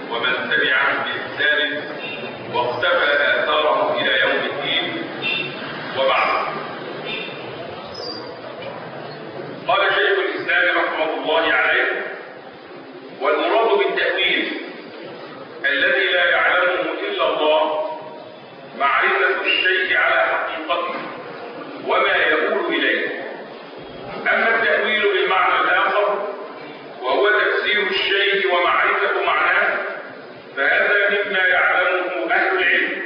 ومن تبعهم بإحسان واقتفى آثارهم إلى يوم الدين، وبعد. قال شيخ الإسلام رحمه الله عليه: والمراد بالتأويل الذي لا يعلمه إلا الله معرفة الشيء على حقيقته وما يؤول إليه. أما التأويل بالمعنى الآخر وهو تفسير الشيء ومعرفة معناه فهذا مما يعلمه أهل العلم،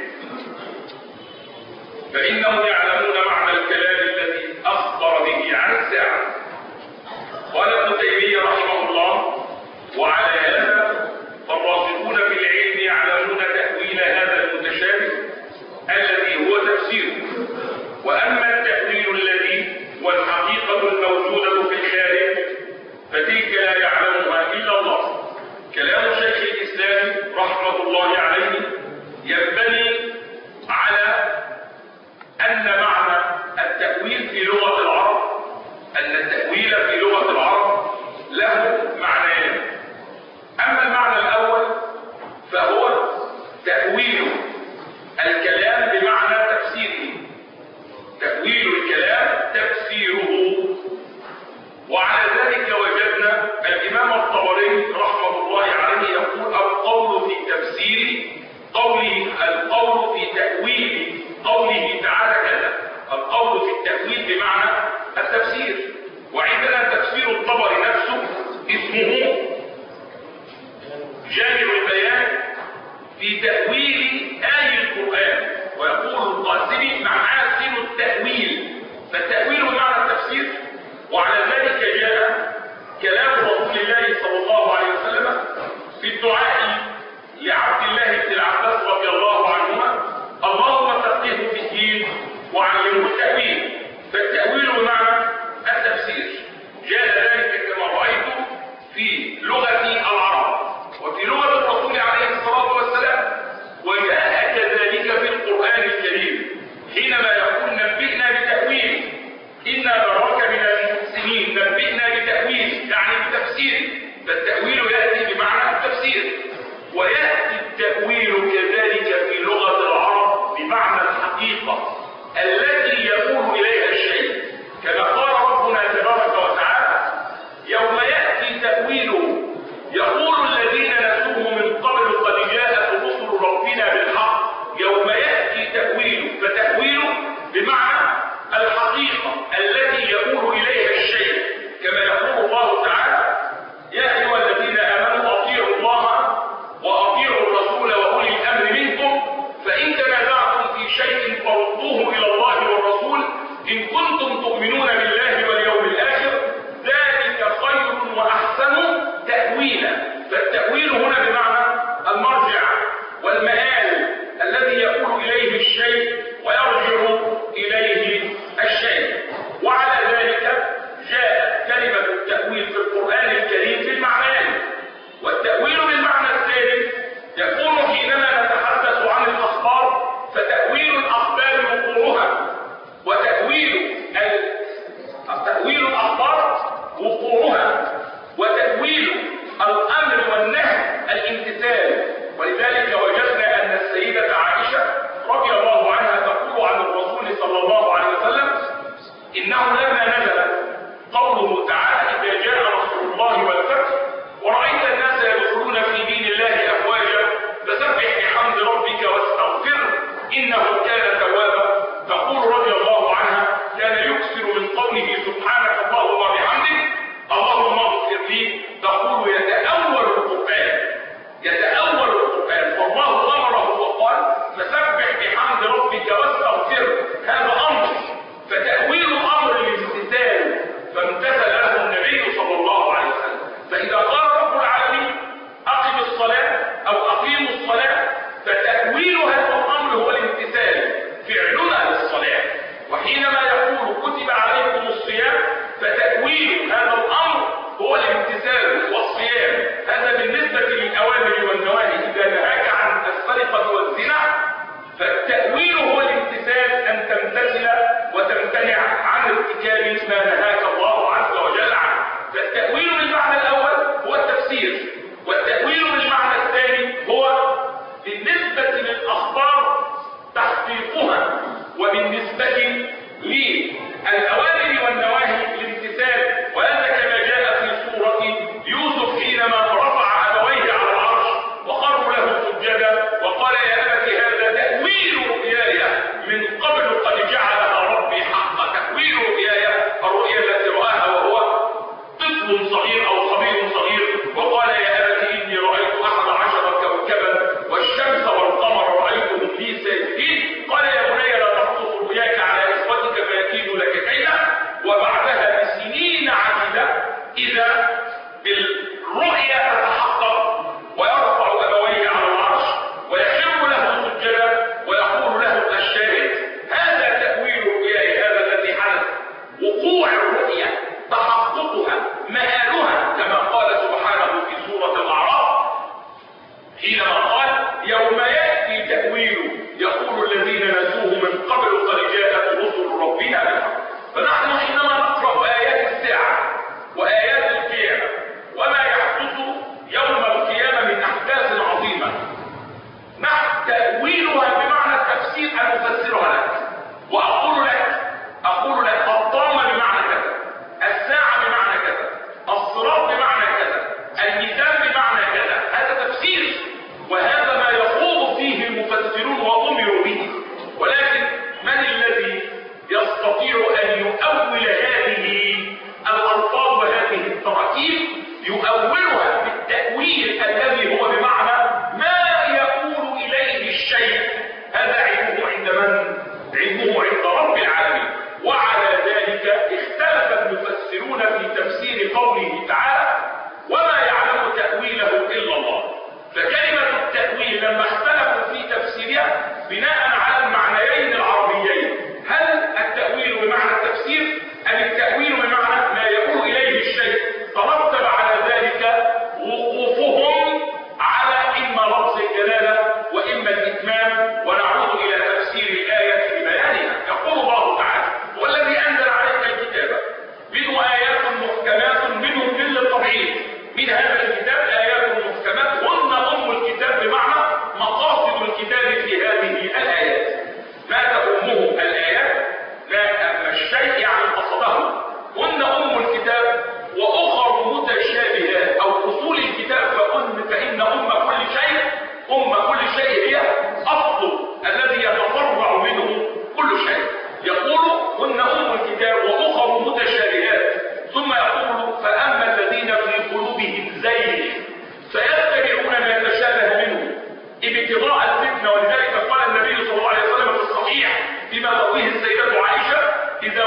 فإنهم يعلمون معنى الكلام الذي أخبر به عن الساعة. قال ابن تيمية رحمه الله: وعلى هذا فالراسخون في العلم يعلمون تأويل هذا المتشابه الذي هو تفسيره. وأما التأويل الذي والحقيقة الموجودة في الخارج فتلك لا يعلمها إلا الله. كلام شيخ الإسلام رحمه الله عليه ينبني على أن معنى التأويل في لغة العرب، أن التأويل في لغة العرب له معنيان. أما المعنى الأول فهو تأويل الكلام بمعنى تفسيره، تأويل الكلام تفسيره. وعلى ذلك وجدنا الإمام الطبري رحمه الله عليه يقول: القول في تفسير قوله، القول في تأويل قوله تعالى كذا. القول في التأويل بمعنى التفسير. وعندنا تفسير الطبري نفسه اسمه جامع البيان في تأويل آي القرآن، ويقول القاسمي: محاسن التأويل. فالتأويل بمعنى التفسير. وعلى ذلك جاء كلام رسول الله صلى الله عليه وسلم في الدعاء لعبد الله بن العباس رضي الله عنهما: اللهم فقهه في الدين وعلمه التأويل. فالتأويل بمعنى التفسير. جاء ذلك كما رأيت في لغة العرب وفي لغة الرسول عليه الصلاة والسلام، وجاء كذلك في القرآن الكريم حينما يقول: نبئنا بتأويل إنا نراك من المحسنين. نبئنا بتأويل يعني بتفسير. فالتأويل يأتي بمعنى التفسير. ويأتي التأويل كذلك في لغة العرب بمعنى الحقيقة التي يقول إليها الشيء، كما قال ربنا تبارك وتعالى: يوم يأتي تأويله يقول الذين نسوه من قبل قد جاءت رسل ربنا بالحق. يوم يأتي تأويله، فتأويله بمعنى الحقيقة التي يقول إليها الشيء، كما يقول الله تعالى: يا أيها الذين آمنوا أطيعوا الله وأطيعوا الرسول وأولي الأمر منكم فإن تنازعتم في شيء فردوه إلى الله والرسول إن كنتم تؤمنون بالله واليوم الآخر ذلك خير وأحسن تأويلا. فالتأويل هنا بمعنى المرجع والمآل الذي يقول إليه الشيء ويرجع إليه الشيء. وعلى ذلك جاءت كلمة التأويل في القرآن الكريم بالمعنيين. والتأويل بالمعنى الثاني يكون حينما نتحدث عن الأخبار، فتأويل الأخبار وقوعها، وتأويل الأخبار وقوعها، وتأويل الأمر والنهي الامتثال. ولذلك وجدنا أن السيدة عائشة رضي الله عنها تقول عن الرسول صلى الله عليه وسلم: إنه لما نزل قوله تعالى: إذا جاء رسول الله والفتح ورأيت الناس يدخلون في دين الله أفواجا فسبح بحمد ربك واستغفره إنه كان توابا. تقول رضي الله عنها: كان يكثر من قوله سبحانك اللهم وبحمدك اللهم اغفر لي. تقول: يتأول القرآن، يتأول القرآن. فالله أمره وقال: فسبح بحمد ربك واستغفره. هذا أمر. فتأويل الأمر الامتثال، فامتثل له النبي صلى الله عليه وسلم. فإذا قال رب العالمين: أقم الصلاة أو أقيموا الصلاة، فتأويل هذا الأمر هو الامتثال، فعلنا للصلاة. وحينما يقول: كتب عليكم الصيام، فتأويل هذا الأمر هو الامتثال والصيام. هذا بالنسبة للأوامر والنواهي. إذا نهاك عن السرقة والزنا فالتأويل هو الامتثال، أن تمتثل وتمتنع عن ارتكاب ما نهاك الله عز وجل عنه. فالتأويل بالمعنى الأول هو التفسير، والتأويل بالمعنى الثاني يؤولها بالتأويل الذي هو بمعنى ما يقول إليه الشيء. هذا علمه عند من؟ علمه عند رب العالمين. وعلى ذلك اختلف المفسرون في تفسير قوله تعالى وما يعلم تأويله إلا الله. فكلمة التأويل لما اختلفوا في تفسيرها بناء على المعنيين العربيين، هل التأويل بمعنى التفسير أم التأويل بمعنى ما يقول إليه الشيء، ترتب على ذلك وقوفهم على إما لفظ الجلالة وإما الإتمام. ونعود إلى تفسير الآية ببيانها. يقول الله تعالى والذي أنزل عليك الكتاب منه آيات محكمات منهم ظل التبعيد. من هذا الكتاب آيات محكمات هن أم الكتاب بمعنى مقاصد الكتاب في هذه الآيات. ماذا أمه الآيات؟ لا أم الشيء يعني قصده. هن أم الكتاب وأخر متشابهات أو أصول الكتاب. فإن أم كل شيء هي أصل الذي يتفرع منه كل شيء. يقول هن أم الكتاب وأخر متشابهات. ثم يقول فأما الذين في قلوبهم زيغ فيتبعون ما يتشابه منه ابتغاء الفتنة. ولذلك قال النبي صلى الله عليه وسلم في الصحيح فيما ترويه السيدة عائشة إذا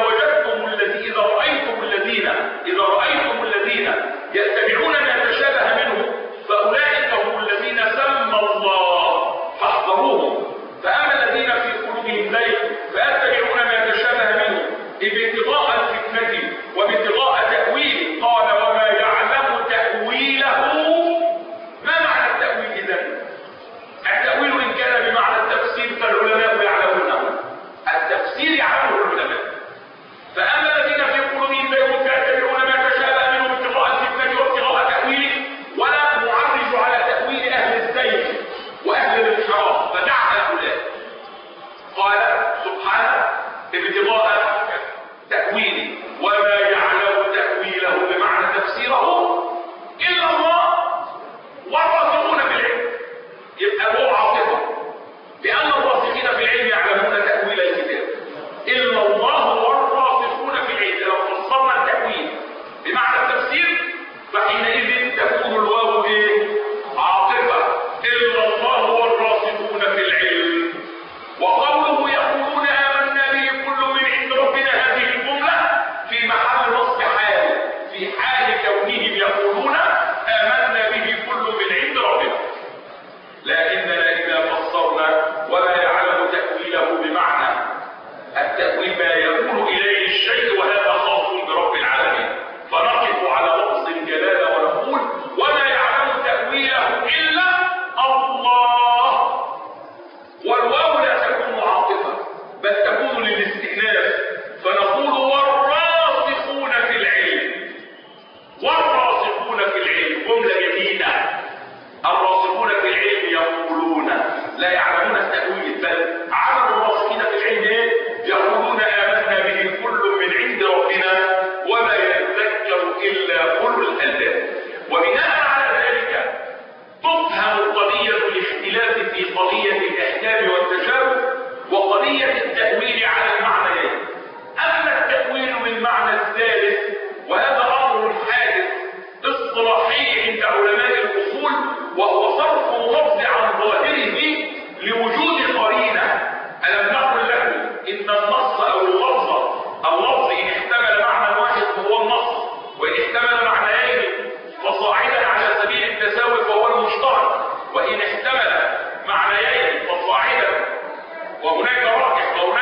رأيتم الذين يتبعون ما يتشابه منه فأولئك هم الذين سمى الله فاحذروهم. فأما الذين في قلوبهم زيغ فيتبعون ما يتشابه منه ابتغاء الفتنة وابتغاء تأويله. قال وما يعلم تأويله. ما معنى التأويل إذن؟ التأويل إن كان بمعنى التفسير فالعلماء يعلمونه. التفسير يعلمه العلماء. فأما الذين في قلوبهم زيغ فيتبعون ما تشابه منه ابتغاء الفتنة وابتغاء تأويله. ولا نعرج على تأويل أهل الزيغ وأهل الانحراف فدع هؤلاء. قال سبحانه ابتغاء تأويله وما يعلم تأويله بمعنى تفسيره إلا الله والراسخون في العلم. يبقى هو عاصفه لأن الراسخين في العلم يعلمون تأويل الكتاب. إلا الله والراسخون في العلم. لو فسرنا التأويل بمعنى التفسير فحينئذ تكون الواو عاطفة. إلا الله والراسخون في العلم. وقوله يقولون آمنا به كل من عند ربنا هذه الجملة في محل نصب حال في حال كونهم يقولون آمنا به كل من عند ربنا. لكننا إذا فسرنا وما يعلم تأويله بمعنى التأويل ما يقول إليه الشيء وهذا خاص برب العالمين. فنقف على لفظ الجلالة ونقول وما يعلم تأويله إلا الله. والواو لا تكون عاطفة بل تكون للاستئناف. فنقول والراسخون في العلم. والراسخون في العلم جملة جديدة. الراسخون في العلم يقولون لا يعلمون التأويل بل عمل الراسخين في العلم يقولون آمنا به كل من عند ربنا وما يذكر إلا أولو الألباب. وبناء على ذلك تفهم قضية الاختلاف في قضية الإحكام والتشابه وقضية التأويل على المعنيين. أما التأويل بالمعنى الثالث وهذا أمر حادث اصطلاحي عند علماء الأصول وهو صرف اللفظ عن ظاهره لوجود قرينة. ألم نقل لكم إن النص أو اللفظ إن احتمل معنى واحد فهو النص وإن احتمل معنيين فصاعدا على سبيل التساوي فهو المشترك وإن احتمل معنيين فصاعدا وهناك راجح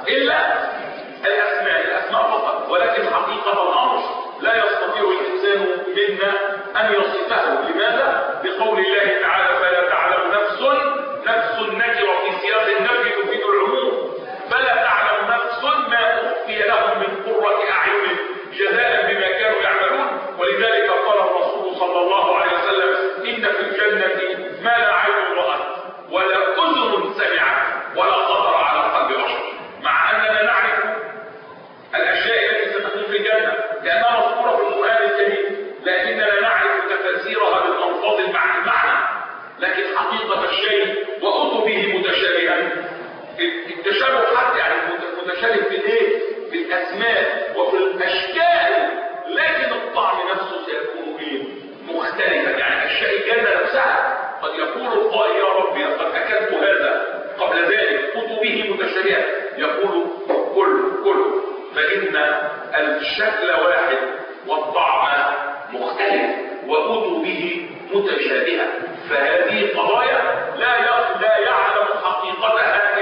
إلا الأسماء فقط، ولكن حقيقة الأمر لا يستطيع الإنسان منا أن يصفه. لماذا؟ بقول الله تعالى فلا تعلم نفس نكرة في سياق النفي تفيد العموم، فلا تعلم نفس ما أخفي لهم من قرة أعين جزاء بما كانوا يعملون. ولذلك قال الرسول صلى الله عليه وسلم إن في الجنة ما لا عين رأت ولا أذن سمعت ولا خطر على قلب بشر. مع أننا نعرف الأشياء التي ستكون في الجنة لأنها مذكورة في القرآن الكريم، لكننا نعرف تفسيرها بالألفاظ المعنى، لكن حقيقة الشيء وأتوا به متشابها. التشابه حتى يعني متشابه في الايه؟ في الأسماء وفي الأشكال، لكن الطعم نفسه سيكون ايه؟ مختلفا. يعني أشياء الجنة نفسها قد يقول القائل يا ربي قد أكلت هذا قبل ذلك، أتوا به متشابها، يقول كل فإن الشكل واحد والطعم مختلف وأتوا به متشابها. فهذه قضايا لا يعلم حقيقتها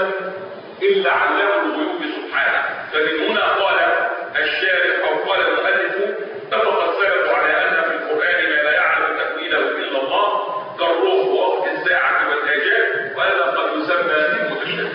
إلا علام الغيوب سبحانه. فمن هنا قال الشارح أو قال المؤلف اتفق السلف على أن في القرآن ما لا يعلم تأويله إلا الله كالروح ووقت الساعة والآجال، وهذا قد يسمى المتشابه.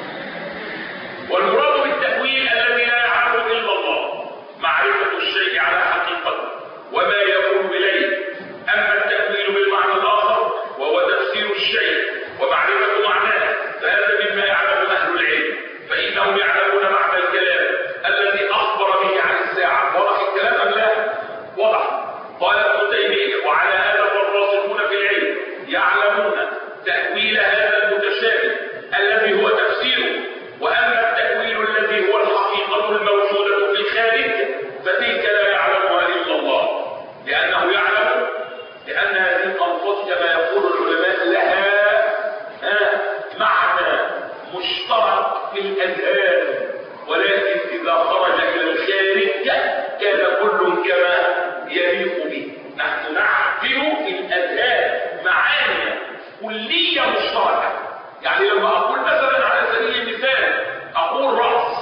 والمراد بالتأويل الذي لا يعلم إلا الله معرفة الشيء على حقيقته وما يقول إليه. أما التأويل بالمعنى الآخر وهو تفسير الشيء ومعرفة معناه فهذا مما يعلم أهل العلم، فإنهم يعلمون معنى الكلام الذي أخبر به عن الساعة. واضح الكلام أم لا؟ واضح. قال ابن تيمية وعلى هذا فالراسخون في العلم يعلمون تأويل هذا المتشابه الذي هو تفسيره. وأما التأويل الذي هو الحقيقة الموجودة في الخارج فتلك لا يعلمها إلا الله، لأنه يعلم لأن هذه الألفاظ كما يقول العلماء لها معنى مشترك في الأذهان، ولكن إذا خرج إلى الخارج كان كل كما يليق به. نحن نعقل في الأذهان معاني كلية مشتركة. يعني لما أقول مثلا على سبيل المثال أقول رأس،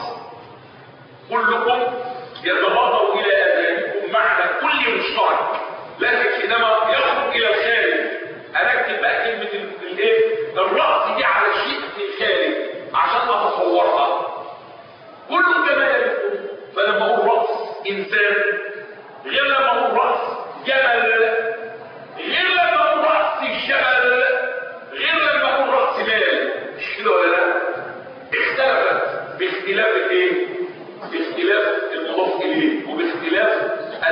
كلكم يتبادر إلى أذهانكم معنى كلي مشترك، لكن حينما يخرج إلى الخارج أركب بقى كلمة الرأس دي على شيء في الخارج عشان أتصورها كله كما يكون. فلما أقول رأس إنسان غير لما أقول رأس جبل، غير لما أقول رأس الجبل، غير لما أقول رأس مال. مش كده ولا لا؟ اختلفت باختلاف الايه؟ باختلاف المضاف إليه وباختلاف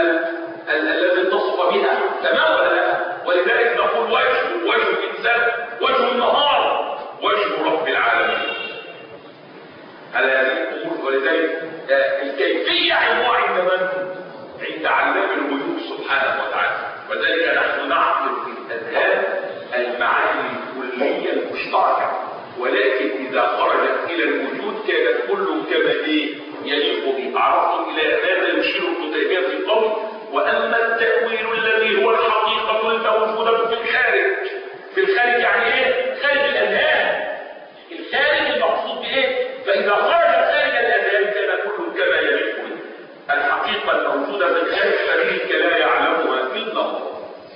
الذي اتصف بها، تمام ولا لا؟ ولذلك نقول وجه الإنسان وجه النهار وجه رب العالمين على هذه الأمور. ولذلك الكيفية علمها عند من؟ عند علام الغيوب سبحانه وتعالى. وذلك نحن نعقل في الأذهان المعاني الكلية المشتركة، ولكن إذا خرجت إلى الوجود كانت كل كما يليق به. عرفتم إلى ماذا يشير ابن تيمية في قوله وأما التأويل الذي هو الحقيقة الموجودة في الخارج. في الخارج يعني إيه؟ خارج الأذهان. الخارج المقصود بإيه؟ فإذا خرج خارج الأذهان كان كل كما يليق به. الحقيقة الموجودة في الخارج فذلك لا يعلمها إلا الله.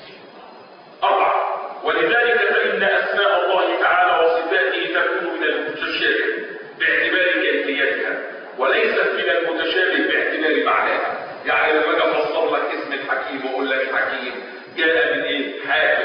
4. ولذلك فإن أسماء الله تعالى وصفاته تكون من المتشابه باعتبار كيفيتها وليست من المتشابه باعتبار معناها. يعني لما اجي افسر لك اسم الحكيم واقول لك حكيم جاء من ايه؟ حاكم،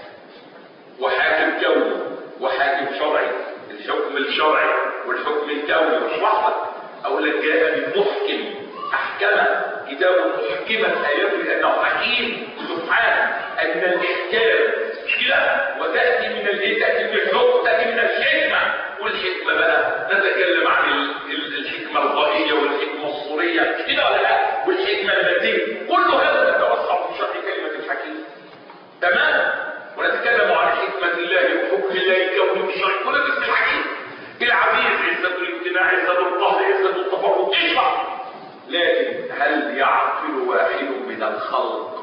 وحاكم كوني وحاكم شرعي. الحكم الشرعي والحكم الكوني واشرح لك. اقول لك جاء من محكم، احكم كتاب محكمت اياته لانه حكيم سبحانه. ان الاحكام مش كده؟ وتاتي من الايه؟ تاتي من الحكم، تاتي من الحكمه. والحكمه بقى نتكلم عن الحكمه الغائيه والحكمه الصوريه، مش كده ولا لا؟ والحكمه الماديه. كل هذا نتوسع في شرح كلمه الحكيم، تمام؟ ونتكلم عن حكمه الله وحكم الله الكوني والشرعي. كل اسم الحكيم العزيز، عزه الامتناع، عزه القهر، عزه التفرد، اشرح. لكن هل يعقل واحد من الخلق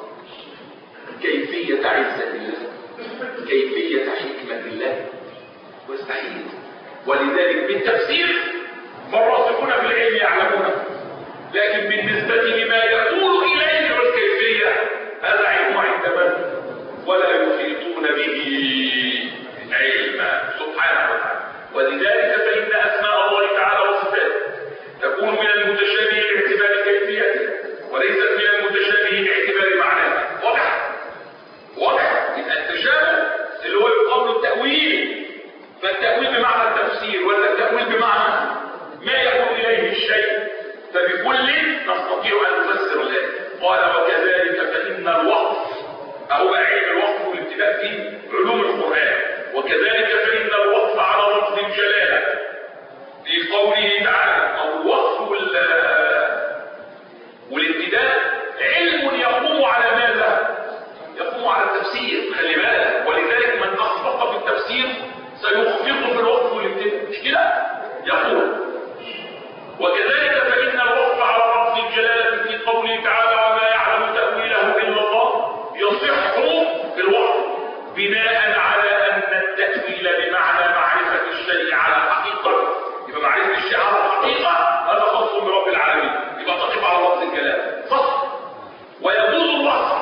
كيفيه عزه الله؟ كيفية حكمة الله؟ مستحيل. ولذلك بالتفسير فالراسخون في العلم يعلمونه، لكن بالنسبة لما يقول إليه والكيفية هذا علم عند من؟ ولا يحيطون به علما سبحانه وتعالى. ولذلك فإن أسماء الله تعالى وصفاته تكون من المتشابه باعتبار كيفيته وليست من المتشابه باعتبار معناه. واضح التشابه اللي هو يقال التأويل، فالتأويل بمعنى التفسير ولا التأويل بمعنى ما يقول إليه الشيء، فبكل نستطيع أن نفسر الآية. قال وكذلك فإن الوقف أو علم الوقف والابتداء في علوم القرآن، وكذلك فإن الوقف على لفظ الجلالة في قوله تعالى أو الوقف والابتداء علم يقوم على ماذا؟ يقوم على التفسير، خلي بالك. ولذلك من أخفق في التفسير سيخفق في الوقف والابتداء، مش كده؟ يقول وكذلك فإن الوقف على لفظ الجلالة في قوله تعالى وما يعلم تأويله إلا الله يصح في الوقف بناء على أن التأويل بمعنى معرفة الشيء على حقيقة. يبقى معرفة الشيء على حقيقة هذا خاص برب العالمين، يبقى تقف على لفظ الجلالة فصل. ويجوز الوقف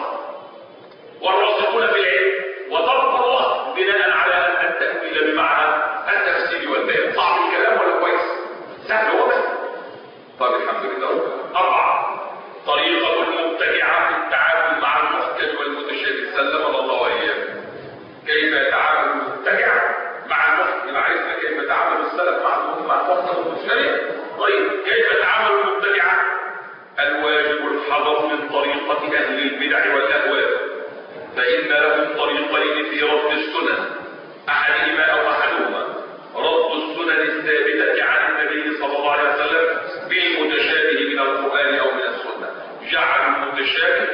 والراسخون في العلم وترك الوقف بناء على أن التأويل بمعنى التفسير والبيان. صعب الكلام ولا كويس؟ سهل واضح؟ طيب الحمد لله. 4 طريقة المبتدعة في التعامل مع المحكم والمتشابه. سلم الله وإياكم. كيف يتعامل المبتدع مع المحكم؟ عرفنا كيف يتعامل السلف مع المحكم والمتشابه. طيب كيف يتعامل المبتدع؟ الواجب الحذر من طريقة أهل البدع والأهواء، فإن لهم طريقين في رد السنن، أحدهما أو أحدهما رد السنن الثابتة عن النبي صلى الله عليه وسلم بالمتشابه من القرآن أو من السنة. جعلوا المتشابه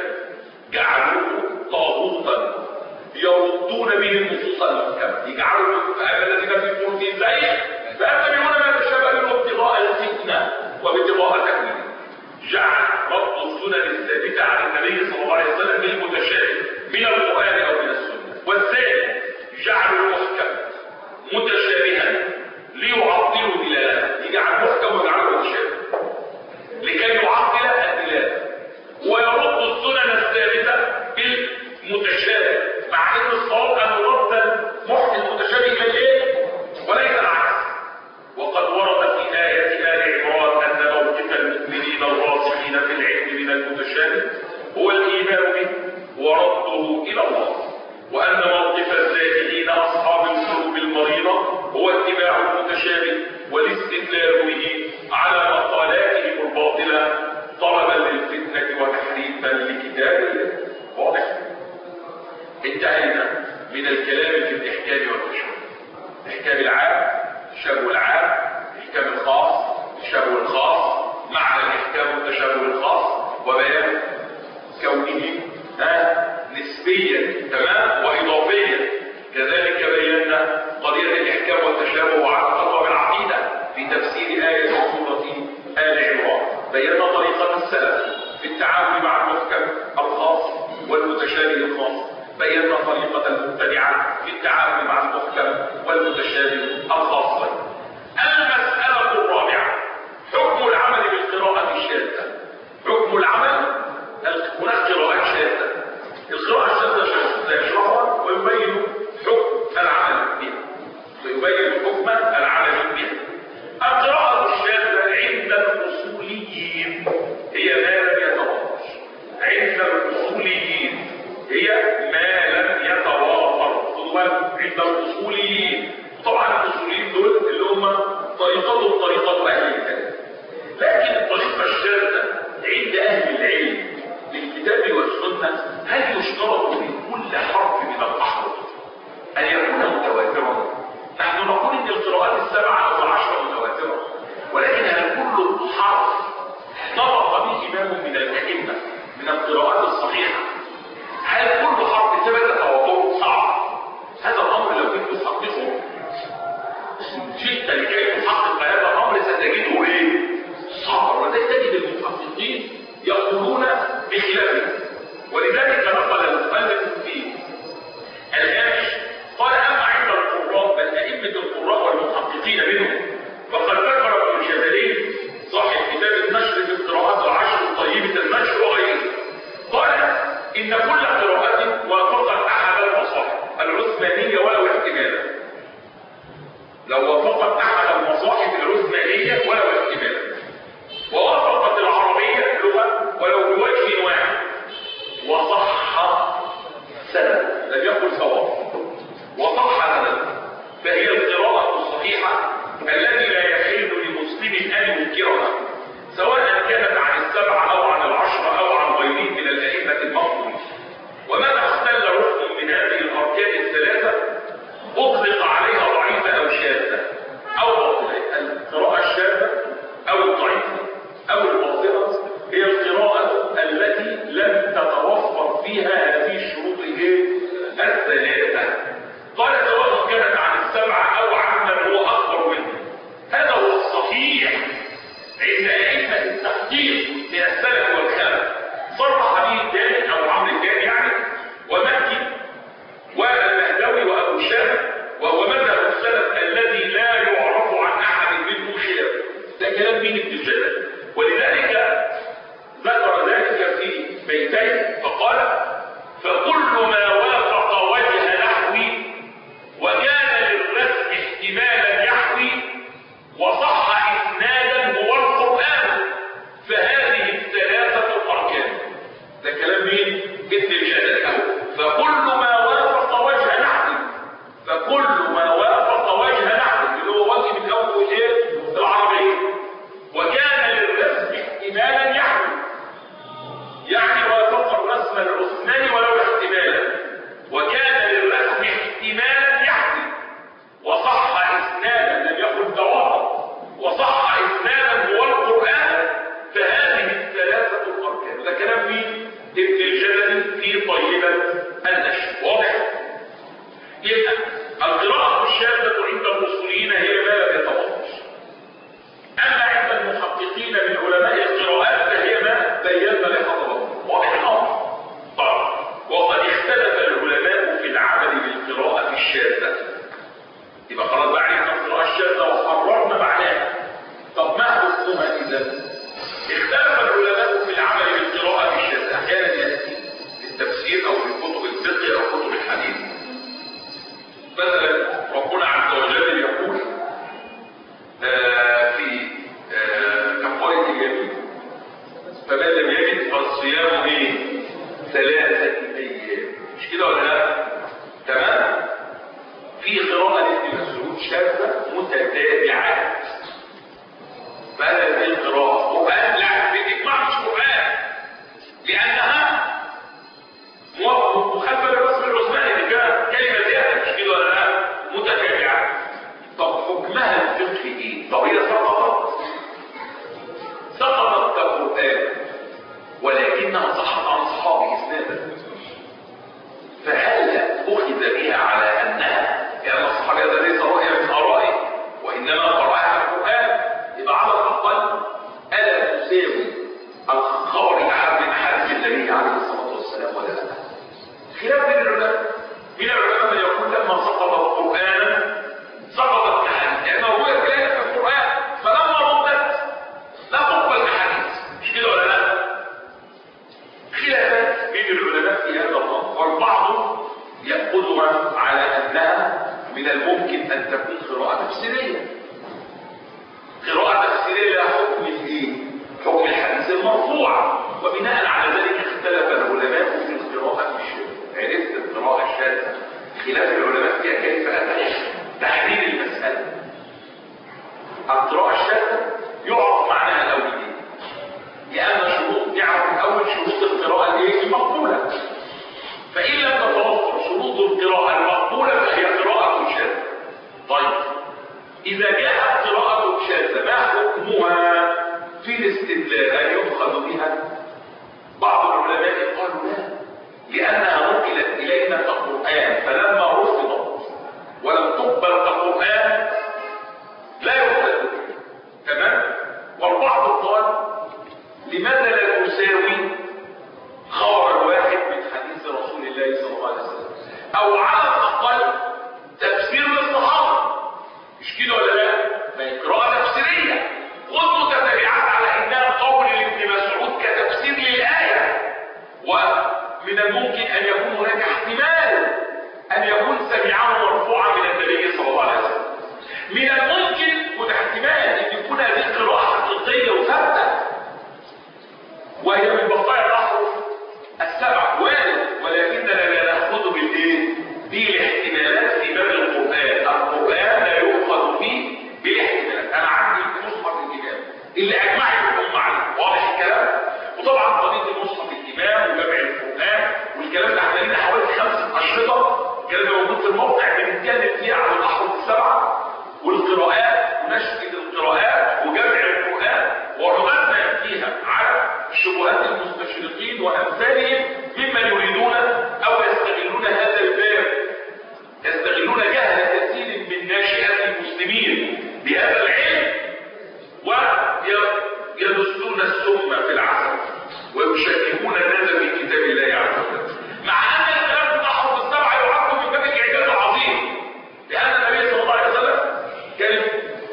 جعلوه طاغوتا يردون به النصوص المحكمة، يجعلوا الذين في قلوبهم زيغ فيتبعون ما تشابه منه ابتغاء الفتنة وابتغاء تأويله. جعل رد السنن الثابتة عن النبي صلى الله عليه وسلم بالمتشابه من القرآن أو من السنة. والثاني جعل المحكم متشابها ليعطلوا دلالته، يجعل محكم ويجعله متشابه لكي يعطل الدلالة، ويرد السنن الثابتة بالمتشابه، مع ان الصواب ان يرد المتشابه الى ايه وليس العكس. وقد ورد في آية آل عمران أن موقف المؤمنين الراسخين في العلم من المتشابه هو الإيمان به ورده إلى الله، وأن موقف الزاهدين أصحاب القلوب المريضة هو اتباع المتشابه والاستدلال به على مقالاتهم الباطلة طلبا للفتنة وتحريفا لكتاب الله. واضح؟ انتهينا من الكلام في الإحكام والتشابه. الإحكام العام، التشابه العام، الإحكام الخاص، التشابه الخاص، معنى الإحكام والتشابه الخاص، وبيان كونه نسبيا تمام وإضافيا. كذلك بينا قضية الإحكام والتشابه وعلاقتها بالعقيدة في تفسير آية سورة آل عمران. بينا طريقة السلف في التعامل مع المحكم الخاص والمتشابه الخاص. بينا طريقة المبتدعة في التعامل مع المحكم والمتشابه الخاص. المسألة الرابعة حكم العمل بالقراءة الشاذة. حكم العمل، هناك قراءات شاذة. القراءة الشاذة يشرحها ويبين حكم العمل بها، ويبين حكم العمل بها. القراءة الشاذة عند الأصوليين هي ما لم يتوافر. عند الأصوليين هي ما لم يتوافر. عند الأصوليين، طبعا الأصوليين دول اللي هم طريقتهم طريقة أهل الكلام، لكن الطريقة الشاذة عند أهل العلم للكتاب والسنة هل يشترط في كل حرف من الأحرف أن يكون متواترا؟ نحن نقول إن القراءات السبعة أو 10 متواترة، ولكن هل كل حرف نطق به إمام من الأئمة من القراءات الصحيحة هل كل حرف ثبت تواتره؟ صعب. هذا الأمر لو كنت تحققه جئت لكي تحقق هذا الأمر ستجده إيه؟ صعب. وذلك تجد المحققين يقولون بخلافه. ولذلك نقل المؤلف في الهامش قال أما عند القراء بل أئمة القراء والمحققين منهم فقد ذكر ابن الجزري كتاب النشر في القراءات العشر طيبة النشر وغيره. قال إن كل قراءة وافقت أحد المصاحف العثمانية ولو احتمالا، لو وافقت أحد المصاحف العثمانية ولو احتمالا، ووافقت العربية اللغة ولو بوجه واحد، وصح سند، لم يقل صواب، وصح سند، فهي القراءة الصحيحة التي لا يحل لمسلم أن ينكرها، سواء كانت عن السبعة أو عن العشرة أو عن غيرهم من الأئمة المفضولين. ومتى اختل ركن من هذه الأركان الثلاثة أطلق عليها ضعيفة أو شاذة أو باطلة. القراءة الشاذة أو الضعيفة أو الباطلة هي القراءة التي لم تتوفر فيها هذه الشروط الثلاثة. قال سواء كانت عن السبعة أو عن من هو أكبر منه. هذا هو الصحيح عند أئمة التحقيق من السلف والخلف. صرح به الداني أو عمرو الداني يعني ومكي والمهدوي وأبو شامة، وهو مذهب السلف الذي لا يعرف عن أحد منه خلاف. ده كلام مين؟ ابن الجزري. ولذلك ذكر ذلك في بيتين فقال: فكل ما وافق وجه نحوي وكان للرسم احتمالا يحوي وصح إسنادا هو القرآن فهذه الثلاثة الأركان. ده كلام مين؟ ابن الجزري. فكل ما وافق وجه نحوي، فكل ما وافق وجه نحوي اللي هو وجه من أول العربية وكان للرسم احتمالا يحوي، يعني وافق الرسم العثماني ولو احتمالا، وكان للرسم احتمالا يحوي وصح إسنادا لم يكن تواتر وصح إسنادا هو القرآن فهذه الثلاثة الأركان. ده كلام مين؟ ابن الجزري في طيبة النشر. واضح؟ يبقى القراءة الشاذة عند الأصوليين هي ما لا يتواتر، أما عند المحققين من علماء القراءات فهي ما بينا لحضراتكم. واضح الأمر؟ طيب، وقد اختلف العلماء في العمل بالقراءة الشاذة. يبقى خلاص بقى عرفنا القراءة الشاذة وقررنا معناها. طب ما حكمها إذا؟ اختلف العلماء في العمل بالقراءة الشاذة. أحيانا يأتي في التفسير أو في كتب الفقه أو كتب الحديث. مثلا ربنا عز وجل يقول في كفارة اليمين: فمن لم يجد فالصيام 3 أيام. مش كده ولا لا؟ تمام؟ في قراءة لابن مسعود شاذة متتابعات. فهذه القراءة قرآن؟ لا، بالإجماع مش قرآن، لأنها مخالفة للرسم العثماني اللي كان كلمة زيادة. مش كده ولا لا؟ متتابعات. طب حكمها الفقهي ايه؟ طب هي سقطت كقرآن ولكنها صحت عن صحابه إسنادا، فهل أخذ بها على أنها يعني الصحابة هذا ليس رأيا من آرائه وإنما قرأها القرآن؟ يبقى على الأقل ألا تساوي الخبر الأحد من أحاديث النبي عليه الصلاة والسلام ولا لا؟ خلاف بين العلماء. من العلماء من يقول لما سقطت قرآنا سقطت كحديث، لأنه هو كان في القرآن فلما ردت لا تقبل كحديث. مش كده ولا لا؟ خلافات بين العلماء في هذا الأمر، والبعض يأخذها على أنها من الممكن أن تكون قراءة تفسيرية. قراءة تفسيرية لها حكم الايه؟ حكم الحديث المرفوع. وبناء على ذلك اختلف العلماء في القراءة الشاذة. عرفت القراءة الشاذة خلاف العلماء فيها كيف أتى تحديد المسألة. القراءة الشاذة يعرف معناها الأولية، لأن شروط نعرف الأول شروط القراءة المقبولة. فإن لم تتوفر شروط القراءة المقبولة فهي قراءة شاذة. طيب، إذا جاءت قراءة شاذة ما حكمها في الاستدلال؟ أن يؤخذ بها؟ بعض العلماء قالوا لا، لأنها نقلت إلينا كقرآن، فلما رفضت ولم تقبل كقرآن لا يؤخذ بها. تمام؟ والبعض قال لماذا لا تساوي خبر الواحد من حديث رسول الله صلى الله عليه وسلم، أو على الأقل تفسير للصحابة. مش كده ولا لا؟ ما هي قراءة تفسيرية. خذ متتابعات على إنها المسلمين بهذا العلم ويدسون السم في العسل ويشككون الناس في كتاب الله عز وجل، مع ان الكلام بتاعهم السبعه يعد من باب الاعجاز العظيم، لان النبي صلى الله عليه وسلم كان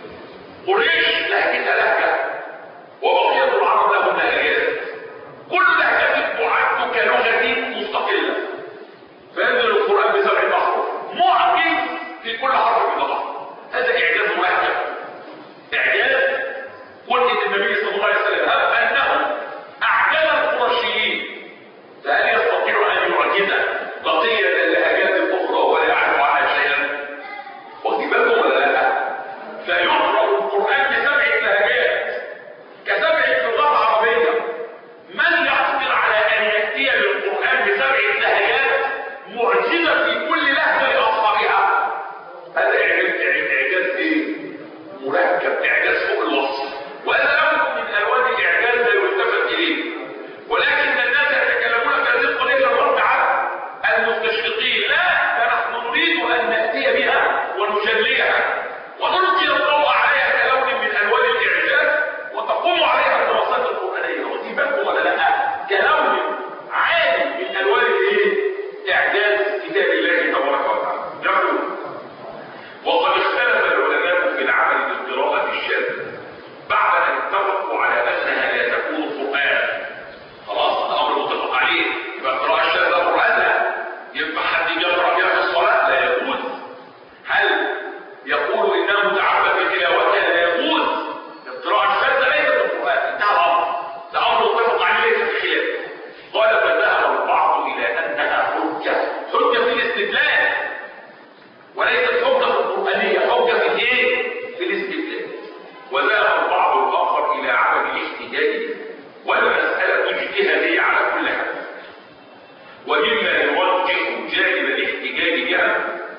قريش لهجتها لهجه وبقيه العرب لهم لهجات، كل لهجه تعد كلغه مستقله، فينزل القران بسبع احرف معجز في كل حرف من الحرف. هذا اعجاز لهجه، اعجاز قلت النبي صلى الله عليه وسلم انه اعجز القرشيين، فهل يستطيع ان يعجز بقيه اللهجات الاخرى ولا يعرف عنها شيئا؟ واخد بالكم ولا لا؟ فيقرا القران بسبع لهجات كسبع لغات عربيه، من يقدر على ان ياتي بالقران بسبع لهجات معجزه في كل لهجه لاصحابها؟ هذا اعجاز ايه؟ مركب، اعجاز فوق الوصف، وهذا امر من الوان الاعجاز لا يلتفت اليه، ولكن الناس يتكلمون في هذه القضيه الرد على المستشرقين، لا، فنحن نريد ان ناتي بها ونجليها ونلقي الضوء عليها كلون من الوان الاعجاز وتقوم عليها الدراسات القرانيه، واخدين بالكم ولا لا؟ كلون عالي من الوان الايه؟ اعجاز كتاب الله تبارك وتعالى. نقول وقد اختلف العلماء في العمل بالقراءه الشاذه بعد ان اتفقوا على انها لا تكون قران. خلاص ده امر متفق عليه، يبقى القراءه الشاذه قران لا، ينفع حد يقرا فيها في الصلاه؟ لا يجوز. هل يقول انه متعبد بتلاوتها؟ لا يجوز. القراءه الشاذه ليست القران، انتهى الامر، ده امر متفق عليه ليس في خلاف. قال فذهب البعض الى انها حجه في الاستدلال وليست حجه قرانيه، حجه في الايه؟ في الاستدلال. وذهب البعض الاخر الى عدم الاحتجاج والمساله اجتهاديه على كل حال، ومما يوجه جانب الاحتجاج بها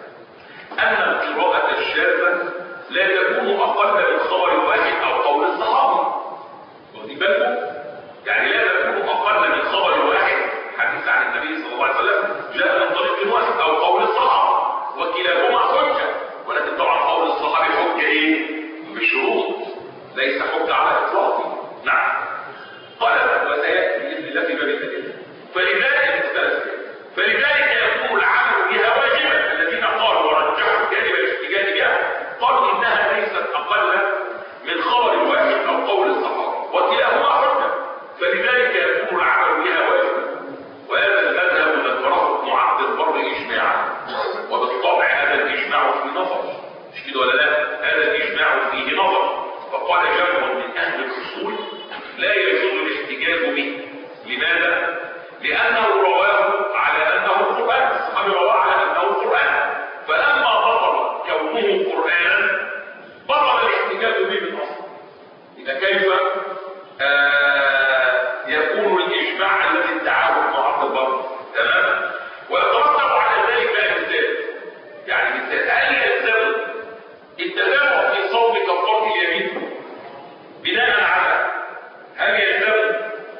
ان القراءه الشاذه لا تكون اقل من خبر واحد او قول الصحابه. واخدين بالكم؟ يعني لا تكون اقل من خبر واحد، حديث عن النبي صلى الله عليه وسلم جاء من طريق واحد او قول الصحابه، وكلاهما حجه، ولكن طبعا قول الصحابي حجه ايه؟ بشروط، ليس حجه على اطلاقه. نعم. قال وسياتي باذن الله في باب الادله. فلذلك يكون العمل بها واجبا. الذين قالوا ورجحوا جانب الاحتجاج بها قالوا انها ليست اقل من خبر واحد او قول الصحابه، وكلاهما حجه، فلذلك يكون العمل بها واجبا. وهذا المذهب ذكره ابن عبد البر اجماعا، وبالطبع هذا الاجماع فيه نظر، مش كده ولا لا؟ هذا الاجماع فيه نظر. فقال جمع من اهل الاصول لا يجوز الاحتجاج به. لماذا؟ لانه رواه على انه قران، الصحابي رواه على انه قران، فلما بطل كونه قرانا بطل الاحتجاج به بالاصل. اذا كيف يكون الاجماع الذي ادعاه ابن عبد البر؟ تمام. ويترتب على ذلك مثال، يعني مثال، هل يلزم التتابع في صوم كفاره اليمين بناء على هل يلزم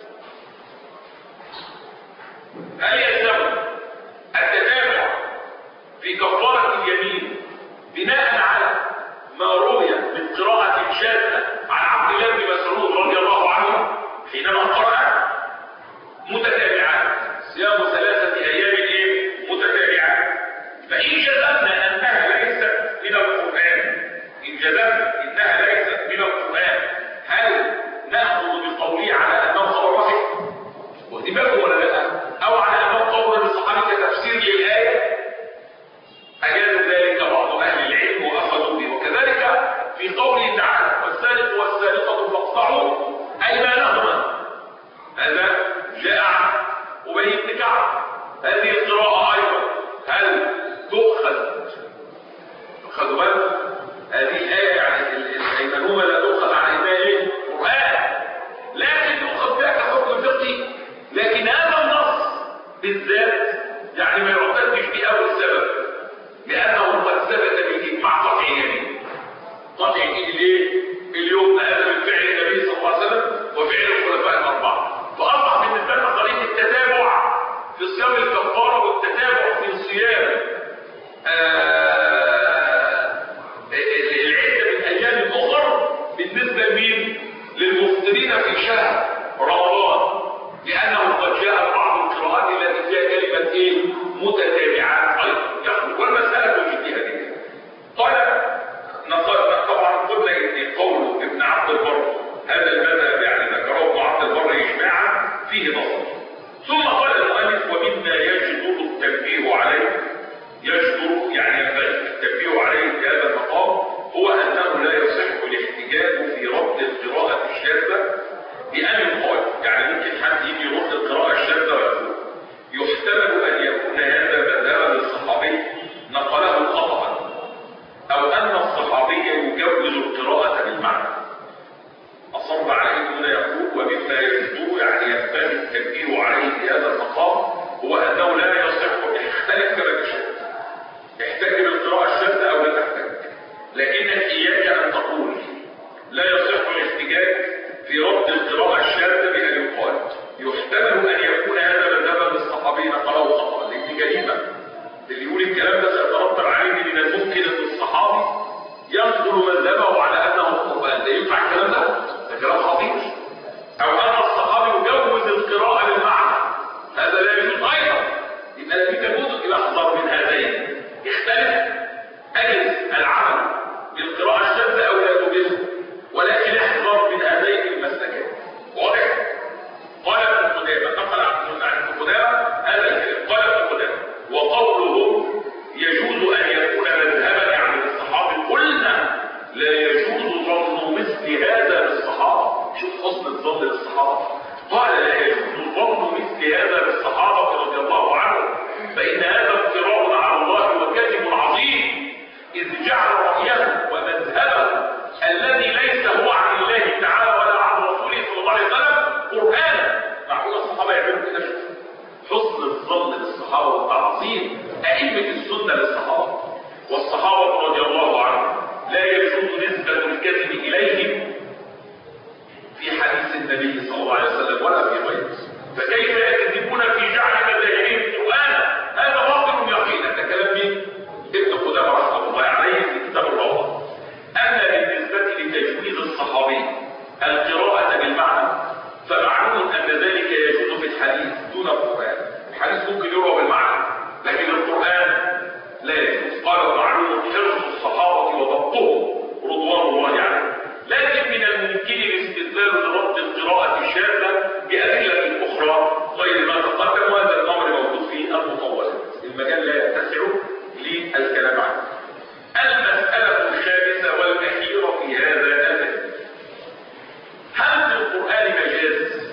التتابع في كفاره اليمين بناء على ما روي من قراءه شاذه عن عبد الله بن مسعود رضي الله عنه حينما قرأ متتابعات صيام 3 ايام ايه؟ متتابعات. فإن جزمنا انها ليست من القرآن، إن جزمنا انها ليست من القرآن، هل نأخذ بقوله على انه خبر واحد؟ واخدين بالكم ولا لا؟ او على انه قول للصحابه كتفسير للآية؟ أجاز ذلك بعض أهل العلم وأخذوا به. وكذلك في قوله تعالى والسارق والسارقة فاقطعوا أيمانهما، هذا جاء عن أبي بن كعب. هذه القراءة أيضا هل تؤخذ؟ خذوا بالكم هذه الآية، يعني أيمانهما لا تؤخذ عن أيمان قرآن، لكن تؤخذ بها كحكم فقهي. لكن هذا النص بالذات يعني ما يعتدش بأول سبب، لأنه قد ثبت بالإجماع قطع اليمين. قطع اليمين ليه؟ اليوم هذا من فعل النبي صلى الله عليه وسلم وفعل الخلفاء الأربعة، فأصبح بالنسبة لنا طريقة التتابع في صيام الكفارة والتتابع في صيام العيد شهر رمضان، لأنه قد جاء بعض القراءات التي فيها كلمة إيه؟ متتابعات أيضا، والمسألة اجتهادية. قال طبعا قلنا إن قول ابن عبد البر هذا المذهب يعني ذكره ابن عبد البر إجماعا فيه نظر. ثم قال المؤلف ومما يجدر التنبيه عليه، يجدر يعني التنبيه عليه في هذا المقام هو أنه لا يصح الاحتجاج في رد القراءة الشاذة بأن يقال، يعني ممكن حد يجي يرد القراءة الشاذة ويقول يحتمل أن يكون هذا مذهبا للصحابي نقله خطأ، أو أن الصحابي يجوز القراءة بالمعنى. أصر عليه هنا يقول ومما يجدر يعني ينبغي التنبيه عليه في هذا المقام هو أنه لا يصح، اختلف كما تشاء، احتج بالقراءة الشاذة أو لا تحتج، لكنك إياك أن تقول لا يصح الاحتجاج في رد القراءة الشاذة بأن يقال يحتمل أن يكون هذا مذهبا للصحابي نقله خطأ، لأن جريمة اللي يقول الكلام ده سيترتب عليه من الممكن أن الصحابي ينقل مذهبه على أنه القرآن، لا ينفع الكلام ده كلام خطير. أو أن الصحابي يجوز القراءة بالمعنى، هذا لا يجوز أيضا، إذا في تجوز الأخضر من هذين يختلف أجل العمل بالقراءة الشاذة أو لا تجوز، ولكن احذر من هذين المسلكين. واضح؟ قال ابن قدامة، نقل عن ابن قدامة هذا الكلام، قال ابن قدامة وقوله يجوز أن يكون مذهبا يعني للصحابة، قلنا لا يجوز ظن مثل هذا للصحابة. شوف حسن الظن للصحابة، قال لا يجوز ظن مثل هذا للصحابة رضي الله عنهم، فإن هذا افتراء على الله وكذب عظيم، إذ جعل رأيه ومذهبه الذي ليس هو عن الله تعالى ولا عن رسوله صلى الله عليه وسلم قرآنا. معقول الصحابة يعملوا كده؟ حسن الظن للصحابة والتعظيم أئمة السنة للصحابة، والصحابة رضي الله عنهم لا يجوز نسبة الكذب إليهم في حديث النبي صلى الله عليه وسلم ولا في غيره، فكيف يكذبون في جعل مذاهبهم قرآنا؟ هذا باطل يقينا. ده كلام مين؟ ابن قدامة رحمه الله عليه في كتاب الروضة. أما بالنسبة لتجويز الصحابي القراءة بالمعنى فمعلوم أن ذلك يجوز في الحديث دون القرآن. الحديث ممكن يروى بالمعنى لكن القرآن لا يجوز. قال معلوم حفظ الصحابة وضبطهم رضوان الله عليهم، لكن من الممكن الاستدلال لرد القراءة الشاذة بأدلة أخرى غير ما تقدم، وهذا الأمر موجود في المطولات، المجال لا يتسع للكلام عنه. المسألة الخامسة والأخيرة في هذا الباب، هل في القرآن مجاز؟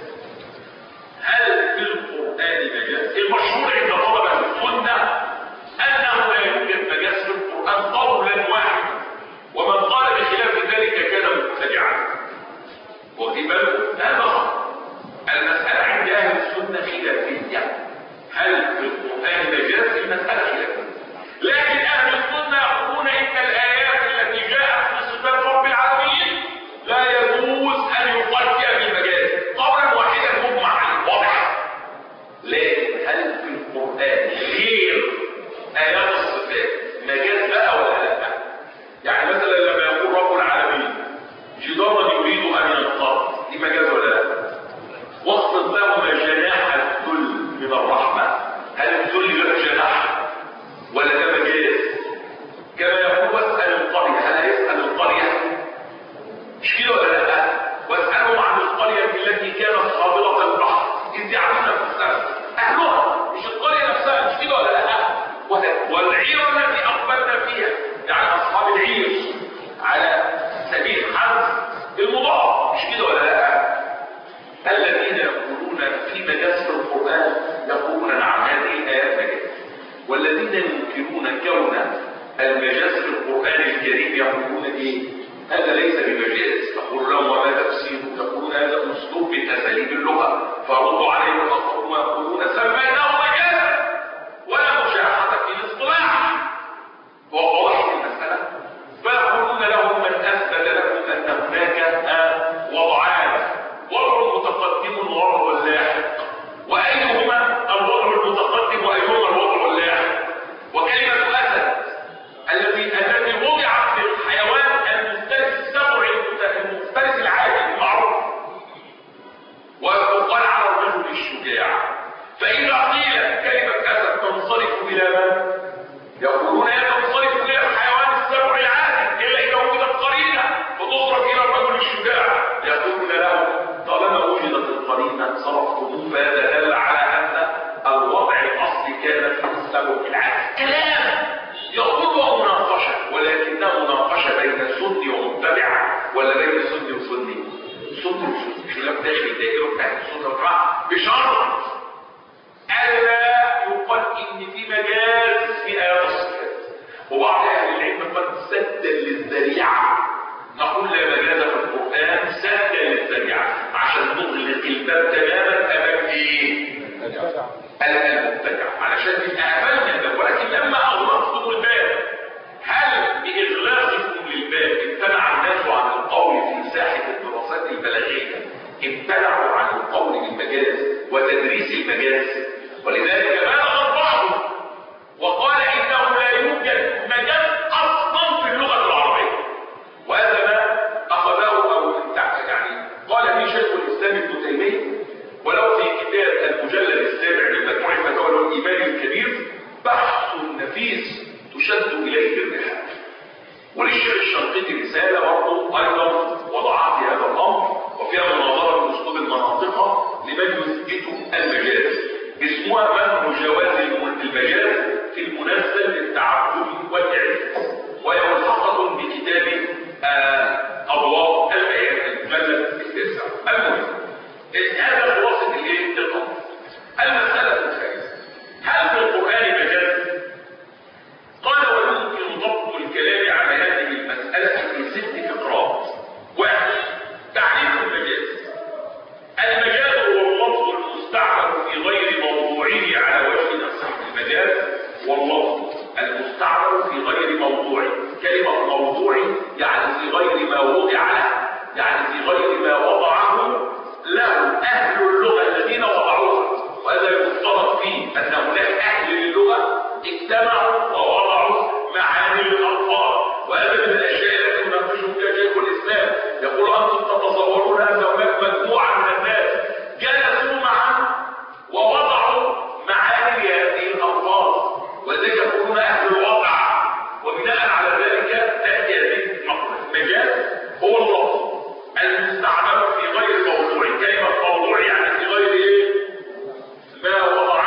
هل في القرآن مجاز؟ المشهور عند طلبة السنة أنه لا يوجد مجاز في القرآن قولا واحدا، ومن قال بخلاف ذلك كان مبتدعا. وفي بالكم هذا غلط. المسألة عند أهل السنة خلافية، هل في القرآن مجاز؟ المسألة خلافية، لكن أهل السنة يقولون إن الآيات التي جاءت في صفات رب العالمين لا يجوز أن يقال فيها بالمجاز قولا واحدا مجمع عليه. واضح؟ لكن هل في القرآن غير آيات الصفات مجاز بقى ولا لا؟ يعني مثلا لما يقول رب العالمين جدارا يريد أن ينقض، دي مجاز ولا لا؟ واخفض لهما جناح الذل من الرحمة، هل الذل له جناح ولا ده مجاز؟ كما يقول واسأل القرية، هل هيسأل القرية؟ مش كده ولا لا؟ واسألهم عن القرية التي كانت خابرة البحر إذ يعملون في السماء، أهلها مش القرية نفسها، مش كده ولا لا؟ والعير التي أقبلنا فيها، يعني أصحاب العير على سبيل حذف المضاف، مش كده ولا لا؟ الذين يقولون في مجاز في القرآن يقولون نعم هذه الآيات مجاز، والذين ينكرون كون المجاز في القرآن الكريم يقولون ايه؟ هذا ليس بمجاز. تقول لهم وما تفسيره؟ يقولون هذا اسلوب من اساليب اللغه، فردوا عليهم الاخرون ويقولون سميناه مجازا ولا مشاحه في الاصطلاح. وواضح المساله، فيقولون لهم من اثبت لكم ان هناك وضعان، وضع متقدم ووضع لاحق، وايهما الوضع المتقدم وايهما الوضع اللاحق؟ وكلمه اسد التي وضعت للحيوان المفترس السبع صدر يقول لك داخل الدائره بتاعت الصدر الرعب بشرط الا يقال ان في مجاز في ايات الصفات. وبعض اهل العلم قد سدا للذريعه، نقول لا مجاز في القران سدا للذريعه عشان نغلق الباب تماما امام ايه؟ المبتدع، علشان قفلنا الباب. ولكن لما اغلقتم الباب هل باغلاقكم للباب امتنع الناس عن القول في ساحه الدراسات البلاغيه؟ امتنعوا عن القول بالمجاز وتدريس المجاز. ولذلك بالغ البعض وقال انه لا يوجد مجاز اصلا في اللغه العربيه، وهذا ما اخذه او يعني قال به شيخ الاسلام ابن تيميه، ولو في كتاب المجلد السابع من مجموع الفتاوى والايمان الكبير بحث نفيس تشد اليه بالرحال. وللشيخ الشنقيطي رساله برضه ايضا وضعها في هذا الامر وفيها مناظره باسلوب المناطقه لمن يثبت المجاز، اسمها منع جواز المجاز في المنزل للتعبد والاعجاز، وهي ملحقه بكتاب اضواء الايات المجلد التاسع. المهم هذا خلاصه الايه؟ الامر. المساله الثالثه، هل في القران مجاز؟ قال ويمكن ضبط الكلام على هذه المساله في 6 فقرات. 1. تعريف المجاز. المجاز هو اللفظ المستعمل في غير موضوعه على وجه نصح. المجاز هو اللفظ المستعمل في غير موضوعه. كلمه موضوع يعني في غير ما وضع له، يعني في غير ما وضعه له اهل اللغه الذين وضعوها. وهذا يفترض فيه ان هناك اهل للغه اجتمعوا ووضعوا معاني للالفاظ، وهذا من الاشياء التي يناقشه فيها شيخ الاسلام. يقول انتم تتصورون ان هناك مجموعه من الناس جلسوا معا ووضعوا معاني هذه الالفاظ، وذلك يقولون اهل الوضع، وبناء على ذلك تاتي هذه المجاز هو اللفظ المستعمل في غير موضوع. كلمه موضوع يعني في غير ايه؟ ما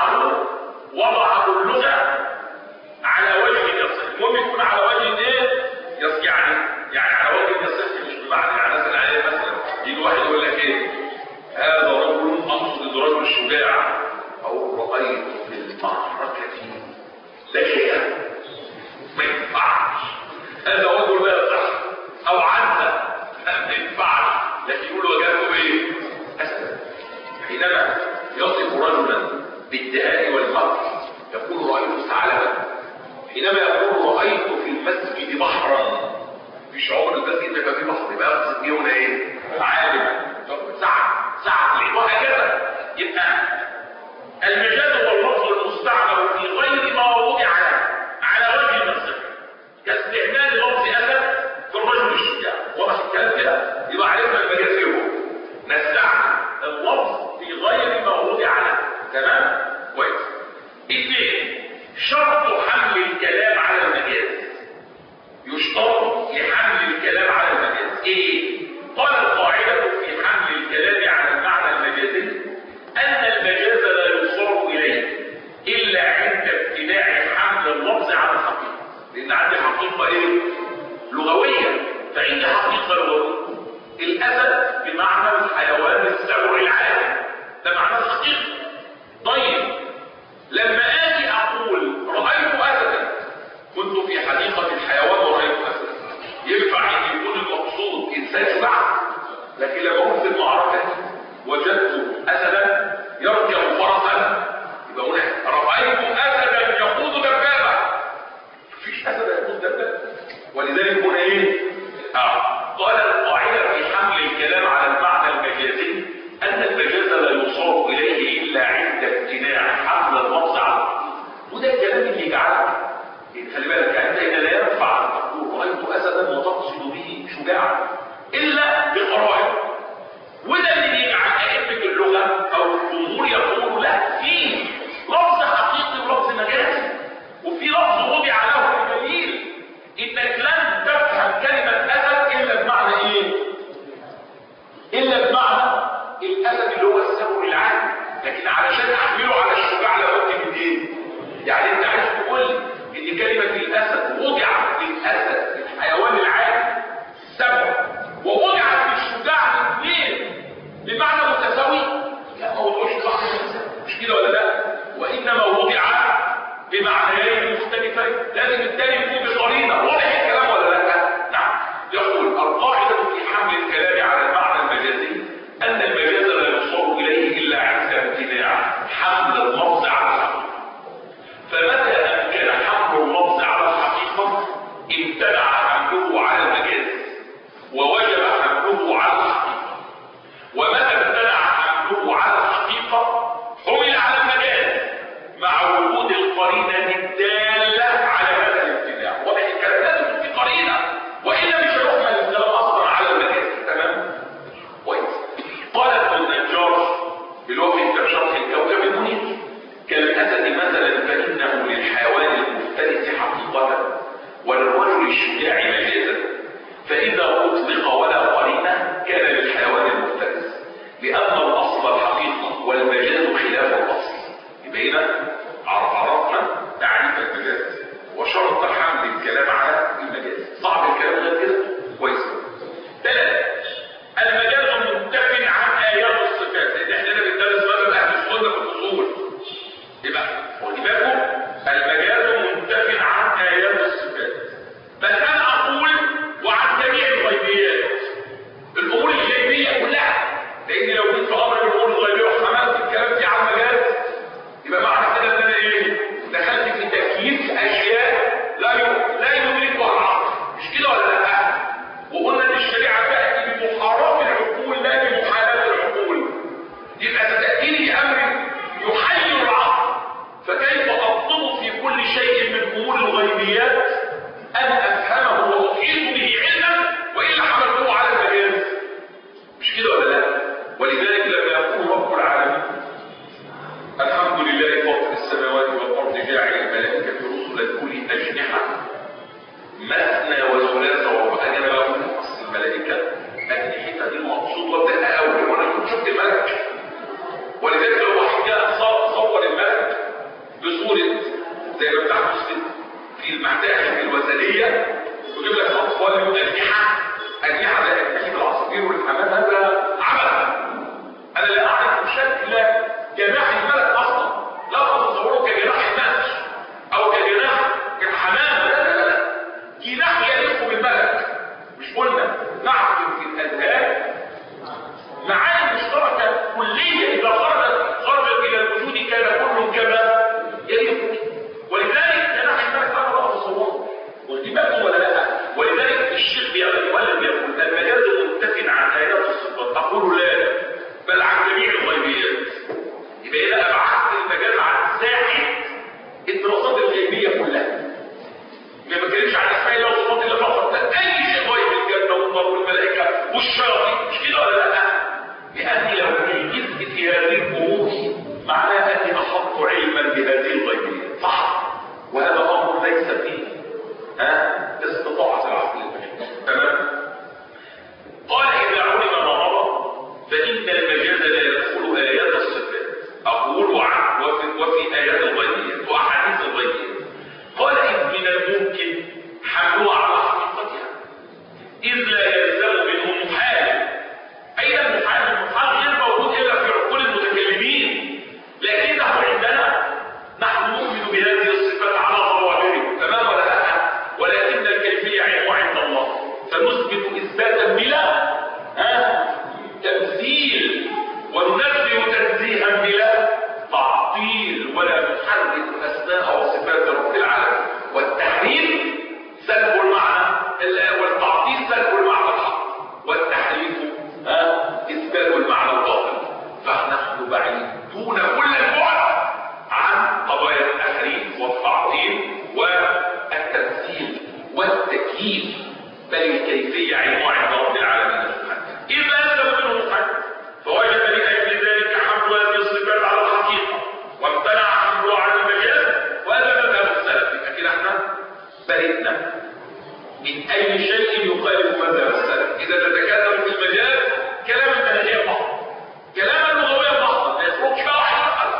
وضعه اللغه على وجه يصح. المهم يكون على وجه ايه؟ يعني على وجه يصح، مش بمعنى يعني مثلا يجي واحد يقول لك ايه؟ هذا رجل اقصد رجل شجاع، او رايت في المعركه لكن ما ينفعش هذا رجل لا يصح، او عنده ما ينفعش، لكن يقول وجاءه ايه؟ اسد. حينما يصف رجلا بالدهاء والمكر يقول رايت ثعلبا، حينما يقول رايت في المسجد بحرا، في شعور المسجد يبقى فيه بحر، يبقى يقصد بيه هنا ايه؟ عالما سعد وهكذا. يبقى المجاز هو اللفظ المستعمل في غير ما وضع على وجه النص، كاستعمال لفظ اسد في الرجل الشجاع. واضح الكلام كده؟ يبقى عرفنا المجاز ايه هو؟ نستعمل اللفظ في غير ما وضع له. تمام؟ كويس. 2. شرط حمل الكلام على المجاز. يشترط لحمل الكلام على المجاز ايه؟ قال القاعده في حمل الكلام على المعنى المجازي ان المجاز لا يصار اليه الا عند امتناع حمل اللفظ على الحقيقه. لان عندي حقيقه ايه؟ لغويه، فعندي حقيقه لغويه. الاسد بمعنى الحيوان السبع العالي، ده معنى الحقيقه. طيب لما اجي اقول رايت اسدا، كنت في حديقه الحيوان ورايت اسدا، ينفع ان يكون المقصود انسان شجاع؟ لكن لما اقول في المعركه وجدت اسدا يركب فرسا، يبقى هنا رايت اسدا يقود دبابه. مفيش اسد يقود دبابه. ولذلك هنا ايه؟ قال القاعده في حمل الكلام على المعنى المجازي ان المجاز لا يصار اليه الا عند امتناع حمل اللفظ على الحقيقه. وده الكلام اللي يجعلك خلي بالك، انت اذا لا ينفع ان تقول رايت اسدا وتقصد به شجاعا الا بقرائن. وده اللي يجعل ائمه اللغه او الجمهور يقولوا لا، في لفظ حقيقي ولفظ مجازي، وفي لفظ وضع له الدليل. انك لن تفهم كلمه اسد الا بمعنى ايه؟ الا بمعنى الاسد اللي هو السبع العالي. لكن علشان احمله على الشجاع لابد من ايه؟ يعني انت عايز تقول ان كلمه الاسد وضع للاسد الحيوان العالي سبع، ووضع والمجاز خلاف الاصل. يبقى هنا عرفنا تعريف المجاز وشرط حمل الكلام على المجاز. صعب الكلام غير كده؟ كويس. 3 المجاز منتف عن ايات الصفات، لان احنا هنا بندرس مذهب اهل السنه في الاصول. يبقى خدي بالكم المجاز منتف عن ايات الصفات، بل انا اقول وعن جميع الغيبيات، الامور الغيبيه كلها، لان لو جيت في امر من الامور الغيبيه وحملت الكلام دي على المجاز يبقى معنى كده ان انا ايه؟ دخلت في تكييف اشياء لا يدركها العقل، مش كده ولا لا؟ وقلنا ان الشريعه تاتي بمحاربه العقول لا بمحالاه العقول، يبقى تاتيني بامر يحير العقل، فكيف اضبط في كل شيء من امور الغيبيات ان افهمه واحيط به علما والا حملته على المجاز، مش كده ولا لا؟ ولذلك لما يقول رب العالمين الحمد لله فاطر السماوات والارض جاعل الملائكه رسلا اولي اجنحه مثنى وثلاث ورباع. انا بقول اصل الملائكه اجنحتها دي المقصود وابدا اول، وانا كنت شفت الملك، ولذلك لو واحد جاء صور الملك بصوره زي ما بتحدث في المحتاج الوثنيه ويجيب لك اطفال من اجنحه زي اجنحه العصافير والحمام، هذا عبث. انا لا اعرف شكل جناح الملك اصلا، لا اتصوره كجناح النمل او كجناح الحمام، لا جناح يليق بالملك. مش قلنا نعقد في الاذهان معاني مشتركه كليه، اذا خرجت الى الوجود كان كل كما يليق، ولذلك جناح الملك انا لا اتصوره. واخدين بالكم ولا لا؟ ولذلك الشيخ بيقول المجاز منتف عن ايات الصفات، تقول لا بل عن جميع الغيبيات. يبقى هنا ابعدت المجاز عن ساحه الدراسات الغيبيه كلها، ما بتكلمش عن اسماء الله وصفات الله فقط، لا اي شيء غيب، الجنه والنار والملائكه والشياطين، مش كده ولا لا؟ لاني لو ركزت في هذه الامور معناها اني احط علما بهذه الغيبيات، صح؟ وهذا امر ليس فيه استطاعه العقل البشري. تمام؟ قال اذا علم ما مضى فان المجاز لا يدخل ايات الصفات، اقول وفي ايات الغيبيات واحاديث الغيبيات. قال إذ من الممكن حملها على حقيقتها إذ لا يلزم منه محال. أين المحال؟ المحال غير موجود إلا في عقول المتكلمين، لكنه عندنا نحن نؤمن بهذه الصفات على ظواهره، تمام ولا لا؟ ولكن الكيفية علم عند الله، فنثبت إثباتا بلا تمثيل وننفي تنزيها بلا تعطيل، ولا نحرك أسماء وصفات رب العالمين. والتحريف سلب المعنى، والتعطيل سلب المعنى الحق، والتحريف إثبات المعنى الباطل. فنحن بعيدون كل البعد عن قضايا التحريف والتعطيل والتمثيل والتكييف، بل الكيفية علم عند رب العالمين سبحانه. إذا أنزل منه محمد فوجد لأجل ذلك حمل هذه الصفات على الحقيقة وامتنع حمله على المجاز، وهذا مذهب السلف. يبقى كده احنا برئنا من أي شيء يخالف مذهب السلف. إذا تتكلم في المجاز كلام المنهجية محض، كلام اللغوية محض، ما يخرجش بقى واحد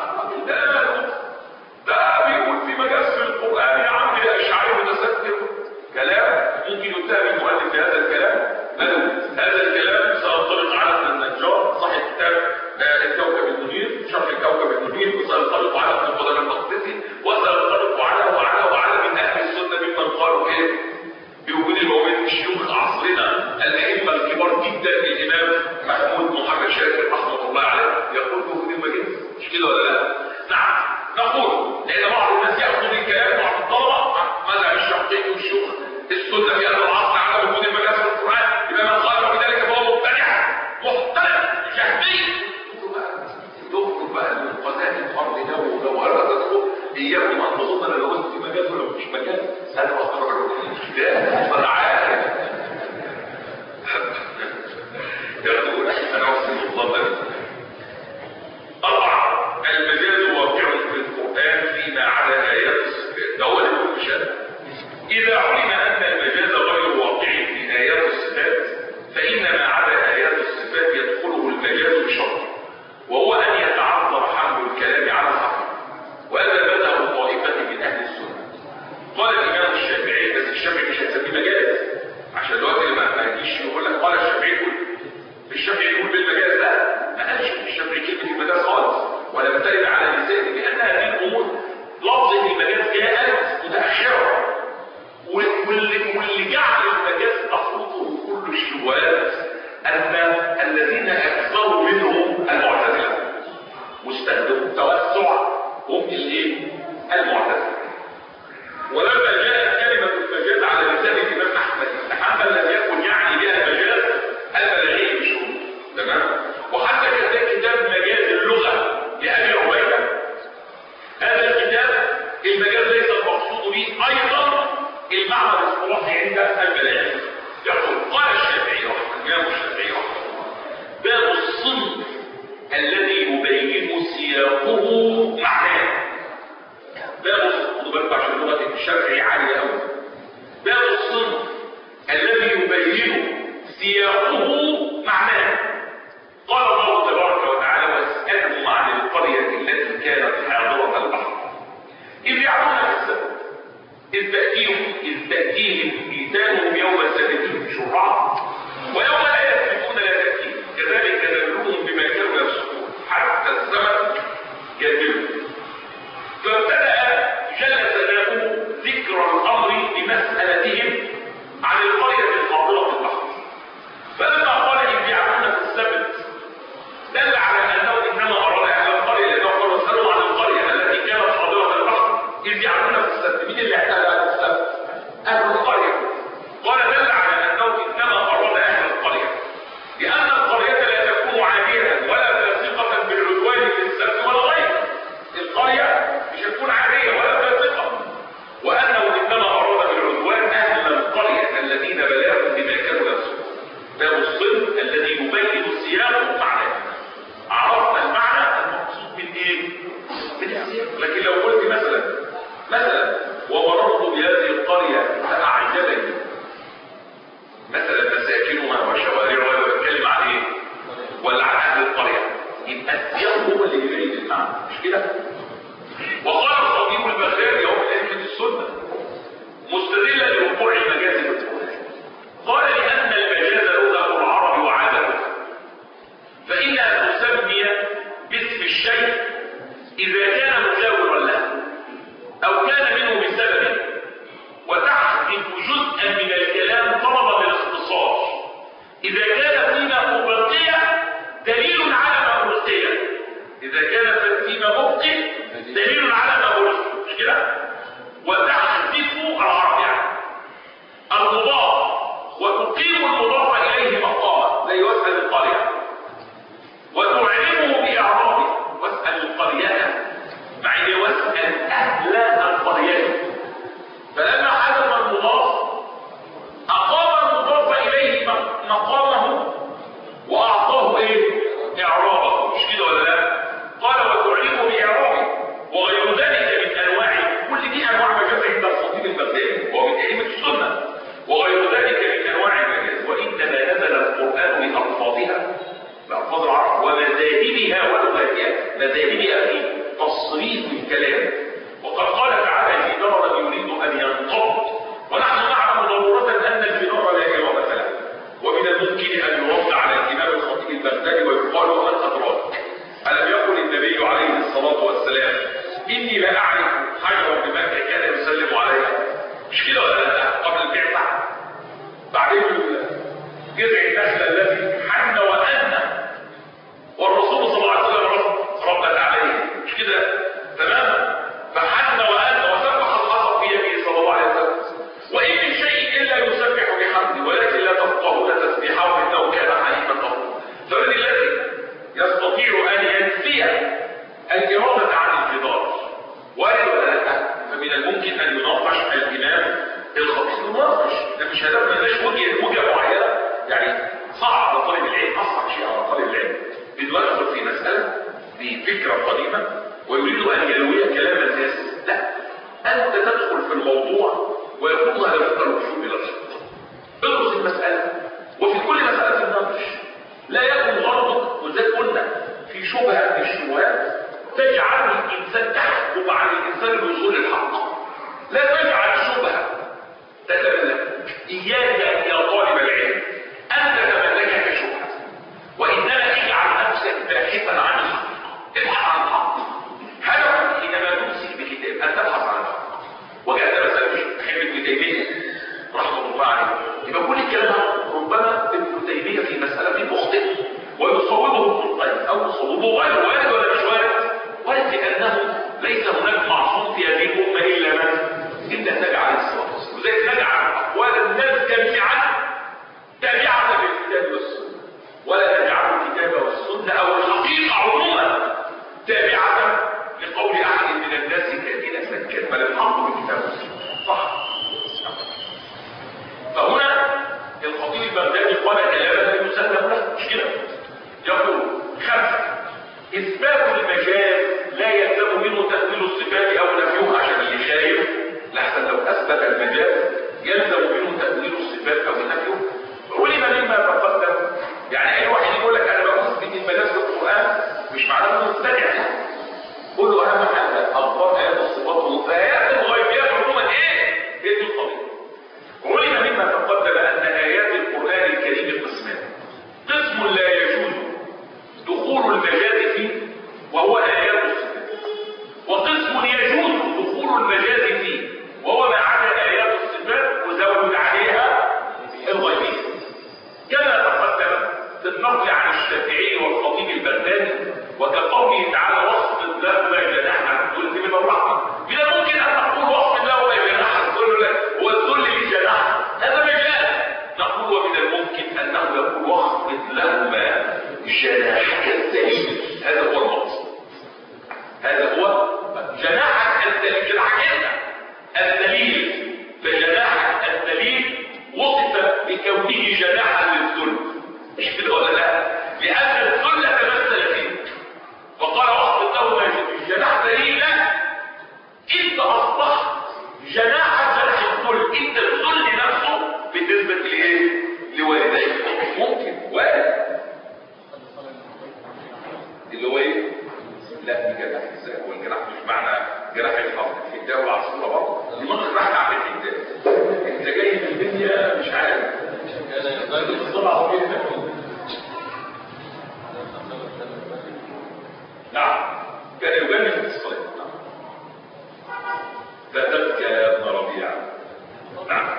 ده بيقول في مجاز في القرآن يا عم يا أشعري متستر، كلام ممكن يتهم المؤلف بهذا الكلام. هذا الكلام سينطبق على ابن النجار صاحب كتاب الكوكب المنير، شرح الكوكب المنير، وسينطبق على ابن قدامة المقدسي، وسينطبق على من اهل السنه ممن قالوا ايه بوجود المؤمن في شيوخ عصرنا الائمه الكبار جدا، الامام محمود محمد شاكر رحمه الله عليه يقول بوجود المجاز، مش كده ولا لا؟ نعم نقول، لان بعض الناس ياخذ الكلام بعض الطلبه مذهب الشافعي والشيوخ السنه في هذا العصر على وجود المجاز في القران، يبقى من قال بذلك فهو مبتدع محترم جهمي. تخرج بقى من قناه الارض ده، ولو اردت اياكم ان تظن لو قلت في مجاز ولا مفيش مجاز، انا اقرر ده انا عارف يقول انا وصلت الظلام. 4 المجاز واقع في القران فيما عدا ايات الصفات، ده هو اللي بيقول بشده. اذا علم ان المجاز غير واقع في ايات الصفات فان ما عدا ايات الصفات يدخله المجاز بشرط، وهو ان يتعرض ولم ترد على لسانه، لأن هذه الأمور لفظة المجاز جاءت متأخرة، واللي جعل المجاز تخلطه كل الشبهات أن الذين أكثروا منهم المعتزلة مستخدموا التوسع هم المعتزلة. ولما جاءت كلمة المجاز على لسان الإمام أحمد بن حنبل لم يكن يعني بها المجاز البلاغي بشروط، تمام؟ وحتى كذلك كتاب مجاز اللغة لأبي عبيدة، هذا الكتاب المجاز ليس المقصود به أيضا المعنى الاصطلاحي عند البلاغي. يقول قال الشافعي الإمام الشافعي باب الصنف الذي يبين سياقه معناه. باب الصنف عشان لغة الشافعي عالية أوي. باب الصنف الذي يبين سياقه معناه. قال الله تبارك وتعالى واسألهم عن القرية التي كانت حاضرة البحر إذ يعملون في السبت إذ تأتيهم حيتانهم يوم سبتهم شرعا ويوم لا يسبتون لا تأتيهم كذلك نبلوهم بما كانوا يفسقون حتى السمك يدلوا. فابتدأ جل ثناؤه ذكر الأمر بمسألتهم عن القرية الحاضرة البحر. فلما قال إذ يعملون في السبت دل على أنه إنما أراد أهل القرية، لأنه قالوا اسألوا عن القرية التي كانت حاضرة البحر إذ يعملون في السبت. مين اللي احتاج أهل السبت؟ أهل القرية. قال دل على أنه إنما أراد أهل القرية، لأن القرية لا تكون عادية ولا فاسقة بالعدوان في السبت ولا غيره. القرية مش هتكون عادية ولا فاسقة، وأنه إنما أراد بالعدوان أهل القرية الذين بلاغوا بما كانوا يفسقون. باب الصنف الذي يبين السياق معناه. عرفنا المعنى المقصود من ايه؟ من السياق. لكن لو قلت مثلا ومررت بهذه القرية فأعجبني مثلا مساكنها وشوارعها، بتكلم عن ايه؟ ولا عن أهل القرية، يبقى السياق هو اللي يبين المعنى، مش كده؟ وقال الخطيب البغدادي يوم أئمة السنة مستدلا لوقوع المجاز في القرآن، قال لأن المجاز لغة العرب وعادته، فإنها تسمي باسم الشيء إذا كان مجاورا له أو كان منه بسبب، وتحذف جزءا من الكلام طلبا للاختصار إذا كان فيما أبقي دليل على ما أبقي، إذا كان فيما أبقي دليل على ما أبقي، مش كده؟ وتحذف العرب يعني المضاف وتقيم المضاف إليه مقاما زي واسأل القرية، وتعلمه بإعرابه واسأل القرية مع إن واسأل أهل القرية. فلما حذف المضاف أقام المضاف إليه مقامه وأعطاه إعرابه، مش كده ولا لا؟ قال وتعلمه بإعرابه وغير ذلك من أنواع، كل دي أنواع مجاز عند الخطيب البغدادي ومن أئمة السنة، وغير ذلك من أنواع المجاز. وإنما نزل القرآن بألفاظها بألفاظ العرب ومذاهبها ولغاتها، مذاهبها في تصريف الكلام. وقد قال تعالى جدارا يريد أن ينقض، ونحن نعلم ضرورة أن الجدار لا إرادة له، ومن الممكن أن يرد على الإمام الخطيب البغدادي ويقال من أدراك ألم يقل النبي عليه الصلاة والسلام إني لا أعرف حجرا بمكة كان يسلم عليها، مش كده ولا لا؟ قبل البعثة بعدين جذع النخل الذي حن وأن والرسول صلى الله عليه وسلم ربت عليه، مش كده؟ تمام؟ فحن وأن وسبح الحصى في يده صلى الله عليه وسلم، وإن من شيء إلا يسبح بحمده ولكن لا تفقهون تسبيحه إنه كان حليما غفورا. فمن الذي يستطيع أن ينفي الإرادة عن الجدار؟ ولا لا؟ فمن الممكن أن يناقش الإمام الخطيب المناقش، ده مش هدفنا مش وجهة معينة، يعني صعب على طالب العلم، أصعب شيء على طالب العلم إنه يدخل في مسألة بفكرة قديمة ويريد أن يلوي كلام الناس. لا، أنت تدخل في الموضوع ويكون هدفك الوصول إلى الحق. ادرس المسألة، وفي كل مسألة تناقش، لا يكون غرضك وزي قلنا في شبهة من الشبهات تجعل الإنسان تحكم على الإنسان الوصول للحق. لا تجعل شبهة تتملك. إياك يا طالب العلم أن تتملكك شبهة، وإنما اجعل نفسك باحثا عن الحق. ابحث عن الحق، في النقل عن الشافعي والخطيب البغدادي وكقوله تعالى واخفض لهما جناح الذل من الرحمه. من الممكن ان نقول واخفض لهما جناح الذل والذل لجناح، هذا مجال. نقول ومن الممكن انه يقول واخفض لهما جناحك الذليل، هذا هو المقصود، هذا هو جناحك الذليل، جناحك الذليل. فجناحك الذليل وصف بكونه جناحا للذل، مش كده ولا لا؟ لأن الذل تمثل فيه، فقال واخفض لهما جناح ذليلا. انت اصبحت جناح الذل، انت الذل نفسه بالنسبه لايه؟ لوالديك. ممكن والد اللي هو ايه؟ لا دي جناح ازاي؟ هو الجناح مش معنى جناح الحجاب والعصفوره برضه، دماغك راح تعمل حجاب، انت جاي من الدنيا مش عارف نعم كان يغني في الصلاه. فتبكى يا ابن ربيعه. نعم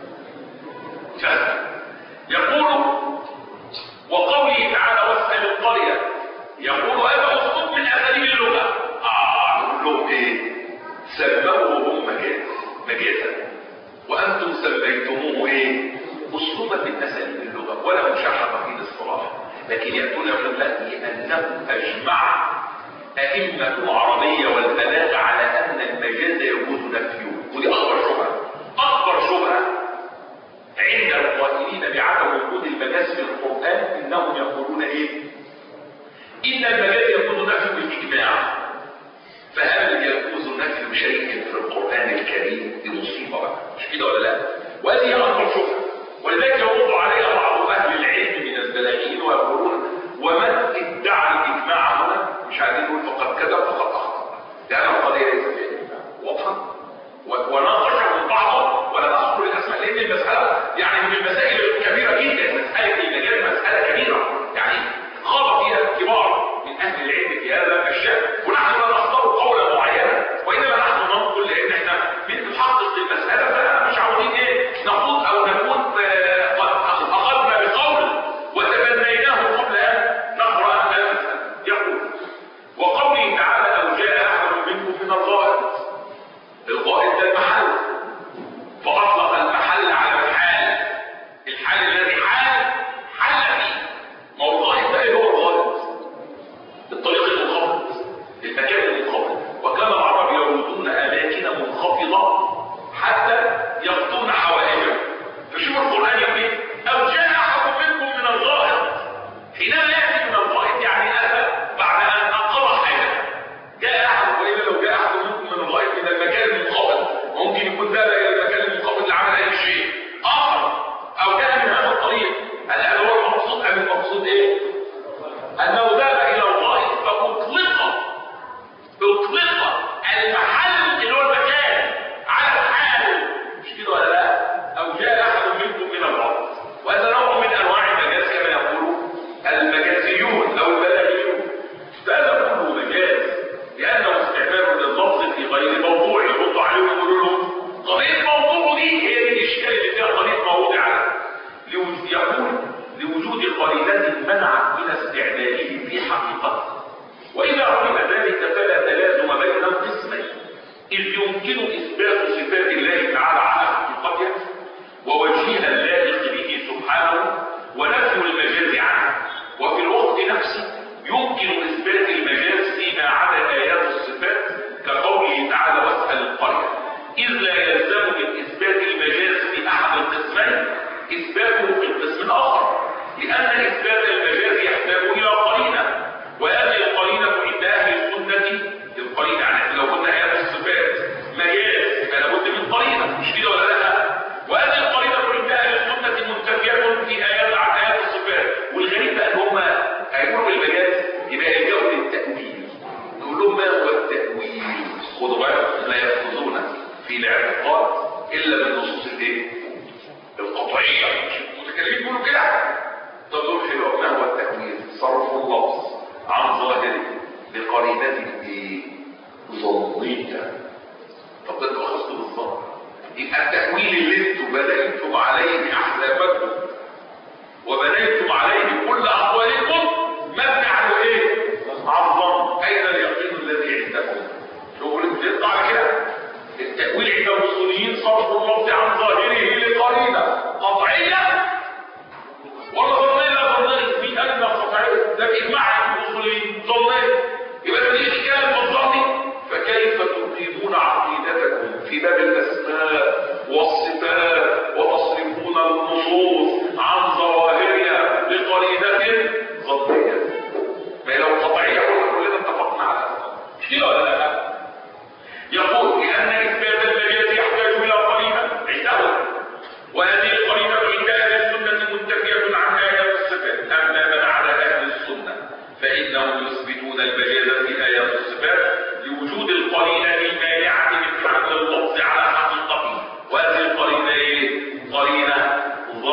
يقول وقوله تعالى واسأل القرية، يقول هذا اسلوب من اساليب اللغه. نقول لهم ايه؟ سموه مجازا وانتم سميتموه ايه؟ اسلوبا من اساليب اللغه ولا مشاحه في الاصطلاح، لكن ياتون من لانه اجمع ائمه العربيه والبلاغه على ان المجاز يجوز نفيه. ودي اكبر شبهه عند القائلين بعدم وجود المجاز في القران، انهم يقولون ايه؟ ان المجاز يجوز نفيه بالاجماع. فهل يجوز نفي شيء في القران الكريم؟ دي مصيبه بقى، مش كده ولا لا؟ وهذه هي اكبر شبهه، ولذلك يرد عليها بعض اهل العلم من البلاغيين ويقولون ومن ادعى الاجماع هنا مش عايزين نقول فقد كذب فقد اخطا، لان القضيه ليست فيها واضحه. وناقشهم بعضهم ولا اذكر الاسماء لان المساله يعني من المسائل الكبيره جدا. مساله المجاز مساله كبيره يعني خاض فيها كبار من اهل العلم في هذا الشان، ونحن لا نختار قولا معينا وانما نحن ننقل لان احنا بنحقق المساله، فمش عاوزين ايه نخوض او نكون قد اخذنا بقول وتبنيناه قبل ان نقرا المساله. يقول وقوله تعالى لو جاء احد منكم من الغائط، الغائط ده المحل، فاطلق المحل على الحال الذي حل فيه. ما هو الغائط ده اللي هو الغائط، الطريق المنخفض، المكان المنخفض، وكان العرب يرودون اماكن منخفضه حتى يغطون حوائجهم. فشوف القران يقول ايه؟ او جاء احد منكم من الغائط. حينما ياتي من الغائط يعني اتى بعد ان انقضى حاجه. جاء احد، والا لو جاء احد منكم من الغائط من المكان المنخفض ممكن يكون ذهب الى المكان المنخفض لعمل اي شيء اخر، او جاء من هذا الطريق. هل هو المقصود ام المقصود ايه؟ انه ذهب الى الغائط فاطلق المحل اللي هو المكان على الحال، مش كده ولا لا؟ او جاء احد منكم من الغائط، وهذا نوع من انواع المجاز كما يقول المجازيون او البلاغيون. فهذا كله مجاز لانه استعمال لللفظ في غير موضوع. يردوا عليه ويقولوا له قضيه موضوع دي هي الاشكال اللي فيها قضيه موضوع على يقول لوجود قرينه منعت من استعماله في حقيقته. واذا علم ذلك فلا تلازم بين القسمين، اذ يمكن اثبات صفات الله تعالى على حقيقتها ووجهها اللائق به سبحانه ونفي المجاز عنه، وفي الوقت نفسه يمكن اثبات المجاز فيما عدا ايات الصفات كقوله تعالى واسال القريه، اذ لا يلزم من اثبات المجاز في احد القسمين اثباته في القسم الاخر، لان اثبات المجاز يحتاج الى قرينه، وهذه القرينه عند اهل السنه القرينه يعني لو قلنا ايات الصفات مجاز فلا بد من قرينه، مش كده ولا لا؟ وهذه القرينه عند اهل السنه منتفيه في ايات صرف اللفظ عن ظاهره لقرينة قطعية ولا ظنية؟ ظنية في أدنى قطعية، ده بإجماع الأصوليين ظنية، يبقى دي إشكال بالظني. فكيف تقيمون عقيدتكم في باب الأسماء والصفات وتصرفون النصوص عن ظواهرها لقرينة ظنية؟ ما لو قطعية كلنا اتفقنا على كده ولا لا؟ يقول لأن إثبات المجاز يحتاج إلى قرينة عندهم، وهذه القرينة عند أهل السنة منتفية عن آيات الصفات. أما من على أهل السنة فإنهم يثبتون المجاز في آيات الصفات لوجود القرينة المانعة من حمل اللفظ على حقيقته، وهذه القرينة قرينة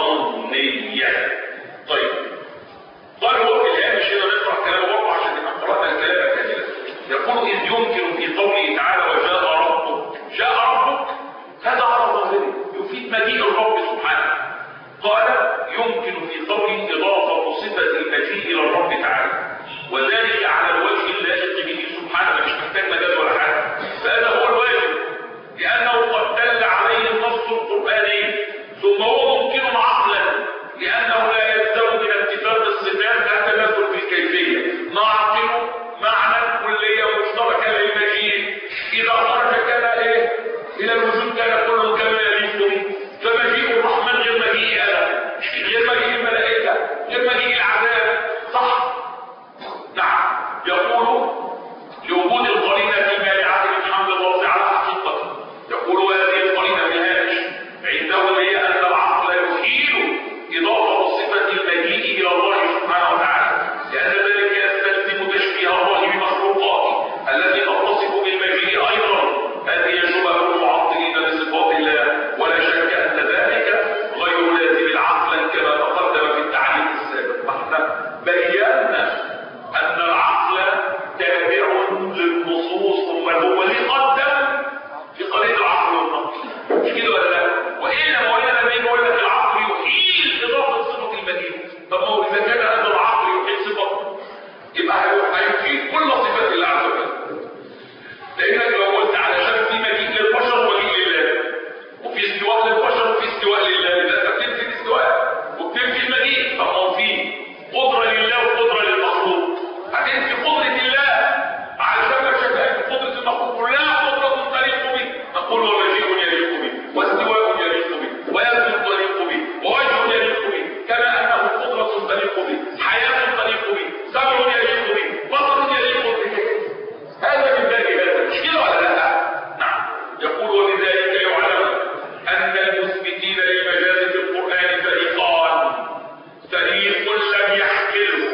ظنية. طيب قال هو في الآن مش هنا نقرأ كلامه برضه عشان نبقى قرأنا الكلام كاملا. يقول إذ يمكن في قوله تعالى وجاء ربك، جاء ربك هذا على ظاهره يفيد مجيء الرب سبحانه. قال يمكن في قوله إضافة صفة المجيء إلى الرب تعالى، وذلك على الوجه اللائق به سبحانه، مش محتاج مجاز ولا حاجة، فهذا هو الواجب لأنه قد دل عليه النص القرآني، ثم هو ممكن عقلا لأنه لا يلزم من اتفاق الصفات التماثل في الكيفية. نعقل معنى كلية مشتركة للمجيء، إذا خرج كان إلى الوجود كان كله كما يليق به، فمجيء الرحمن غير مجيء آدم، غير مجيء الملائكة، غير مجيء العذاب، صح؟ نعم. يقول لوجود القرينة المانعة من حمل اللفظ على حقيقته. يقول وهذه القرينة بالهامش عندهم هي أن العقل يحيل إضافة صفة المجيء إلى الله سبحانه وتعالى، لأن ذلك يستلزم تشبيه الله بمخلوقاته التي تتصف بالمجيء أيضا. هذه شبهة المعطلين لصفات الله، ولا شك أن ذلك غير لازم عقلا كما تقدم في التعليم السابق. نحن بينا أن العقل تابع للنصوص، ثم هو اللي قدم في قضية العقل والنقل، مش كده ولا لا؟ وإلا مولانا لما يقول لك العقل يحيل إضافة صفة المجيء، طب ما هو إذا كان هذا العقل يحيل صفة يبقى هيحيل كل صفات الله عز وجل، لأنك لو قلت علشان في مجيء للبشر ومجيء لله، وفي استواء للبشر وفي استواء لله، يبقى أنت بتنفي الاستواء وبتنفي المجيء. طب ما هو في قدرة لله وقدرة للمخلوق، هتنفي قدرة الله علشان ما تشبهش قدرة المخلوق كلها قدرة تليق به، نقول ومجيء يليق به، واستواء يليق به، ويد تليق به، ووجه يليق به، كما أنه قدرة تليق به، حياة تليق به، سمع يليق به، بصر يليق به. هذا من باب هذا، مش كده ولا لا؟ نعم. يقول ولذلك يعلم أن المثبتين للمجاز في القرآن فريقان، فريق لم يحمله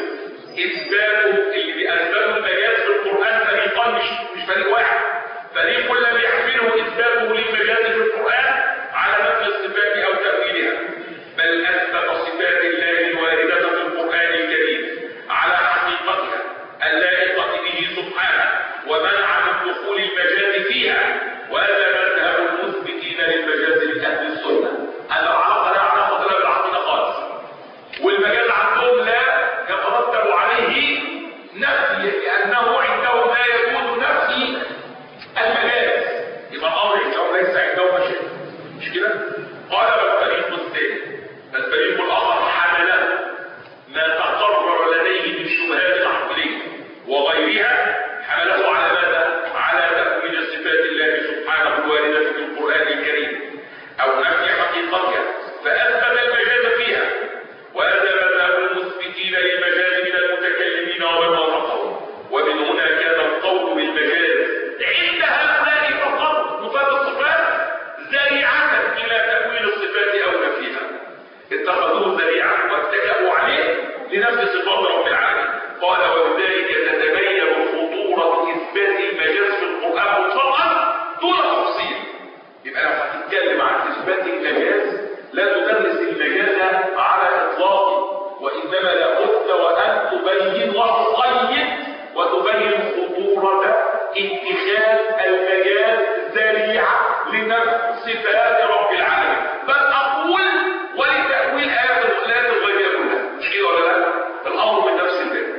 إثباته، اللي بأثبته المجاز في القرآن فريقان، مش فريق واحد، فريق لم يحمله إثباته للمجاز في القرآن على نفي الصفات أو تأويلها، بل أثبت صفات الله الواردة في القرآن الكريم على حقيقتها اللائقة به سبحانه، ومنع من دخول المجاز فيها. وهذا مذهب المثبتين للمجاز لأهل السنة، أن العلاقة لا علاقة لها بالعقيدة خالص، والمجاز عندهم لا يترتب عليه نفي، لأنه عندهم لا يجوز نفي المجاز، يبقى الأمر عندهم ليس عندهم مشاكل، مش كده؟ قال والفريق الثاني، الفريق الآخر حمله ما تقرر لديه من شبهات العقلية وغيرها، حمله على ماذا؟ على تأويل صفات الله سبحانه الواردة في القرآن الكريم أو نفي حقيقتها، فأثبت المجاز فيها. وهذا مذهب المثبتين للمجاز من المتكلمين ومن وافقهم، ومن هنا كان القول بالمجاز عند هؤلاء فقط نفاة الصفات ذريعة إلى تأويل الصفات أو نفيها، اتخذوه ذريعة واتكأوا عليه لنفي صفات رب العالمين. قال وبذلك تتبين خطورة إثبات المجاز في القرآن مطلقا دون تفصيل. يبقى لو هتتكلم عن إثبات المجاز لا تدرس المجاز على إطلاقه، وإنما لابد وأن تبين وتقيد وتبين خطورة اتخاذ المجاز ذريعة لنفي صفات رب العالمين، بل أقول ولتأويل آيات الغيبية كلها، مش كده ولا لا؟ الأمر من نفس الباب.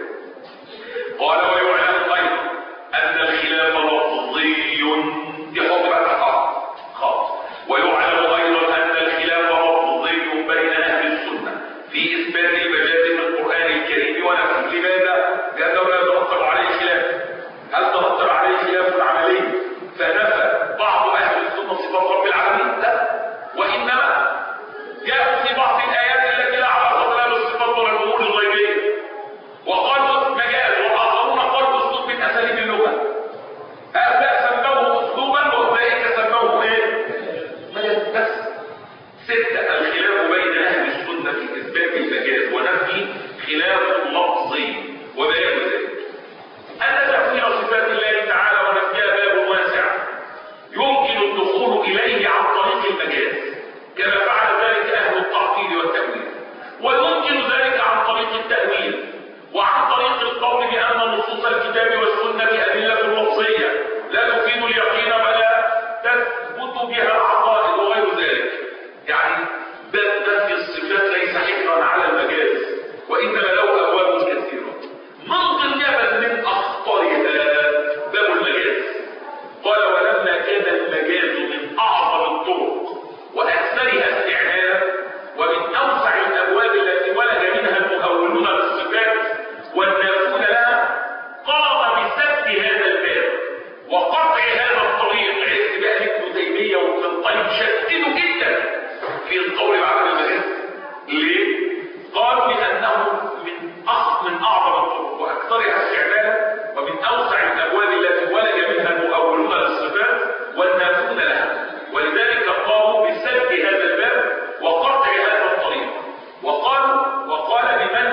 قال ويعلم أيضا أن الخلاف لفظي، دي حكم خاص، ويعلم لماذا؟ لأنه لا يترتب عليه خلاف. هل ترتب عليه خلاف عملي فنفى بعض أهل السنة صفات رب العالمين؟ لا، وإنما جاءوا في بعض الآيات التي لا علاقة لها بالصفات ولا الأمور الغيبية وقالوا مجاز، وآخرون قالوا أسلوب من أساليب اللغة. هؤلاء سموه أسلوبا وأولئك سموه إيه؟ مجاز. بس 6 الخلاف بين أهل السنة في إثبات المجاز ونفي خلاف لفظي وبيان ذلك. أن تأويل صفات الله تعالى ونفيها باب واسع يمكن الدخول إليه عن طريق المجاز كما فعل ذلك أهل التعطيل والتأويل، ويمكن ذلك عن طريق التأويل وعن طريق القول بأن نصوص الكتاب والسنة أدلة لفظية لا تفيد اليقين ولا تثبت بها العقائد وغير ذلك. يعني باب نفي الصفات ليس حكرا على المجاز، وإنما له أبواب كثيرة. من ضمنها من أخطرها باب المجاز. قال ولما كان المجاز من أعظم الطرق وأكثرها استعمالا ومن أوسع الأبواب التي ولد منها المؤولون للصفات والنافون لها، قام بسد هذا الباب وقطع هذا الطريق. عرفت بقى ابن تيمية وابن القيم شددوا جدا في القول بعد المجاز. ليه؟ قالوا لأنه من أعظم الطرق وأكثرها استعمالا ومن أوسع الأبواب التي ولد منها المؤولون للصفات والنافون لها، ولذلك قاموا بسد هذا الباب وقطع هذا الطريق. وقال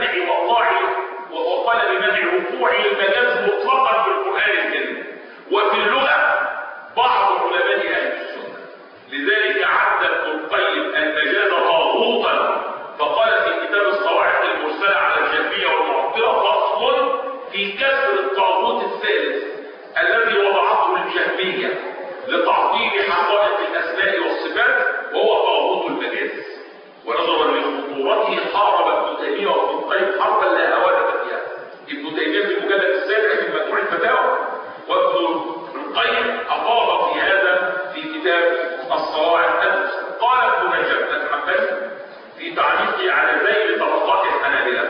بمنع وقوع المجاز مطلقا في القرآن الكريم وفي اللغة بعض علماء أهل السنة. لذلك عد ابن القيم المجاز طاغوتا، فقال في كتاب الصواعق المرسلة على الجهمية والمعطلة فصل في كسر الطاغوت الثالث الذي وضعته الجهمية لتعطيل حقائق الأسماء والصفات، وهو طاغوت المجاز. ونظرا لخطورته حارب ابن تيمية وابن القيم حربا لا هوادة فيها. ابن تيمية في المجلد السابع من مجموع الفتاوى، وابن القيم أفاض في هذا في كتاب الصواعق المرسلة. قال ابن نجم الحنبلي في تعليقه على ذيل طبقات الحنابلة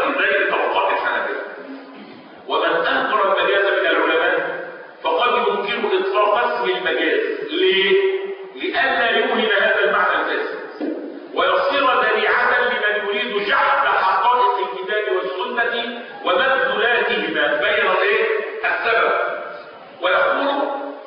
ومن أنكر المجاز من العلماء فقد يمكنه إطلاق اسم المجاز. ليه؟ لئلا يوهم هذا المعنى الفاسد ويصير ذريعة لمن يريد جحد حقائق الكتاب والسنة ومدلولاتهما بين السبب. ويقول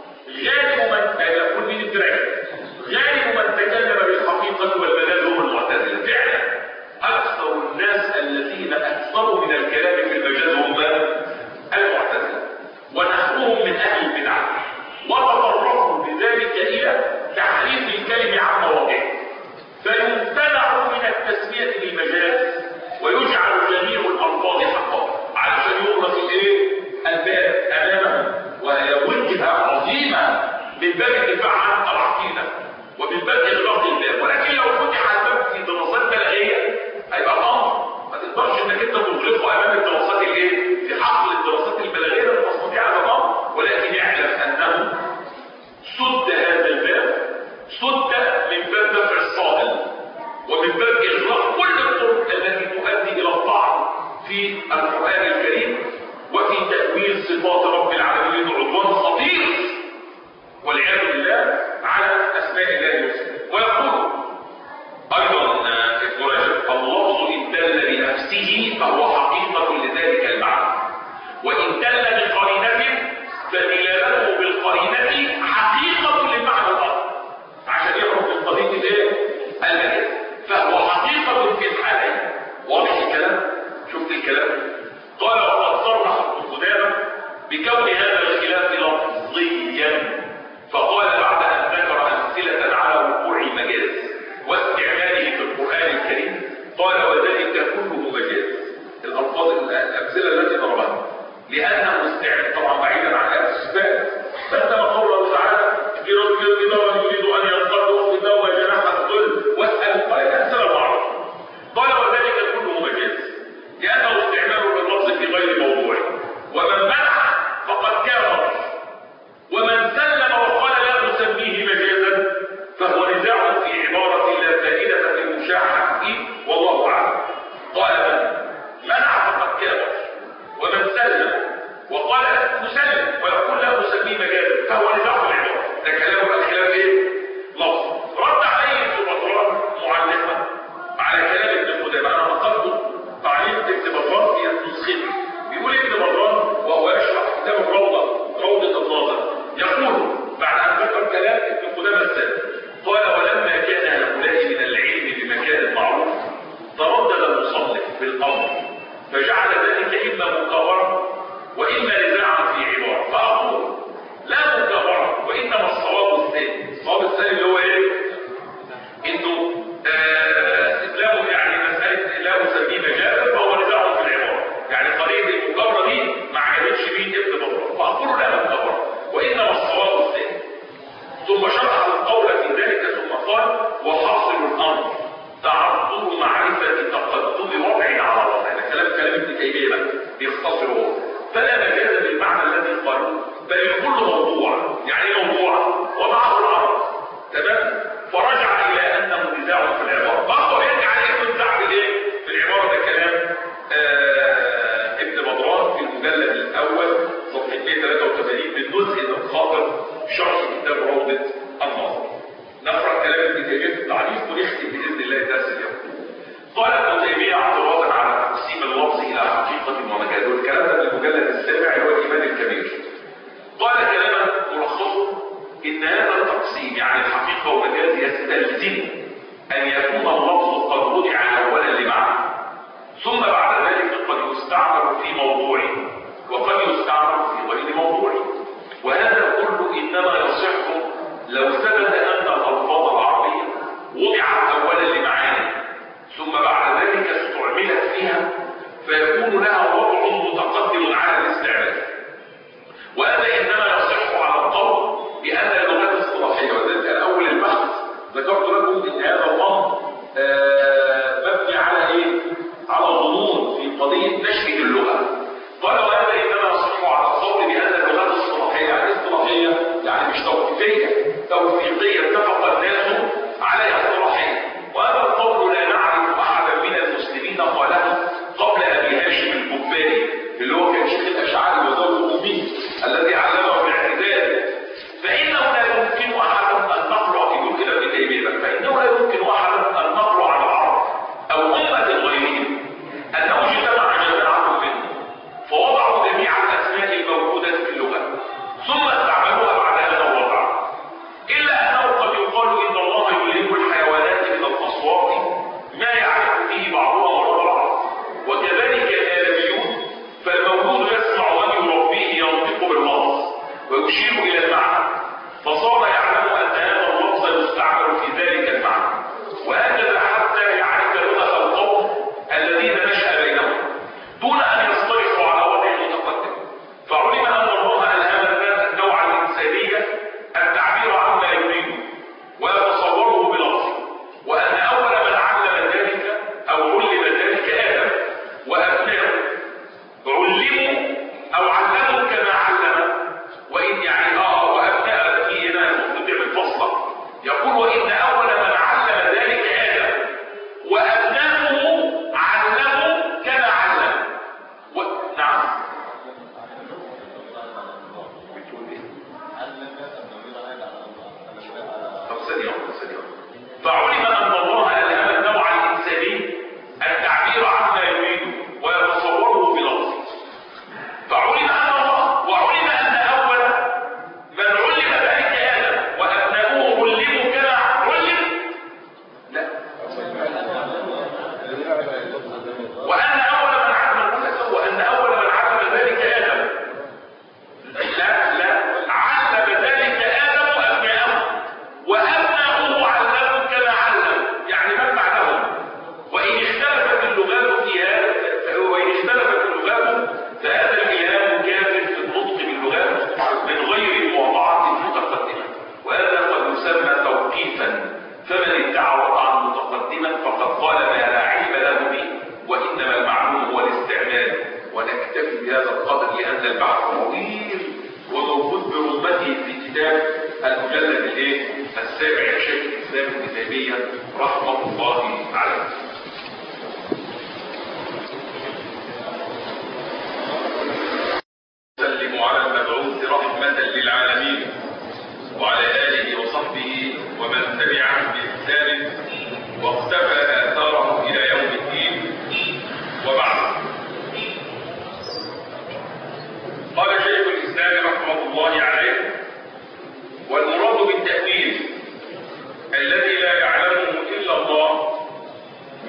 غالب من تكلم بالحقيقة والمجاز هم المعتزلة. فعلا أكثر الناس الذين أكثروا من الكلام في المجاز هم المعتزلة، ونحوهم من أهل البدع، وتطرقوا بذلك إلى تحريف الكلم عن مواضعه، فيمتنع من التسمية بالمجاز ويجعل جميع الألفاظ حقا علشان يغلق الباب أمامه. وهي وجهة عظيمة من باب الدفاع عن العقيدة ومن باب إغلاق الباب. ولكن لو فتح الباب في دراسات بلاغية هيبقى الأمر ما تقدرش إنك أنت تغلقه أمام الدراسات في حقل الدراسات البلاغية المستطيع على الأمر. ولكن يعلم أنه سد هذا الباب، سد من باب دفع الصائل ومن باب إغلاق كل الطرق التي تؤدي إلى الطعن في القرآن الكريم وفي تأويل صفات رب العالمين عدوان خطير والعياذ بالله على أسماء الله وصفاته. ويقول أيضا ابن رجب اللفظ إن دل بنفسه فهو حقيقة لذلك المعنى، وإن دل بقرينة فدلالته بالقرينة حقيقة للمعنى الآخر. عشان يعرف القضية المجاز فهو حقيقة في الحالين. واضح الكلام؟ شفت الكلام؟ قال وقد صرح ابن قدامة بكون هذا الخلاف لفظيا، فقال بعد أن ذكر أمثلة على وقوع المجاز واستعماله في القرآن الكريم قال وذلك كله مجاز. الأمثلة التي ضربها لأنه استعمال طبعا بعيدا عن آيات الصفات. فأنت قوله تعالى في رجل كده يريد أن ينقضوا في دوما جناح الظل واسأل قال أمثلة معروفة. قال وذلك كله مجاز لأنه استعماله باللفظ في غير موضوعه، ومن منع فقد كان فجعل ذلك إما مكابرة وإما نزاعا في عبارة. فأقول لا مكابرة، وإنما الصواب الثاني. الصواب الثاني اللي هو إيه؟ إنه إسلامه يعني مسألة لا أسميه مجازا فهو نزاع في العبارة، يعني قضية المكابرة دي ما عجبتش بيه ابن بطران. فأقول لا مكابرة وإنما الصواب الثاني. ثم شرح القول في ذلك ثم قال وحاصل الأمر تعذر معرفة تقدم وضع على وضع. هذا كلام ابن تيمية بيختصره، فلا مجاز بالمعنى الذي قالوه، بل الكل موضوع. يعني موضوع ومعه الأمر، تمام؟ فرجع إلى أنه نزاع في العبارة. برضه يرجع عليه نزاع في الايه؟ في العبارة. ده كلام ابن بطران في المجلد الأول صفحة 183 من جزء الخاطر شرح كتاب روضة الناظر. نقرأ كلام ابن تيمية في التعليق ونختم بإذن الله درس اليوم. قال ابن تيمية اعتراضا على تقسيم اللفظ إلى حقيقة ومجاز، والكلام ده في المجلد السابع اللي هو الإيمان الكبير. قال كلاما ملخصه إن هذا التقسيم يعني الحقيقة ومجاز يستلزم أن يكون اللفظ قد وضع أولا لمعنى، ثم بعد ذلك قد يستعمل في موضوع وقد يستعمل في غير موضوع. وهذا كله إنما يصح لو ثبت أن الألفاظ العربية وضعت أولا لمعاني ثم بعد ذلك استعملت فيها فيكون لها وضع متقدم على الاستعمال. وهذا إنما يصح على القول بأن اللغات الاصطلاحية، وذلك الأول البحث ذكرت لكم إن هذا الأمر مبني على إيه؟ على ظنون في قضية نشأة اللغة. قال وهذا إنما يصح على القول بأن اللغات الاصطلاحية، يعني اصطلاحية يعني مش توقيفية، توقيفية اتفق الناس على اصطلاحية. وهذا القول لا نعرف أحدا من المسلمين قاله قبل أبي هاشم البخاري اللي هو كان شيخ الأشعري وزوجه أمه الذي علمه الاعتدال. فإنه لا يمكن أحدا أن نقرأ، يقول كده ابن تيمية، فإنه لا يمكن أحدا أن نقرأ على العرب أو أمة غيرهم أنه اجتمع جماعة منهم فوضعوا جميع الأسماء الموجودة في اللغة ثم استعملوها بعد هذا الوضع، إلا أنه قد يقال إن الله يلهم الحيوانات من الأصوات ما يعرف به بعضها مرض بعض، وكذلك الآدميون فالمولود يسمع من يربيه ينطق باللفظ ويشير إلى المعنى، فصار يعلم أن هذا اللفظ يستعمل في ذلك المعنى. وهكذا حتى يعرف لغة القوم الذين نشأ بينهم دون أن يصطلحوا على وضع متقدم. فعلم أن الله ألهم النوع الإنسانية التعبير عما يريد ويتصوره بلفظه، وأن أول من علم ذلك أو علم ذلك آدم وأبنائه علموا أو علموا كما علم. وإن يعني وأبناء في هنا المفروض بالفصل يقول وإن أول من علم ذلك آدم وأبنائه علموا كما علم. نعم بتقول إيه؟ طب ثانية. فعلم أن الله ألهم النوع الإنساني التعبير عما يريد ويتصوره بلفظه. فعلم أن الله، وعلم أن أول من علم ذلك آدم وأبناؤه علموا كما علم. لا، وأن أول من علم ذلك آدم. لا، علم ذلك آدم وأبناؤه وأبناؤه علموا كما علم، يعني من بعدهم. وإن اختلفت اللغات فهذا الإلهام كافر في النطق باللغات من غير الموضوعات المتقدمة، وهذا قد يسمى توقيفا. فمن ادعى وضعا متقدما فقد قال ما لا علم له به، وإنما المعلوم هو الاستعمال. ونكتفي بهذا القدر لأن البحث طويل وموجود برمته في كتاب المجلد السابع لشيخ الإسلام ابن تيمية رحمة الله عليه. سلم على المبعوث رحمة للعالمين وعلى آله وصحبه ومن تبعهم بإحسان واقتفى آثارهم إلى يوم الدين، وبعد. قال شيخ الإسلام رحمة الله عليه والمراد بالتأويل الذي لا يعلمه إلا الله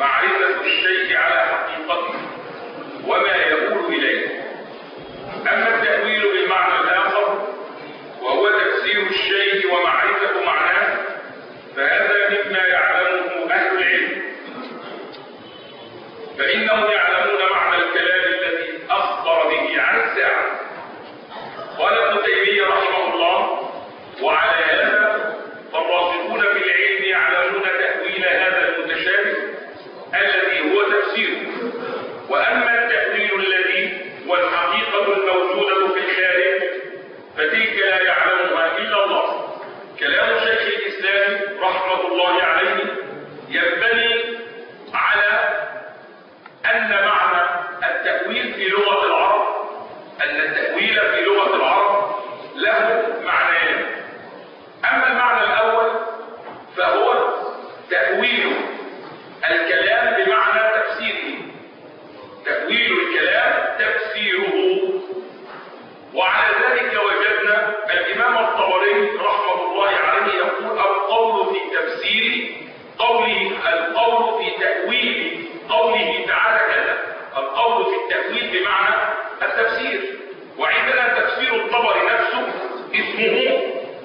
فتلك لا يعلمها إلا الله. كلام شيخ الإسلام رحمة الله عليه ينبني على أن معنى التأويل في لغة العرب، أن التأويل في لغة العرب له معنيان. أما المعنى الأول فهو تأويل الكلام بمعنى تفسيره، تأويل الكلام تفسيره. وعلى ذلك وجدنا الإمام الطبري رحمه الله عليه يقول القول في تفسير قوله، القول في تأويل قوله تعالى كذا، القول في التأويل بمعنى التفسير. وعندنا تفسير الطبري نفسه اسمه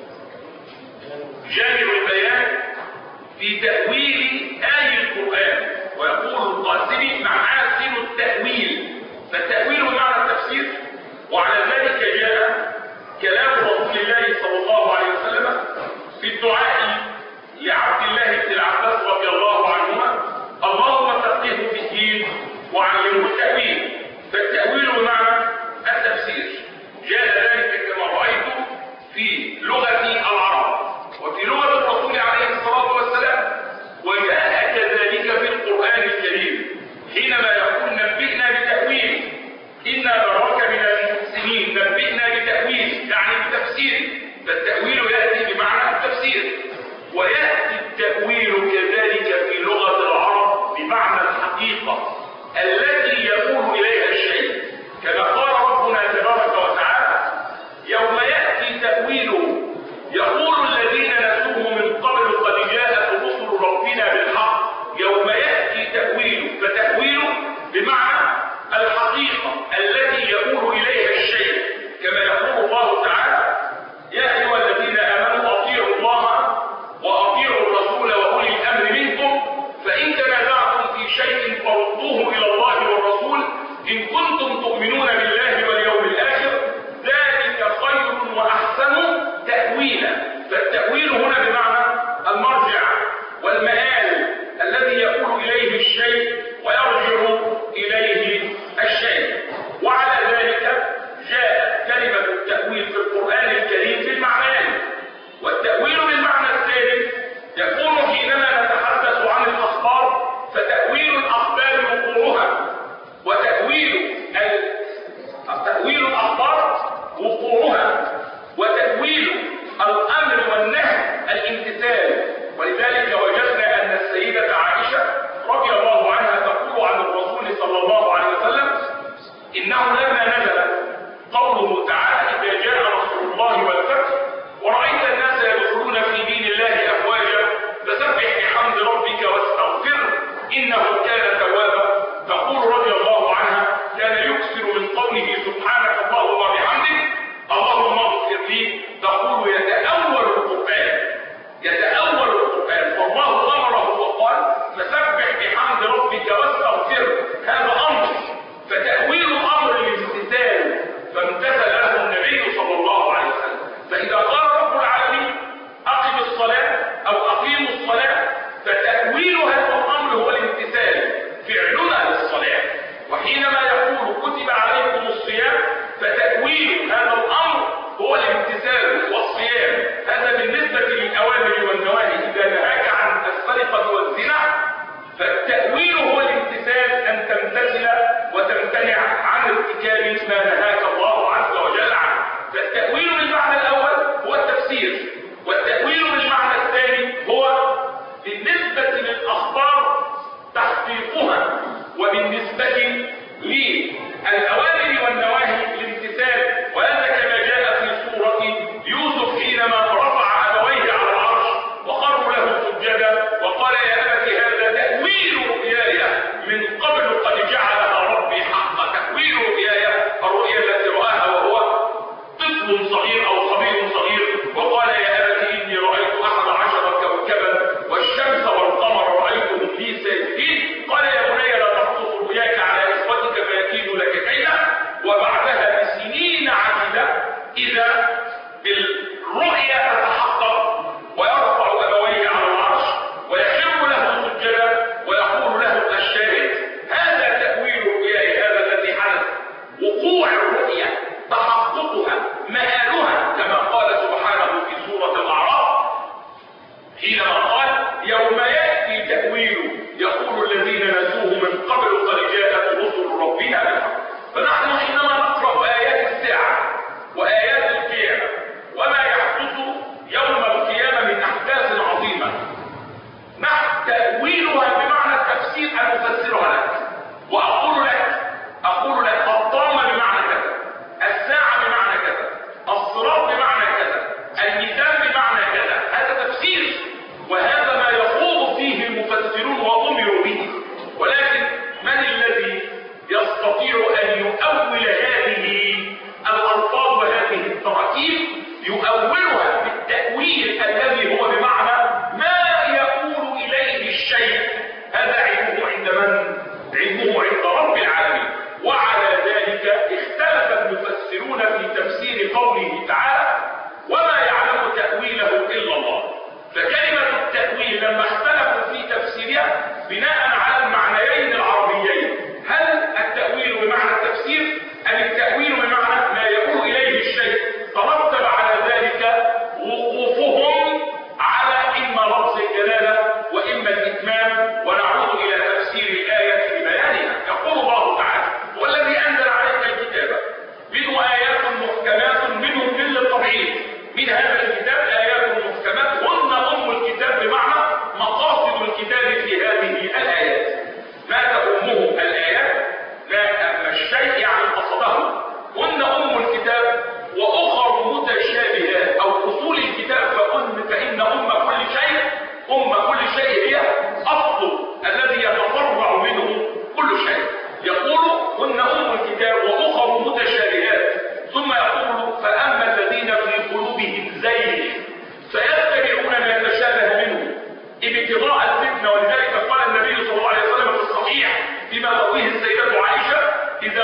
جامع البيان في تأويل آي القرآن، ويقول القاسمي محاسن التأويل، فالتأويل بمعنى التفسير. وعلى ذلك جاء كلام رسول الله صلى الله عليه وسلم في الدعاء لعبد الله بن العباس رضي الله عنهما: اللهم فقهه في الدين وعلمه التأويل. فالتأويل بمعنى التفسير. جاء ذلك كما رأيت في لغة العرب وفي لغة الرسول عليه الصلاة والسلام، وجاء كذلك في القرآن الكريم حينما يقول نبئنا بتأويل، إنا نراك من المحسنين، نبئنا بتأويل يعني بتفسير. فالتأويل يأتي بمعنى التفسير. ويأتي التأويل كذلك في لغة العرب بمعنى الحقيقة التي يقول إليها الشيء، كما قال ربنا تبارك وتعالى: يوم يأتي تأويله يقول الذين نسوه من قبل قد جاءت رسل ربنا بالحق. يوم يأتي تأويله، فتأويله بمعنى الحقيقة التي يقول إليها الشيء، كما يقول الله تعالى: يا أيها الذين آمنوا أطيعوا الله وأطيعوا الرسول وأولي الأمر منكم، فإن تنازعتم في شيء فردوه إلى الله والرسول إن كنتم تؤمنون بالله واليوم الآخر، ذلك خير وأحسن تأويلا. فالتأويل هنا بمعنى المرجع والمآل الذي يقول إليه الشيء ويرجع إليه الشيء. وعلى ذلك جاءت كلمة التأويل في القرآن الكريم في المعنيين. والتأويل بالمعنى الثالث يكون حينما نتحدث عن الأخبار، فتأويل الأخبار وقوعها، وتأويل الأخبار وقوعها، وتأويل الأمر والنهي الامتثال. ولذلك وجدنا أن السيدة عائشة رضي الله عنها تقول عن الرسول صلى الله عليه وسلم: إنه لما نزل قوله تعالى: إذا جاء رسول الله والفتح ورأيت الناس يدخلون في دين الله أفواجا فسبح بحمد ربك واستغفره إنه كان توابا. تقول رضي الله عنها: كان يكثر من قوله سبحانك اللهم وبحمدك اللهم اغفر لي. تقول يتأول القرآن، يتأول القرآن، فالله أمره وقال: فسبح بحمد ربك واستغفره. هذا أمر، فتأويل الأمر الامتثال، فامتثل له النبي صلى الله عليه وسلم. فإذا قال رب العالمين: أقم الصلاة أو أقيموا الصلاة، فتأويل هذا الأمر هو الامتثال، فعلنا للصلاة. وحينما يقول كتب عليكم الصيام، فتأويل هذا الأمر هو الامتثال والصيام. هذا بالنسبة للأوامر والنواهي. إذا نهاك عن السرقة والزنا، فالتأويل هو الامتثال، أن تمتثل وتمتنع عن ارتكاب ما نهاك الله عز وجل عنه. فالتأويل بالمعنى الأول هو التفسير، والتأويل بالمعنى الثاني هو بالنسبة للأخبار تحقيقها، وبالنسبة للأوامر والنواهي الامتثال. وهذا كما جاء في سورة يوسف حينما رفع أبويه على العرش وخروا له سجدا وقال: يا أبت هذا تأويل رؤياي من قبل قد جعلها ربي حقا. تأويل رؤياي، الرؤيا التي رآها وهو طفل صغير أو صبي صغير، وقال: يا أبت إني رأيت 11 كوكبا والشمس والقمر رأيتهم لي ساجدين. قال: يا بني لا تقصص رؤياك على إخوتك فيكيدوا لك كيدا. يؤول هذه الألفاظ وهذه التراكيب يؤولها بالتأويل الذي هو بمعنى ما يؤول إليه الشيء. هذا علمه عند من؟ علمه عند رب العالمين. وعلى ذلك اختلف المفسرون في تفسير قوله تعالى وما يعلم تأويله إلا الله. فكلمة التأويل لما اختلفوا في تفسيرها بناء على المعنيين العربيين، هل التأويل بمعنى التفسير أم التأويل بمعنى ما يؤول إليه الشيء، ترتب على ذلك وقوفهم على إما لفظ الجلالة وإما الإتمام. ونعود إلى تفسير الآية ببيانها. يقول الله تعالى والذي أنزل عليك الكتاب منه آيات محكمات منهم كل التبعيد. من هذا الكتاب آيات محكمات هن أم الكتاب بمعنى مقاصد الكتاب في هذه الآيات. ما تأمه الآيات لا أم الشيء يعني قصده. هن أم الكتاب وأخر متشابهات أو أصول الكتاب فإن أم كل شيء هي أصل الذي يتفرع منه كل شيء. يقول هن أم الكتاب وأخر متشابهات، ثم يقول فأما الذين في قلوبهم زيغ فيتبعون ما يتشابه منه ابتغاء الفتنة. ولذلك قال النبي صلى الله عليه وسلم في الصحيح فيما رواه السيدة عائشة إذا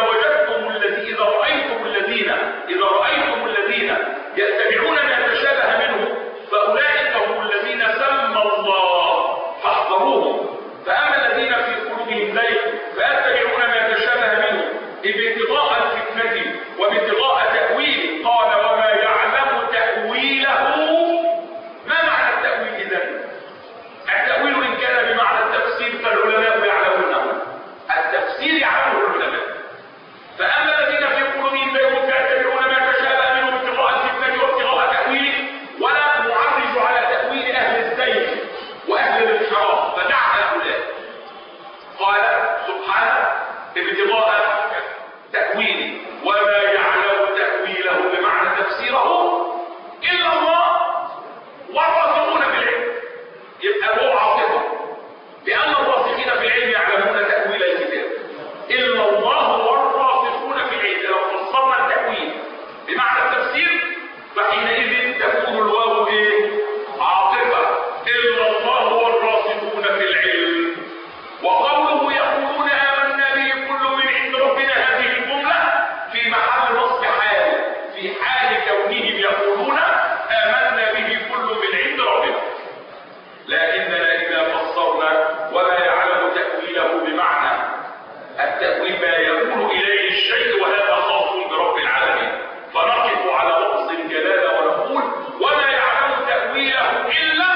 رأيتم الذين يتبعون ما يتشابه منه فأولئك هم الذين سمى الله فاحذروهم. فأما الذين في قلوبهم زيغ فيتبعون ما يتشابه منه ابتغاء الفتنة وابتغاء تأويله. قال وما يعلم تأويله. ما معنى التأويل إذن؟ التأويل إن كان بمعنى التفسير فالعلماء يعلمونه. التفسير يعلمه العلماء. فأما الذين في قلوبهم زيغ فيتبعون ما تشابه منه ابتغاء الفتنة وابتغاء تأويله. ولا نعرج على تأويل أهل الزيغ وأهل الانحراف فدع هؤلاء. قال سبحانه ابتغاء تأويله وما يعلم تأويله بمعنى تفسيره إلا الله والراسخون في العلم. يبقى هو عاصفه لأن الراسخين في العلم يعلمون تأويل الكتاب إلا الله والراسخون في العلم. لو فسرنا التأويل بمعنى التفسير فحينئذ تكون الواو عاطفة إلا الله والراسخون في العلم. وقوله يقولون آمنا به كل من عند ربنا هذه الجملة في محل نصب حال، في حال كونهم يقولون آمنا به كل من عند ربنا. لكننا إذا فسرنا وما يعلم تأويله بمعنى التأويل ما يقول إليه الشيء وهذا خاص برب العالمين، فنقف على لفظ الجلالة ونقول وما يعلم تأويله إلا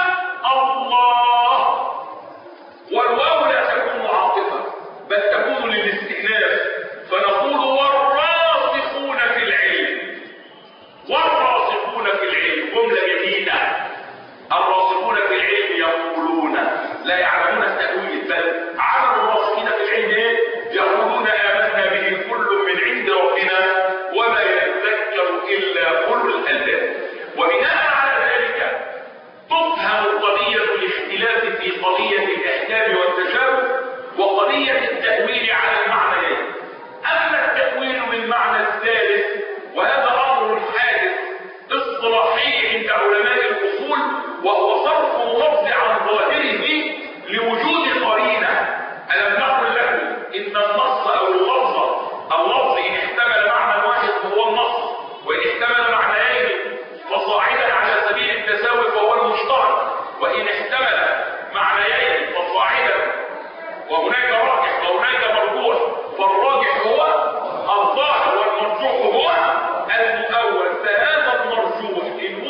الله. والواو لا تكون عاطفة بل تكون للاستئناف، فنقول والراسخون في العلم. والراسخون في العلم جملة جديدة. الراسخون في العلم يقولون لا يعلمون التأويل بل على الراسخين في العلم يقولون آمنا به كل من عند ربنا وما يذكر إلا أولو الألباب. وبناء على ذلك تفهم قضية الاختلاف في قضية الإحكام والتشابه وقضية التأويل على المعنيين. أما التأويل بالمعنى الثالث وهذا أمر حادث اصطلاحي عند علماء الأصول، وهو صرف اللفظ عن ظاهره لوجود قرينة. ألم نقل لكم إن النص أو اللفظ إن احتمل معنى واحد فهو النص، وإن احتمل معنيين فصاعدا على سبيل التساوي فهو المشترك، وإن احتمل معنيين فصاعدا وهناك راجح وهناك مرجوح فالراجح هو الظاهر والمرجوح هو المؤول. فهذا المرجوح إن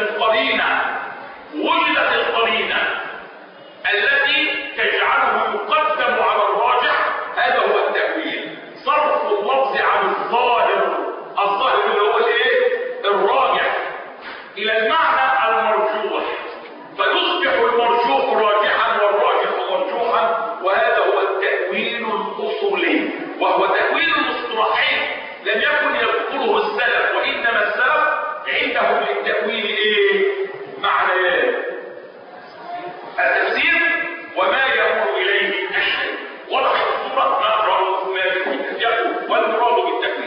وجدت القرينة التي تجعله يقدم على الراجح، هذا هو التأويل. صرف اللفظ عن الظاهر اللي هو الراجح إلى المعنى المرجوح، فيصبح المرجوح راجحا والراجح مرجوحا، وهذا هو التأويل الأصولي، وهو تأويل اصطلاحي لم يكن يذكره السلف، وإنما السلف عندهم للتأويل معنيان: التفسير وما يقول إليه الشيء. وضح الصورة ما أقرأه ما بالكتاب يقول والمراد بالتفسير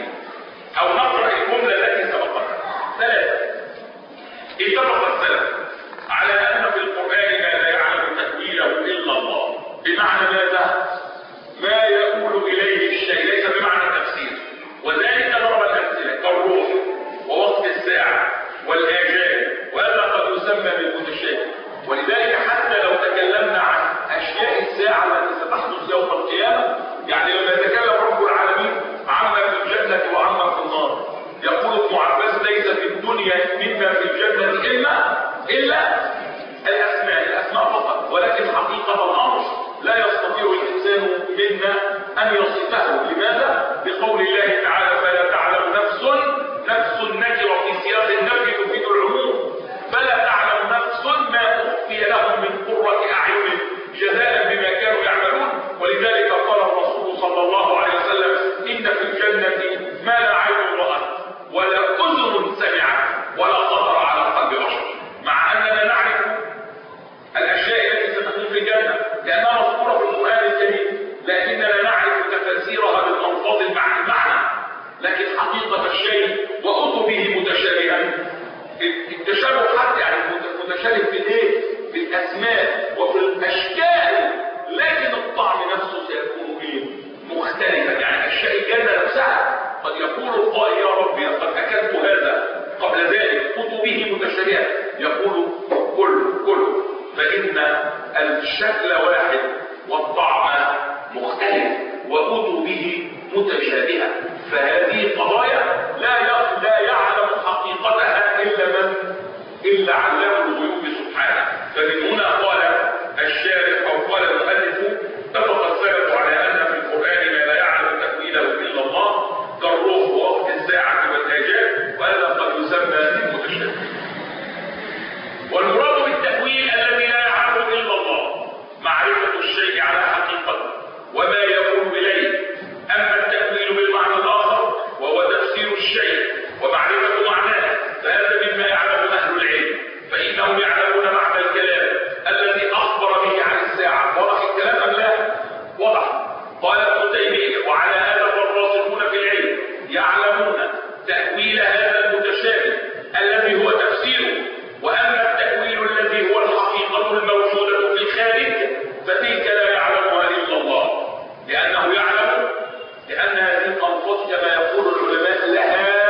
الاسماء وفي الاشكال، لكن الطعم نفسه سيكون ايه؟ مختلفا. يعني اشياء الجنه نفسها قد يقول القائل يا ربي لقد اكلت هذا قبل ذلك، كتبه متشابهه، يقول كل فان الشكل واحد والطعم مختلف وكتبه متشابهه. فهذه قضايا لا يعلم حقيقتها الا علام الغيوب سبحانه. فمن هنا قال الشارح او قال المؤلف: اتفق السلف على ان في القران ما لا يعلم تاويله الا الله كالروح ووقت الساعه والنجاه، وهذا قد يسمى المتشابه. والمراد بالتاويل الذي لا يعلم الا الله معرفه الشيء على حقيقته وما يقول اليه. اما التاويل بالمعنى الاخر وهو تفسير الشيء ومعرفه معناه، فهذا مما يعلم اهل العلم، فانهم يعلمون معنى الكلام الذي اخبر به عن الساعه. واضح الكلام ام لا؟ واضح. قال ابن تيميه: وعلى هذا فالراسخون في العلم يعلمون تاويل هذا المتشابه الذي هو تفسيره. واما التاويل الذي هو الحقيقه الموجوده في الخارج فتلك لا يعلمها الا الله، لانه يعلم لان هذه الالفاظ كما يقول العلماء لها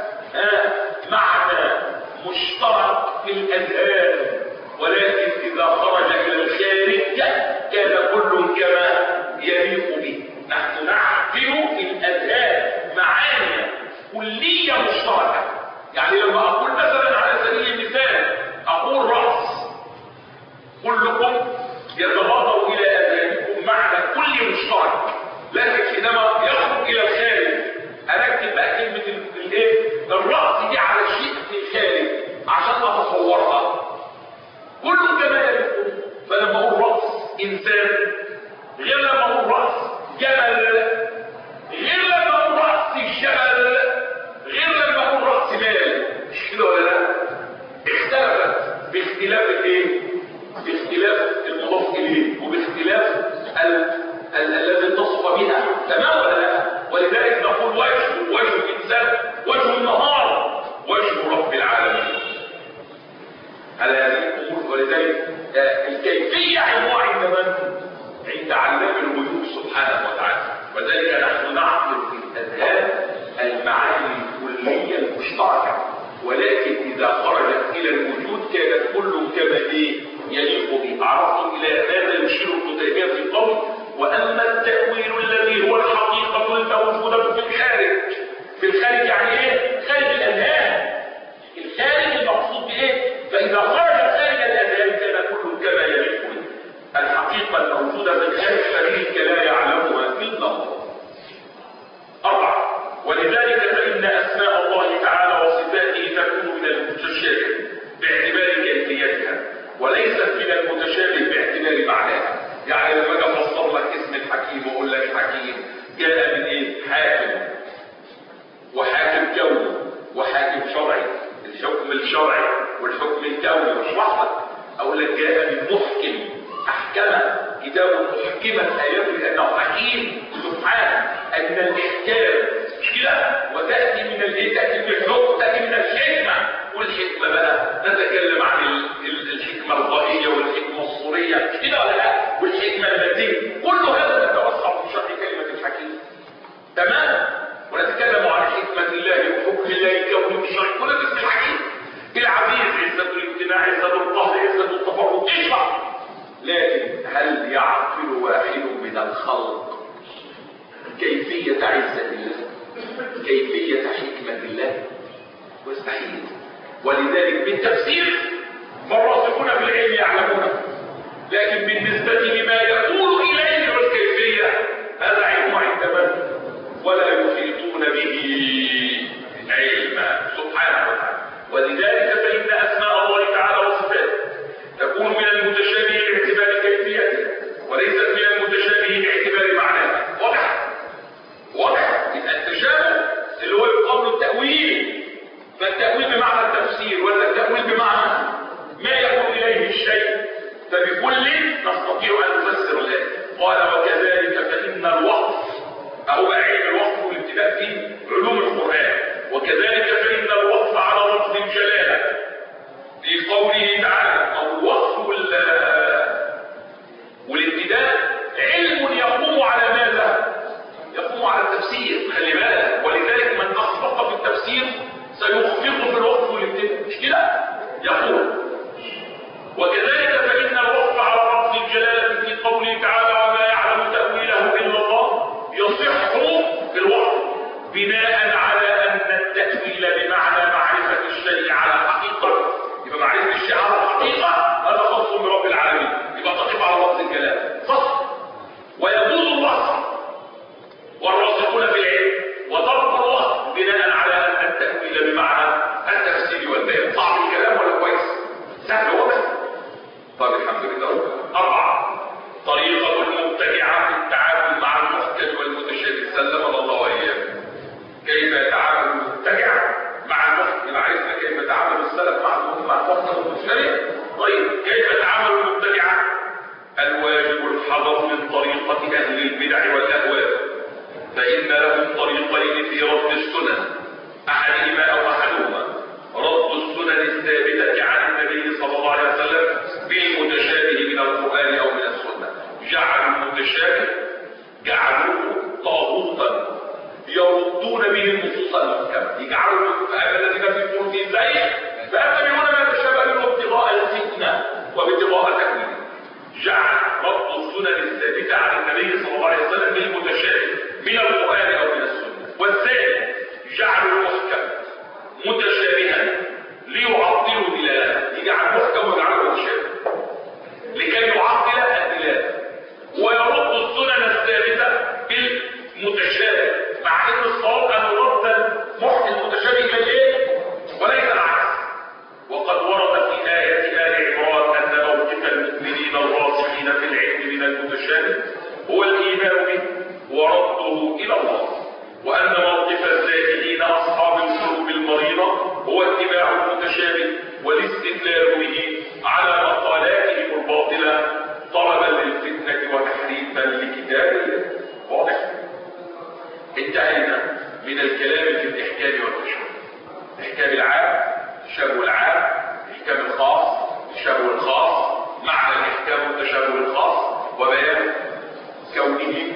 معنى مشترك في الاذهان، ولكن اذا خرج الى الخارج كان كل كما يليق به. نحن نعقل في الاذهان معاني كليه مشتركه. يعني لما اقول مثلا على سبيل المثال اقول راس، كلكم يتبادر الى اذهانكم معنى كلي مشترك، لكن حينما يخرج الى الخارج اركب بقى كلمه الراس دي على شيء في الخارج عشان اتصورها كله كما يليق. فلما اقول راس انسان غير لما اقول راس جبل، غير لما اقول راس الجبل، غير لما اقول راس مال. مش كده ولا لا؟ اختلفت باختلاف باختلاف المضاف اليه وباختلاف الذي اتصف بها، تمام ولا لا؟ ولذلك نقول وجه الانسان وجه النهار، وجه رب العالمين على هذه الامور. ولذلك الكيفيه علمها عند من؟ عند علام الغيوب سبحانه وتعالى. وذلك نحن نعقل في الاذهان المعاني الكليه المشتركه، ولكن اذا خرجت الى الوجود كانت كل كما يليق به. عرفتم الى ماذا يشير ابن تيميه في قول: واما التاويل الذي هو الحقيقه الموجوده في الخارج. في الخارج يعني ايه؟ خارج الاذهان. الخارج المقصود بايه؟ فاذا خرج خارج الاذهان كان كل كما يليق به. الحقيقه الموجوده في الخارج فذلك لا يعلمها الا الله. 4. ولذلك فان اسماء الله تعالى وصفاته تكون من المتشابه باعتبار كيفيتها، وليست من المتشابه باعتبار معناها. يعني لما اجي افسر لك اسم الحكيم واقول لك حكيم جاء من ايه؟ حاكم، وحاكم كوني وحاكم شرعي. الحكم الشرعي والحكم الكوني بشرح لك. اقول لك جاء من محكم، احكم كتاب محكمت اياته لانه حكيم سبحانه، اي من الاحكام. مش كده؟ وتاتي من الايه؟ تاتي من الحكم، تاتي من الحكمه. والحكمه بقى نتكلم عن الحكمه الضائيه والحكمه الصوريه، مش كده ولا لا؟ والحكمه الماديه. كل هذا نتوسع في شرح كلمه الحكيم، تمام؟ ونتكلم عن حكمه الله وحكم الله الكوني الشرعي. كل اسم الحكيم العزيز، عزه الامتناع، عزه القهر، عزه التفرد، اشرح. لكن هل يعقل واحد من الخلق كيفيه عزه الله؟ كيفيه حكمه الله؟ مستحيل. ولذلك بالتفسير فالراسخون في العلم يعلمونه، لكن بالنسبه لما يقول اليه والكيفيه هذا علم عند من؟ ولا يحيطون به علما سبحانه وتعالى. ولذلك فان اسماء الله تعالى وصفاته تكون من المتشابه باعتبار كيفيته، وليست من المتشابه باعتبار معناه. واضح؟ يبقى التشابه اللي هو يقول التاويل، فالتاويل بمعنى التفسير، ولا التاويل بمعنى ما يقول اليه الشيء. فبكل نستطيع ان نفسر الايه. قال: وكذلك فان الوقف، اهو علم الوقف والابتداء في علوم القران. وكذلك فان الوقف على لفظ الجلاله في قوله تعالى، او الوقف تأويل النصوص المحكمة، يجعلوا الذين في قلوبهم زيغ فيتبعون ما تشابه منه ابتغاء الفتنة وابتغاء تأويله. جعل ربط السنن الثابتة عن النبي صلى الله عليه وسلم بالمتشابه من القرآن أو من السنة. والثاني جعل المحكم متشابها ليعطلوا دلالته، يجعل محكم ويجعله متشابه لكي يعطل الدلالة، ويرد السنن الثابتة بالمتشابه، مع ان الصواب ان يرد المتشابه الى ايه وليس العكس. وقد ورد في آية آل عمران ان موقف المؤمنين الراسخين في العلم من المتشابه هو الايمان به ورده الى الله، وان موقف الزاهدين اصحاب القلوب المريضة هو اتباع المتشابه والاستدلال به على مقالاتهم الباطلة طلبا للفتنة وتحريفا لكتاب الله. واضح؟ انتهينا من الكلام في الاحكام والتشابه. الاحكام العام، التشابه العام، الاحكام الخاص، التشابه الخاص، معنى الاحكام والتشابه الخاص، وبيان كونه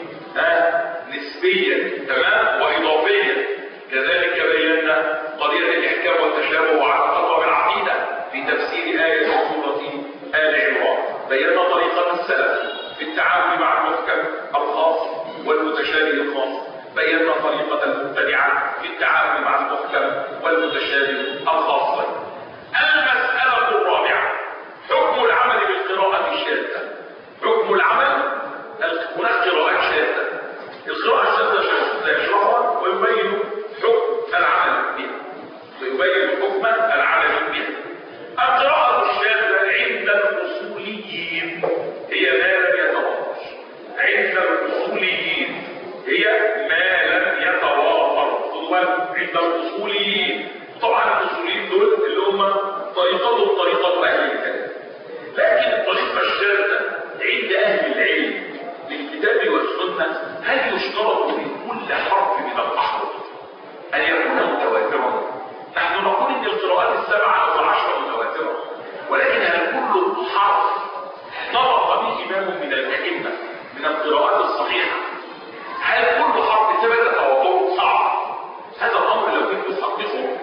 نسبيا تمام واضافيا. كذلك بينا قضية الاحكام والتشابه وعلاقتها بالعقيدة في تفسير آية سورة آل عمران. بينا طريقة السلف في التعامل مع المحكم الخاص والمتشابه الخاص. بينا طريقة المبتدعة في التعامل مع المحكم والمتشابه الخاص. المسألة الرابعة حكم العمل بالقراءة الشاذة. حكم العمل، هناك قراءات شاذة. القراءة الشاذة يشرحها ويبين حكم العمل بها، ويبين حكم العمل بها. القراءة الشاذة عند الأصوليين هي ما لم يتوافر. عند الأصوليين هي ما لم يتوافر. عند الأصوليين، طبعا الأصوليين دول اللي هم طريقتهم طريقة أهل الكلام، لكن الطريقة الشاذة عند أهل العلم للكتاب والسنة هل يشترط من كل حرف من الأحرف أن يكون متواترا؟ نحن نقول إن القراءات السبعة أو العشرة متواترة، ولكن هل كل حرف نطق به إمام من الأئمة من القراءات الصحيحة هل كل حرف ثبت تواتره؟ صعب. هذا الأمر لو كنت تحققه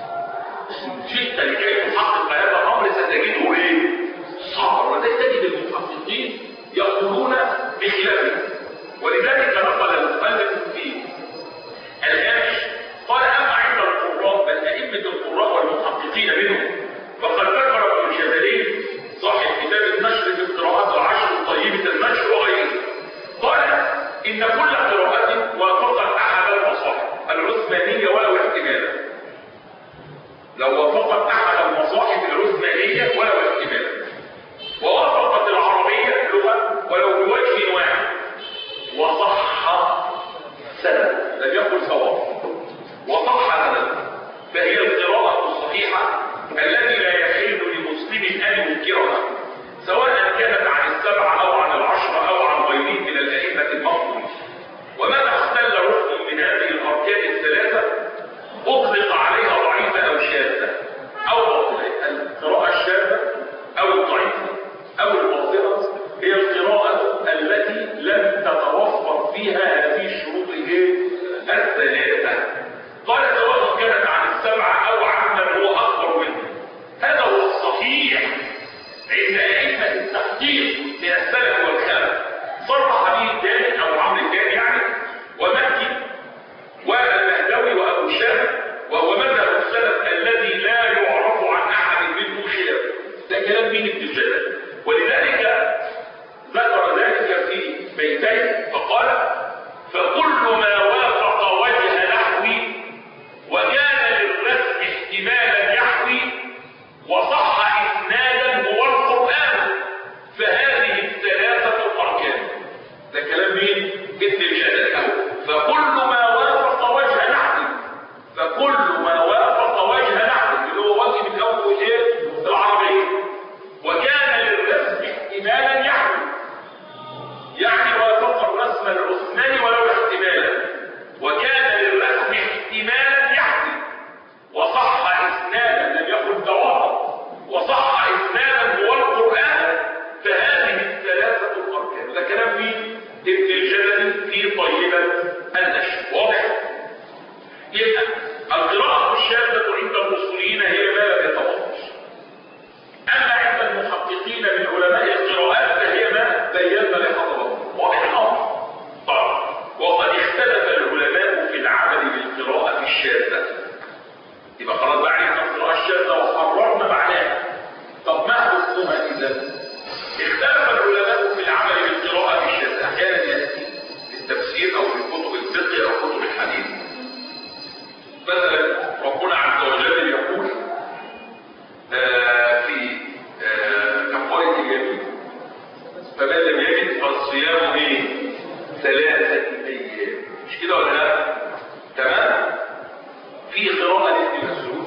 جئت لكي تحقق هذا الأمر ستجده إيه؟ صعب. وده تجد المحققين يقولون بخلافه. ولذلك نقل المؤلف في الهامش قال: أما عند القراء بل أئمة القراء والمحققين منهم فقد ذكر ابن الجزري صاحب كتاب النشر في القراءات العشر الطيبة النشر وغيره، قال إن كل قراءة وافقت أحد المصاحف العثمانية ولو احتمالا. لو وافقت أحد المصاحف العثمانية ولو احتمالا، ووافقت العربية اللغة ولو بوجه واحد، وصح سند، لم يقل صواب، وصح سند، فهي القراءة الصحيحة التي لا يحل لمسلم أن ينكرها، سواء كانت عن السبعة أو عن العشرة أو عن غيرهم من الأئمة المفضولين. ومن اختل ركن من هذه الأركان الثلاثة أطلق عليها ضعيفة أو شاذة، أو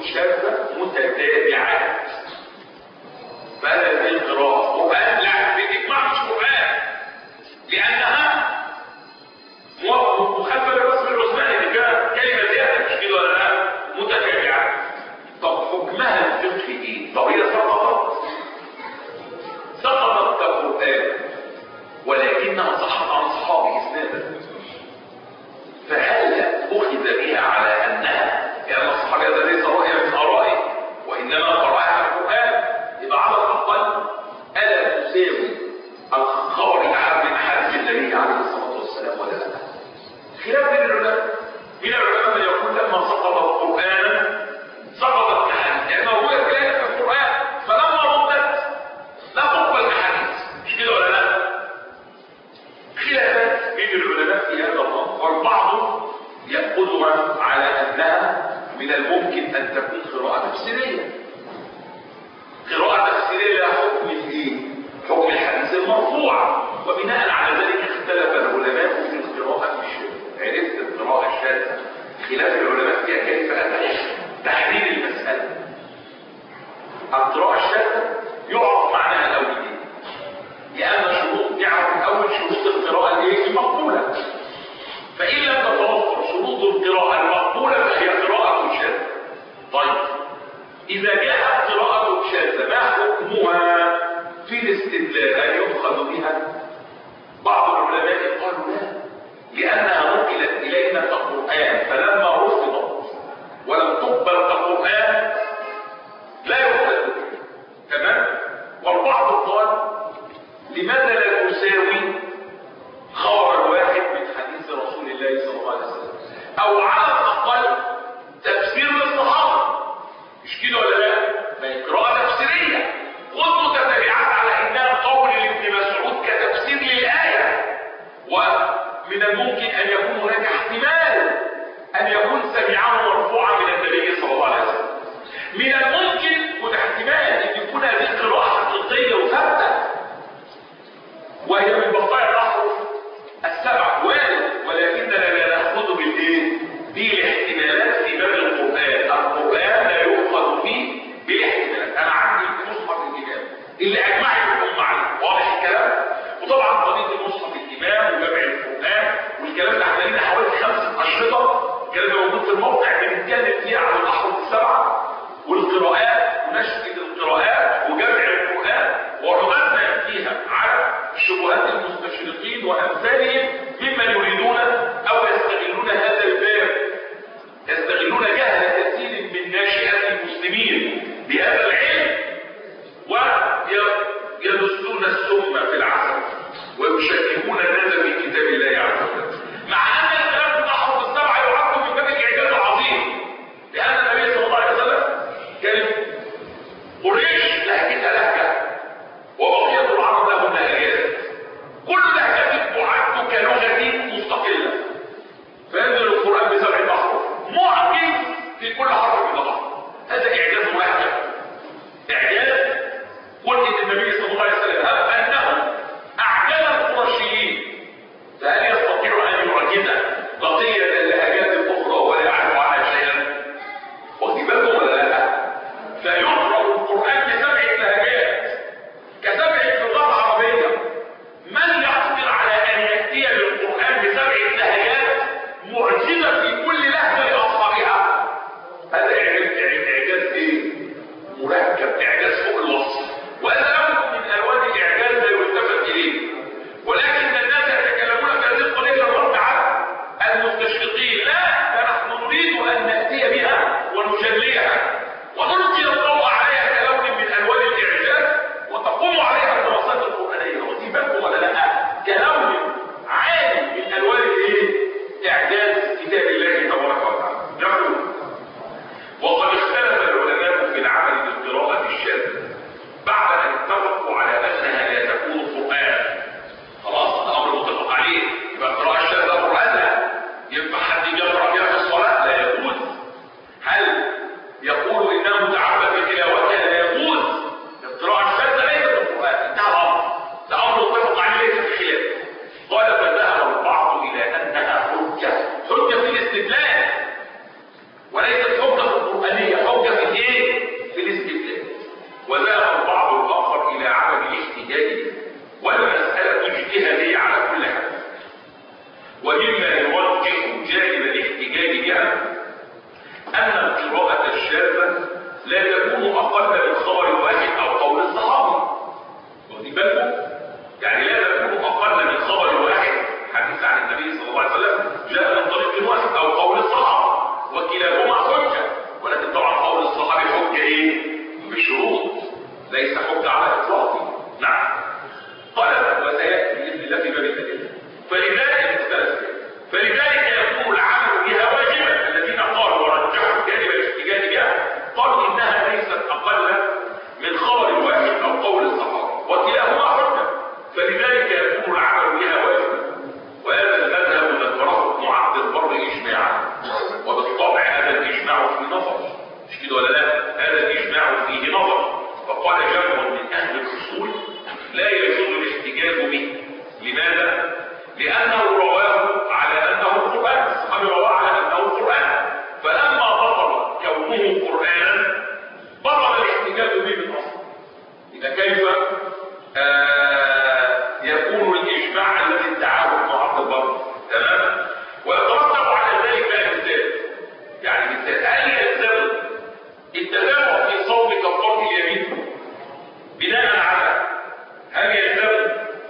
شاذة متتابعات. فهذا القراءة قرآن لا بالإجماع مش قرآن، لأنها مخالفة للرسم العثماني اللي فيها كلمة زيادة مش كده ولا لا؟ متتابعات. طب حكمها الفقهي ايه؟ طب هي سقطت كقرآن ولكنها صحت عن صحابه إسنادا، فهل أخذ بها على أنها يعني الصحابة هذا ليس رأيا من آرائه وإنما قرأها القرآن، يبقى على الأقل ألا تساوي الخبر الأحد من أحاديث النبي عليه الصلاة والسلام ولا لا؟ خلاف بين العلماء. من العلماء من يقول لما سقطت قرآنا سقطت كحديث، لأنه هو كلام في القرآن فلما ردت لا تقبل كحديث، مش كده ولا لا؟ خلافات بين العلماء في هذا الأمر، والبعض يأخذها على أنها من الممكن أن تكون قراءة تفسيرية. قراءة تفسيرية لها حكم الايه؟ حكم الحديث المرفوع، وبناء على ذلك اختلف العلماء في القراءة الشاذة. عرفت القراءة الشاذة خلاف العلماء فيها كيف أتى تحليل المسألة. القراءة الشاذة يعرف معناها الأولية، لأن شروط يعرف الأول شروط القراءة الايه؟ المقبولة. فإن لم تتوفر شروط القراءة المقبولة فهي قراءة شاذة. طيب إذا جاءت قراءة شاذة ما حكمها في الاستدلال؟ أن يؤخذ بها؟ بعض العلماء قالوا لا، لأنها نقلت إلينا كقرآن، فلما رفضت ولم تقبل كقرآن لا يؤخذ بها. تمام؟ والبعض قال لماذا لا تساوي خبر الواحد من حديث رسول الله صلى الله عليه وسلم، أو على الأقل تفسير للصحابة، مش كده ولا لا؟ ما قراءة تفسيرية. خذ متتابعات على إنها قول لابن مسعود كتفسير للآية، ومن الممكن أن يكون هناك احتمال أن يكون سمعه مرفوعا من النبي صلى الله عليه وسلم. من الممكن والاحتمال أن يكون هذه قراءة حقيقية وثابتة، وهي من بقايا الأحرف السبع وارد، ولكننا لا نأخذ بالإيه؟ بالاحتمالات في باب القرآن. القرآن لا يؤخذ فيه بالاحتمالات. أنا عندي مصحف الإمام اللي أجمعت الأمة عليه، واضح الكلام؟ وطبعا قضية المصحف الإمام وجمع القرآن والكلام ده احنا لنا حوالي 5 أشرطة الكلام ده موجود في الموقع بنتكلم فيها عن الأحرف السبعة والقراءات ونشأة القراءات وجمع القرآن، وعرضنا فيها على شبهات المستشرقين وأمثالهم ممن يريدون أو يستغلون هذا الباب، يستغلون جهل كثير من ناشئات المسلمين بهذا العلم ويدسون السم في العسل ويشككون الناس في كتاب الله عز وجل، مع أن الكلام في الأحرف السبعة يعد من باب الإعجاز العظيم، لأن النبي صلى الله عليه وسلم كان قريش لهجتها لهجة وبقية العرب لهم لهجات، كل لهجة تعد كلغة الشاذة لا تكون أقل من خبر الواحد أو قول الصحابي. واخدين بالكم؟ يعني لا تكون أقل من خبر واحد، حديث عن النبي صلى الله عليه وسلم جاء من طريق واحد أو قول الصحابة، وكلاهما حجة. ولكن طبعا قول الصحابي حجة إيه؟ بشروط، ليس حجة على إطلاقه. نعم. قال وسيأتي بإذن الله في باب الأدلة. فلذلك يكون العمل بها واجبا. الذين قالوا ورجحوا جانب الاحتجاج بها قالوا إنها ليست أقل من خبر الواحد أو قول الصحابة، وكلاهما حجة. فلذلك يكون العمل بها واجبا. وهذا المذهب ذكره ابن عبد البر إجماعا، وبالطبع هذا الإجماع فيه نظر، مش كده ولا لا؟ هذا الإجماع فيه نظر. فقال جمع من أهل الأصول لا يجوز الاحتجاج به. لماذا؟ لأنه رواه على أنه قرآن، الصحابي رواه على أنه قرآن، فلما بطل كونه قرآنا بطل الاحتجاج به بالأصل. إذا كيف يكون الإجماع الذي ادعاه ابن عبد البر؟ تمام؟ ويترتب على ذلك مثال، يعني مثال هل يلزم التتابع في صوم كفارة اليمين بناء على هل يلزم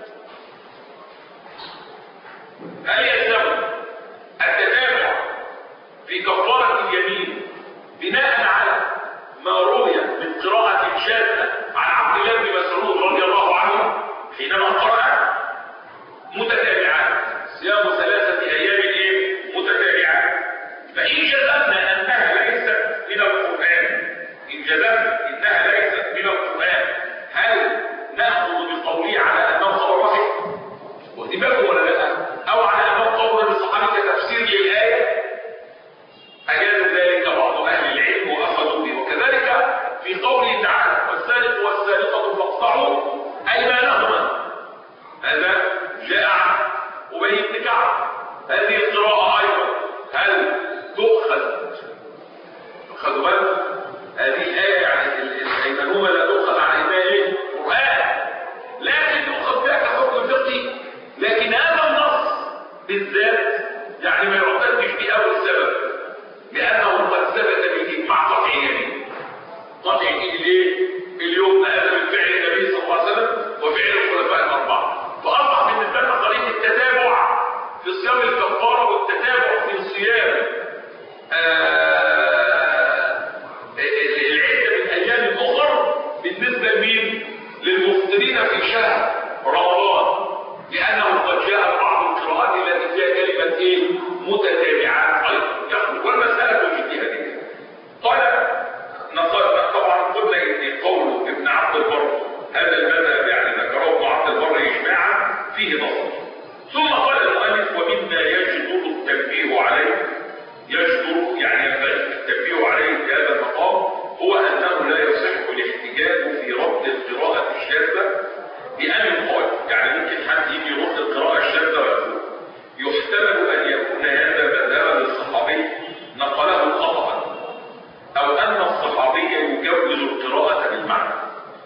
التتابع في كفارة اليمين بناء على ما روي من قراءة شاذة عن عبد الله بن مسعود رضي الله عنه حينما قرأ متتابعات صيام 3 أيام متتابعات؟ فإن جزمنا أنها ليست من القرآن، هل نأخذ بقوله على أنه خبر واحد؟ واخدين بالكم ولا لا؟ أو على أنه قول الصحابي كتفسير للآية؟ أجاز ذلك بعض أهل العلم وأخذوا به. وكذلك في قوله تعالى والسارق والسارقة فاقطعوا أيمانهما، هذا جاء عن أبي بن كعب. هذه القراءة أيضا هل تؤخذ؟ خذوا بالكم هذه الآية يعني أيمانهما لا تؤخذ عن أيمان قرآن، لكن تؤخذ بها كحكم فقهي. لكن هذا النص بالذات يعني ما يعتدش بأول سبب، لأنه قد ثبت بالإجماع قطع اليمين. قطع اليمين ليه؟ اليوم هذا من فعل النبي صلى الله عليه وسلم وفعل الخلفاء الأربعة، فأصبح بالنسبة لنا طريقة التتابع في صيام الكفارة والتتابع في صيام العدة من أيام أخرى بالنسبة لمين؟ للمفطرين في شهر رمضان، لأنه قد جاء بعض القراءات التي فيها كلمة متتابعات أيضا، والمسألة اجتهادية. قال طبعا قلنا إن قول ابن عبد البر هذا المذهب يعني ذكره ابن عبد البر إجماعا فيه نظر. ثم قال المؤلف ومما يجدر التنبيه عليه، يجدر يعني التنبيه عليه في هذا المقام هو أنه لا يصح الاحتجاج في رد القراءة الشاذة بأن يقال، يعني ممكن حد يجي يرد القراءة الشاذة ويقول يحتمل أن يكون هذا مذهبا للصحابي نقله خطأ، أو أن الصحابي يجوز القراءة بالمعنى.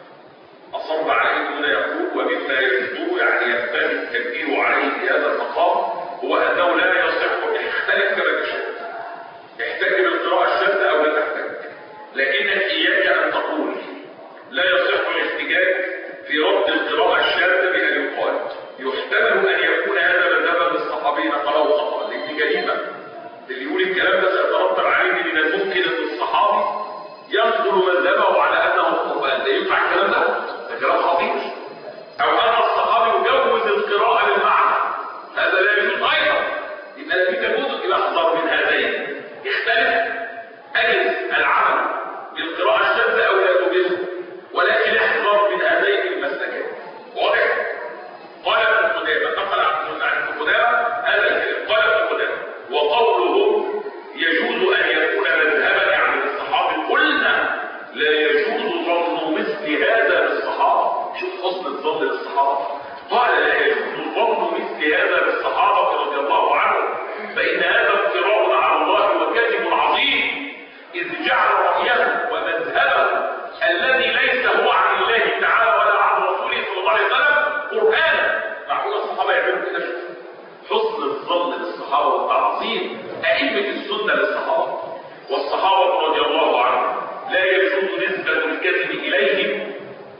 أصر عليه هنا يقول ومما يجدر يعني ينبغي التنبيه عليه في هذا المقام هو أنه لا يصح، اختلف كما تشاء، احتج بالقراءة الشاذة أو لا تحتج، لكنك إياك أن تقول لا يصح الاحتجاج في رد القراءة الشاذة بأن يقال يحتمل أن يكون هذا مذهبا للصحابي نقله خطأ. لأن جريمة اللي يقول الكلام ده سيترتب عليه من الممكن أن الصحابي ينقل مذهبه على أنه القرآن. ده ينفع الكلام ده؟ ده كلام خطير. أو أن الصحابي يجوز القراءة بالمعنى، هذا لا يجوز أيضا. يبقى في تجوز إلى أحضر من هذين، يختلف أجل العمل بالقراءة الشاذة أو لا تجوزه، ولكن احذر من هذين المسلكين. واضح؟ قال ابن قدامة، نقل عن ابن قدامة هذا الكلام. قال ابن قدامة وقوله يجوز أن يكون مذهبا يعني للصحابة، قلنا لا يجوز ظن مثل هذا للصحابة. شوف حسن الظن للصحابة. قال لا يجوز ظن مثل هذا للصحابة رضي الله عنهم، فإن هذا افتراء على الله وكذب عظيم، إذ جعل رأيه ومذهبه الذي ليس هو عن الله تعالى ولا عن رسوله صلى الله عليه وسلم قرآنا. معقول الصحابة يعملوا كده؟ حسن الظن للصحابة وتعظيم أئمة السنة للصحابة، والصحابة رضي الله عنهم لا يجوز نسبة الكذب إليهم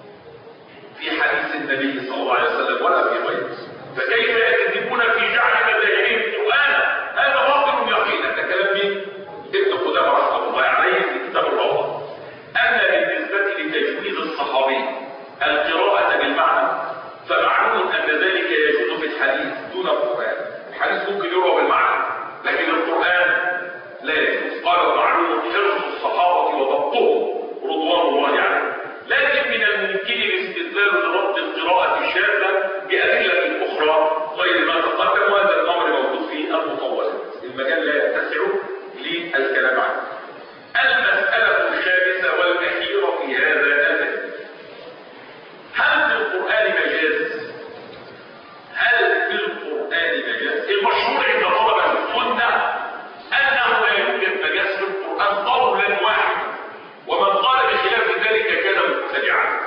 في حديث النبي صلى الله عليه وسلم ولا في غيره. فكيف يكذبون في جعل مذاهبهم قرآنا؟ هذا باطل يقينا. ده كلام مين؟ ابن قدامة رحمه الله عليه في كتاب الروضة. أما بالنسبة لتجويز الصحابي القراءة بالمعنى فمعلوم أن ذلك يجوز في الحديث دون القرآن. الحديث ممكن يروى بالمعنى لكن القرآن لا يجوز. قال معلوم حفظ الصحابة وضبطهم رضوان الله عليهم، لكن من الممكن الاستدلال برد القراءة الشاذة بأدلة أخرى غير ما تقدم، وهذا الأمر موجود في المطولات. المجال لا يتسع للكلام عنه. المسألة الخامسة والأخيرة في هذا الباب: هل في القرآن مجاز؟ هل في القرآن مجاز؟ المشهور عند طلبة السنة أنه لا يوجد مجاز في القرآن قولا واحدا، ومن قال بخلاف ذلك كان مبتدعا.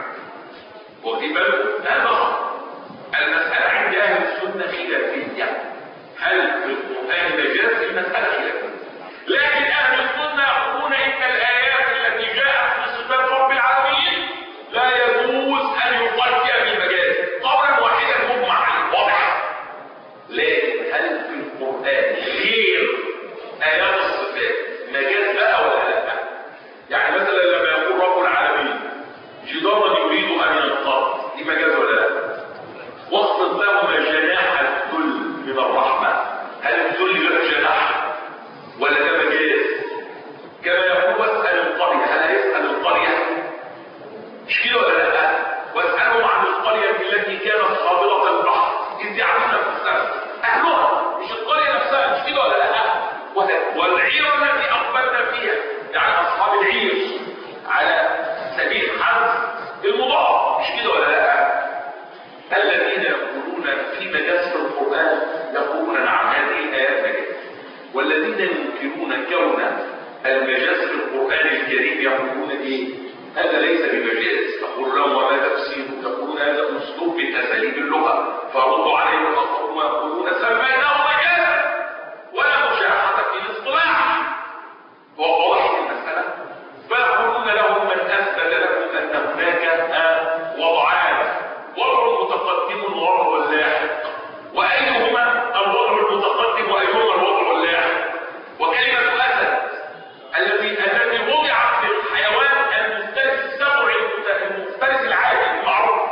وفي بالكم هذا المسألة عند أهل السنة خلافية. هل في القرآن مجاز؟ المسألة خلافية. لكن أهل السنة يقولون إن الآيات التي جاءت في صفات رب العالمين لا يجوز أن يقال فيها بالمجاز قولا واحدا مجمعا واضحا. لكن هل في القرآن غير آيات الصفات مجاز بقى ولا لا؟ يعني مثلا لما يقول رب العالمين جدارا يريد أن ينقض، دي مجاز ولا لا؟ واخفض لهما جناح الذل من الرحمة، هل الذل له جناح ولا ده مجاز؟ كما يقول واسأل القرية، هل يسأل القرية؟ مش كده ولا لا؟ واسألهم عن القرية التي كانت خاضرة البحر إذ يعملون في السماء أهلها، مش القرية نفسها، مش كده ولا لا؟ والعير التي أقبلنا فيها، يعني أصحاب العير على سبيل حذف المضاف، مش كده ولا لا؟ الذين يقولون في مجاز في القرآن يقولون نعم هذه الآيات مجاز، والذين ينكرون كون المجاز في القرآن الكريم يقولون ايه؟ هذا ليس بمجاز. تقول لهم وما تفسير، تقولون هذا اسلوب من اساليب اللغه، فردوا عليهم الاخرون ويقولون سميناه مجازا ولا مشاحه في الاصطلاح. ووضحت المساله، فيقولون لهم من اثبت لكم ان هناك وضعان، وضع متقدم ووضع لاحق، وايهما الوضع المتقدم وايهما الوضع اللاحق؟ وكلمه اسد التي وضعت للحيوان المفترس السبع المفترس العادي المعروف،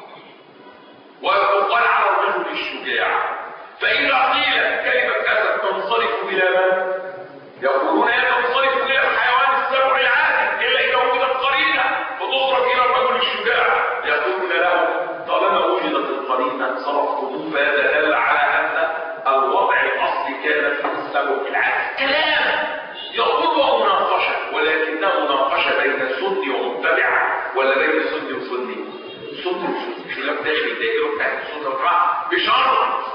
ويقال على الرجل الشجاع. فإذا قيل كلمة أسد تنصرف إلى من؟ يقولون هي تنصرف إلى الحيوان السبع العادي، إلا إذا وجدت قرينة فتصرف إلى الرجل الشجاع. يقولون له طالما وجدت القرينة صرفتموه، فهذا دل على أن الوضع الأصلي كان في السبع العادي. كلام يقول مناقشة، ولكنها مناقشة بين سني ومتبع ولا بين سني وسني؟ سني وسني، خلاف داخل الدائرة بتاعت السنة والجماعة، بشرط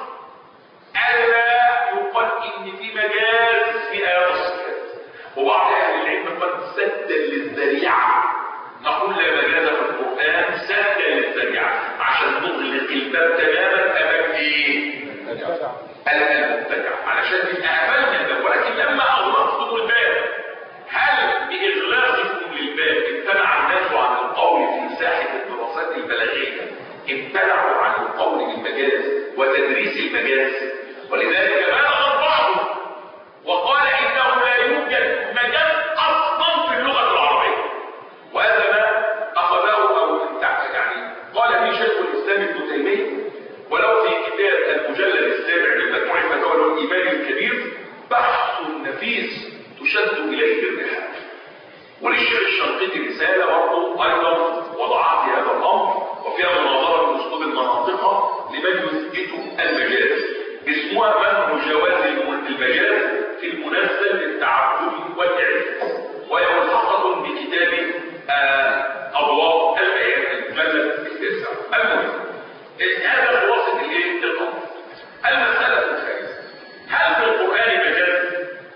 ألا يقال إن في مجاز في آيات الصفات. وبعض أهل العلم قد سدا للذريعة، نقول لا مجاز في القرآن سدا للذريعة عشان نغلق الباب تماما أمام إيه؟ المبتدع، علشان نتقابلنا ده. ولكن لما أغلقتم الباب، هل بإغلاقكم للباب امتنع الناس عن القول في ساحة الدراسات البلاغية؟ امتنعوا عن القول بالمجاز وتدريس المجاز. ولذلك بالغ البعض وقال إنه لا يوجد مجاز أصلا في اللغة العربية، وهذا ما أخذه أو يعني قال به شيخ الإسلام ابن تيمية، ولو في كتاب المجلد السابع لمجموع الفتاوى والإيمان الكبير بحث نفيس تشد إليه بالرحال. وللشيخ الشنقيطي رسالة برضه أيضا وضعها في هذا الأمر، وفيها مناظرة بأسلوب المناطق لمن يثبت المجاز، اسمها منع جواز المجاز في المنزل للتعبد والإعجاز، وهي ملحقة بكتاب أضواء البيان المجلد التاسع. المهم هذا خلاصة الاتفاق. المسألة الثالثة: هل في القرآن مجاز؟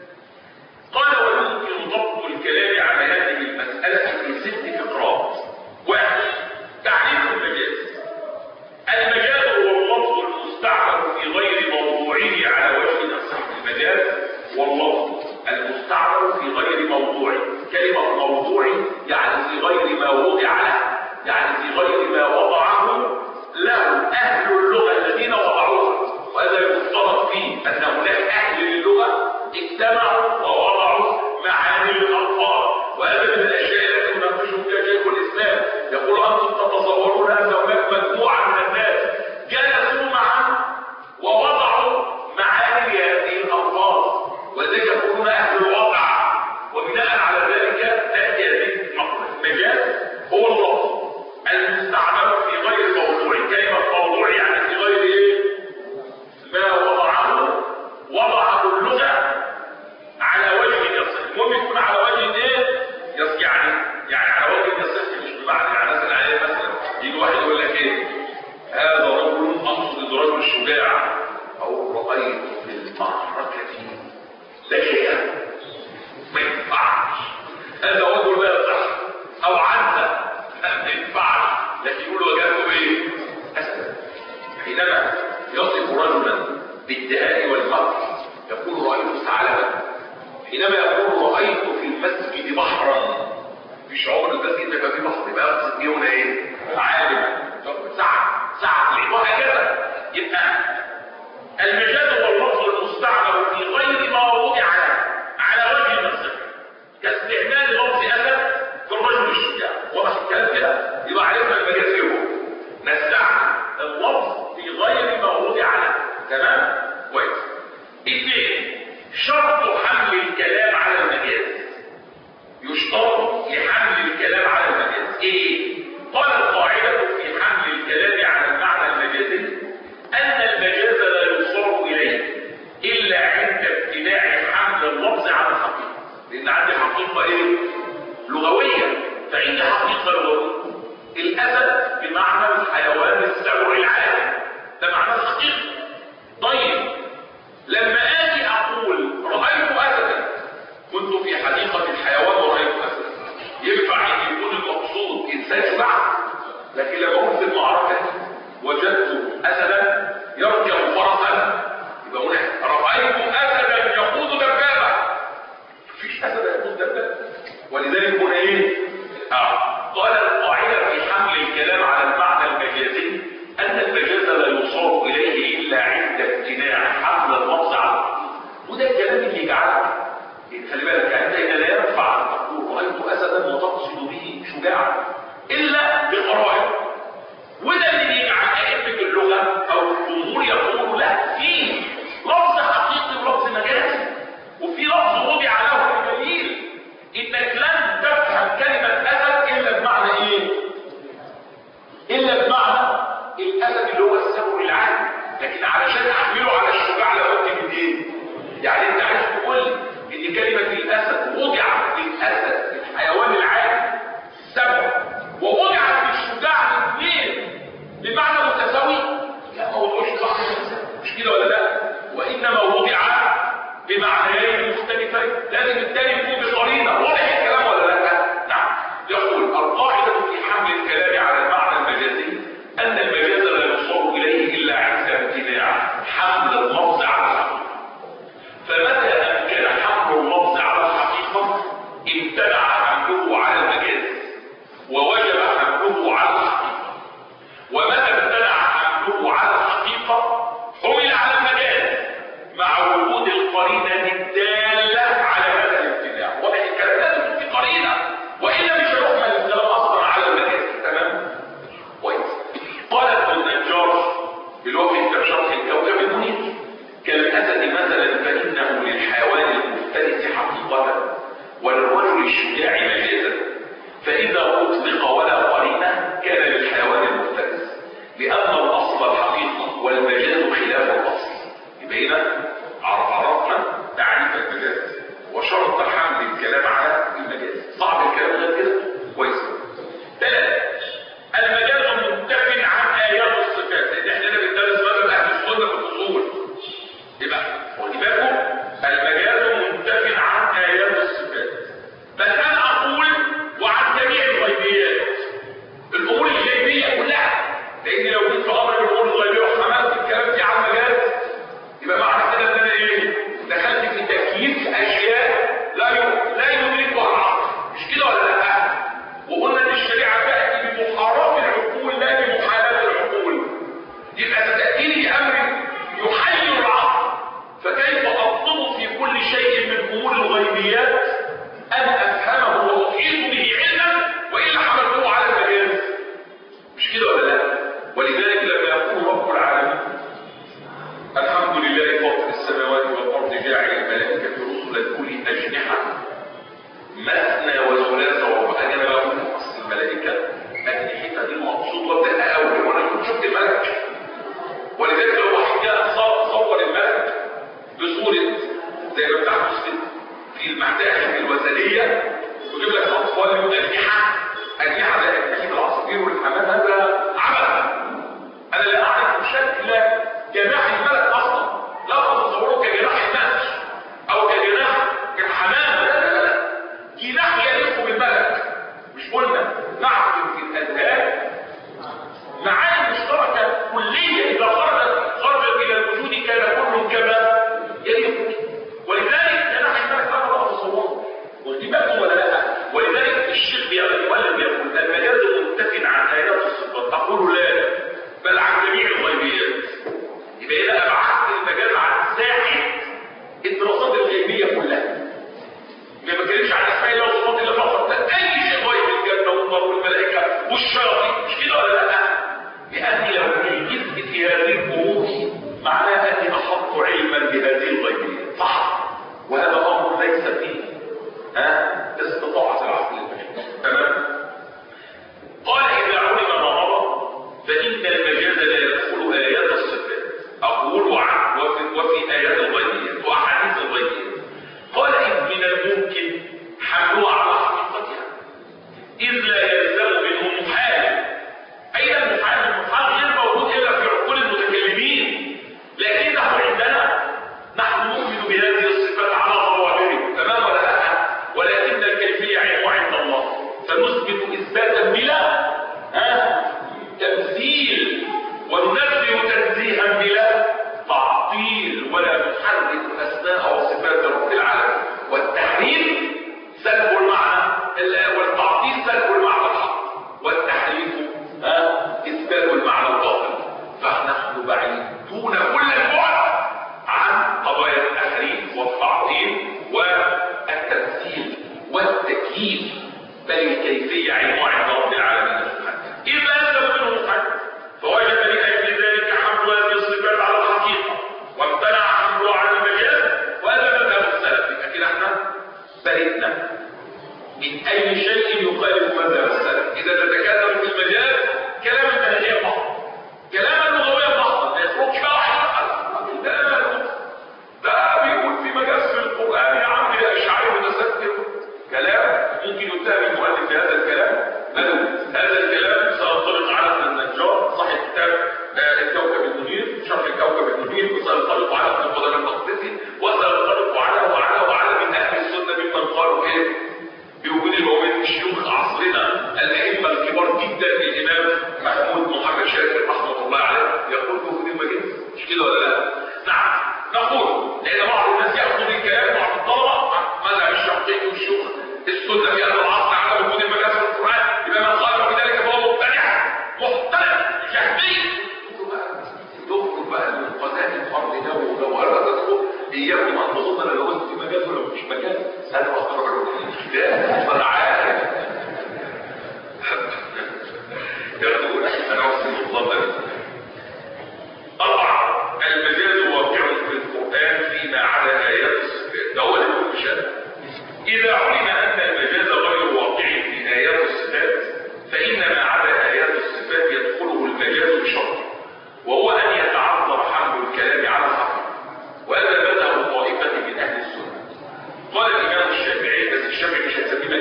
قال ويمكن ضبط الكلام على هذه المسألة في 6 فقرات. 1. تعريف المجاز. المجاز هو اللفظ المستعمل في غير موضوعه على وجه يصح المجاز، واللفظ المستعمل في غير موضوعه. كلمة موضوع يعني في غير ما وضع له، يعني في غير ما وضعه له أهل اللغة الذين وضعوها. وهذا يفترض فيه أن هناك أهل للغة اجتمعوا ووضعوا معاني للألفاظ، وهذا من الأشياء التي يناقشه فيها شيخ الإسلام. يقول أنتم تتصورون أن هناك مجموعة من الناس جلسوا معا ووضعوا معاني هذه الألفاظ، وذلك يكونون أهل الوضع، وبناء على ذلك تأتي هذه المجاز هو اللفظ المستعمل في غير موضوع. كلمة موضوع يعني في غير إيه؟ ما وضعه اللغة على وجه يصح. المهم يكون على وجه إيه؟ يعني على وجه يصح، مش بمعنى يعني مثلا يجي واحد يقول لك إيه؟ هذا رجل أقصد رجل شجاع، أو رأيت في المعركة لكن ما ينفعش، هذا رجل لا يصح، أو عزة ما ينفعش، لكن يقول وجدته إيه؟ أسد. حينما يصف رجلا بالدهاء والمكر يقول رأيت ثعلبا، حينما يقول رأيت في المسجد بحرا، في شعور المسجد يبقى فيه بحر، يبقى يقصد بيه هنا إيه؟ عالما، سعد وهكذا. يبقى المجاز هو اللفظ المستعمل في غير ما وضع على وجه النص، كاستعمال لفظ أسد في الرجل الشجاع. واضح الكلام كده؟ يبقى عرفنا المجاز ايه هو. نستعمل اللفظ في غير ما وضع له. تمام؟ كويس. اثنين، شرط حمل الكلام على المجاز. يشترط لحمل الكلام على المجاز ايه؟ قال القاعدة في حمل الكلام على المعنى المجازي أن المجاز لا يصار إليه إلا عند امتناع حمل اللفظ على الحقيقة. لأن عندي حقيقة إيه؟ لغوية، فعندي حقيقة لغوية. الأسد بمعنى الحيوان السبع العالي، ده معنى الحقيقة. طيب لما آجي أقول رأيت أسدا، كنت في حديقة الحيوان ورأيت أسدا، ينفع أن يكون المقصود إنسان شجاع؟ لكن لما أقول في المعركة وجدت أسدا يركب فرسا، يبقى هناك رأيت أسدا يقود دبابة. مفيش أسد يقود دبابة، ولذلك هنا إيه؟ قال القاعدة في حمل الكلام على المعنى المجازي أن المجاز لا يصار إليه إلا عند امتناع حمل اللفظ على الحقيقة. وده الكلام اللي يجعلك خلي بالك، أنت إذا لا ينفع أن تقول رأيت أسدا وتقصد به شجاعا إلا بقرائن. وده اللي يجعل أئمة اللغة أو الجمهور يقولوا لا، فيه لفظ حقيقي ولفظ مجازي، وفي لفظ وضع له دليل. إنك لن تفهم كلمة أسد إلا بمعنى إيه؟ إلا بمعنى الأسد اللي هو السبع العالي، لكن علشان أحمله على الشجاع لابد من إيه؟ يعني أنت عايز تقول إن كلمة الأسد وضعت للأسد الحيوان العالي سبع، ووضعت للشجاع الاثنين بمعنى متساوي؟ لا، ما وضعوش لبعض مش كده ولا لا؟ وإنما وضع بمعنيين مختلفين، لازم الثاني يكون بقرينة. واضح الكلام ولا لا؟ نعم. يقول القاعدة في حمل الكلام على المعنى المجازي أن المجاز لا يصار إليه إلا عند امتناع حمل اللفظ على الحقيقة. فمتى أمكن حمل اللفظ على الحقيقة امتنع حمله على المجاز ووجب حمله على الحقيقة. ومتى امتنع حمله على الحقيقة حمل على المجاز مع وجود القرينة الدالة على هذا الامتناع. واضح الكلام؟ لازم في قرينة، وإلا مش هيحمل الكلام أصلا على المجاز. تمام؟ كويس. قال ابن النجار بالوقت في شرح الكوكب المنير كالأسد مثلا فإنه للحيوان المفترس حقيقة وللرجل الشجاع مجازا، فإذا أطلق ولا قرينة كان للحيوان المفترس، لأن الأصل الحقيقة والمجاز خلاف الأصل. يبقى هنا عرفنا تعريف المجاز وشرط حمل الكلام على المجاز. صعب الكلام غير كده؟ كويس. ثلاثة، المجاز منتف عن آيات الصفات، لأن احنا بندرس مذهب أهل السنة في الأصول. يبقى خدي بالكم، المجاز منتف عن آيات الصفات، بل أنا أقول وعن جميع الغيبيات، الأمور الغيبية كلها. لأن لو كنت في أمر الأمور الغيبية وحملت الكلام دي على المجاز يبقى معنى كده إن أنا إيه؟ دخلت في تكييف أشياء لا أن أفهمه وأحيط به علما، وإلا حملته على المجاز. مش كده ولا لا؟ ولذلك لما يقول رب العالمين الحمد لله فاطر السماوات والأرض جاعل الملائكة رسلا أولي أجنحة مثنى وثلاث ورباع. أنا بقول أصل الملائكة أجنحتها دي المقصود وابدأها أول، وأنا كنت شفت الملك. ولذلك لو واحد جاء صور الملك بصورة زي ما بتحدث في المتاحف الوثنية ويجيب لك أطفال من أجنحة زي أجنحة العصافير والحمام، هذا عمل. أنا لا أعرف شكل جناح الملك أصلا، لا أتصوره كجناح النمل أو كجناح الحمام، لا جناح يليق بالملك. مش قلنا نعرف في الأذهان معاني مشتركة كلية، إذا خرجت إلى الوجود كان كل كما يليق. ولذلك جناح الملك أنا لا أتصوره، ودي بالكم ولا لا؟ ولذلك الشيخ بيقول المجاز متفق عن آيات الصفات، تقول لا بل عن جميع الغيبيات. يبقى هنا أبعدت المجاز عن ساحة الدراسات الغيبية كلها. ما بتكلمش عن اسماء الله وصفات الله فقط، لا أي شيء غيب، الجنة والنار والملائكة والشياطين، مش كده ولا لا؟ لأني لو جئت في هذه الأمور معناها أني أحط علما بهذه الغيبيات، صح؟ وهذا أمر ليس فيه استطاعة العقل البشري. تمام؟ قال إذا علم ما مضى فإن المجاز لا يدخل آيات الصفات، أقول وفي آيات الغيبيات وأحاديث الغيبيات. قال إذ من الممكن حملها على حقيقتها، إذ لا يلزم منه محال. أين المحال غير موجود إلا في عقول المتكلمين، لكنه عندنا نحن نؤمن بهذه الصفات على ظواهره، تمام ولا لا؟ ولكن الكيفية علم عند الله، فنثبت إثباتا بلا تمثيل، وننفي تنزيها بلا تعطيل، ولا نحرك أسماء وصفات رب العالمين. والتحريف سلب المعنى، والتعطيل سلب المعنى الحق، والتحريف إثبات المعنى الباطل. فنحن بعيدون كل البعد عن قضايا التحريف والتعطيل والتمثيل والتكييف، بل الكيفية علم عند رب العالمين سبحانه. إذا أنزل منه محمد فوجد لأجل ذلك حمل هذه الصفات على الحقيقة، وامتنع حمله عن المجاز، وهذا مذهب السلف. أكيد احنا برئنا من أي شيء يخالف مذهب السلف. إذا تتكلم في المجاز كلام المنهجية فقط، كلام اللغوية فقط، ما يخرجش بقى واحد ده بيقول في مجاز في القرآن يا عم يا أشعري متستر، كلام ممكن يتهم المؤلف بهذا الكلام. هذا الكلام سينطلق على ابن النجار صاحب كتاب الكوكب المنير، شرح الكوكب المنير، وسينطلق على ابن قدامة المقدسي، وسينطلق على من أهل السنة ممن قالوا بوجود المؤمن الشيوخ عصرنا الأئمة الكبار جدا. الإمام محمود محمد شاكر رحمة الله عليه يقول بوجود المجاز، مش كده ولا لا؟ نعم نقول، لأن بعض الناس يأخذ الكلام بعض الطلبة ماذا الشرقي والشيوخ السنة في هذا العصر على وجود المجاز في القرآن، يبقى من قال بذلك فهو مبتدع محترم جهمي. تخرج بقى من قضايا الفرد ده، ولو أردت إياكم أن تظن أنا لو قلت في مجاز ولا مش مجاز أنا أخرج ده ولا عارف يقول أنا وصلت الظلم. طبعا المجاز واقع في القرآن فيما عدا آيات الصفات، ده هو اللي يكون بشأن. إذا علم أن المجاز غير واقع في آيات الصفات فإن ما عدا آيات الصفات يدخله المجاز بشرط، وهو أن يتعذر حمل الكلام على الحقيقة، وهذا مذهب طائفة من أهل السنة. قال الإمام الشافعي، بس الشافعي مش هيسميه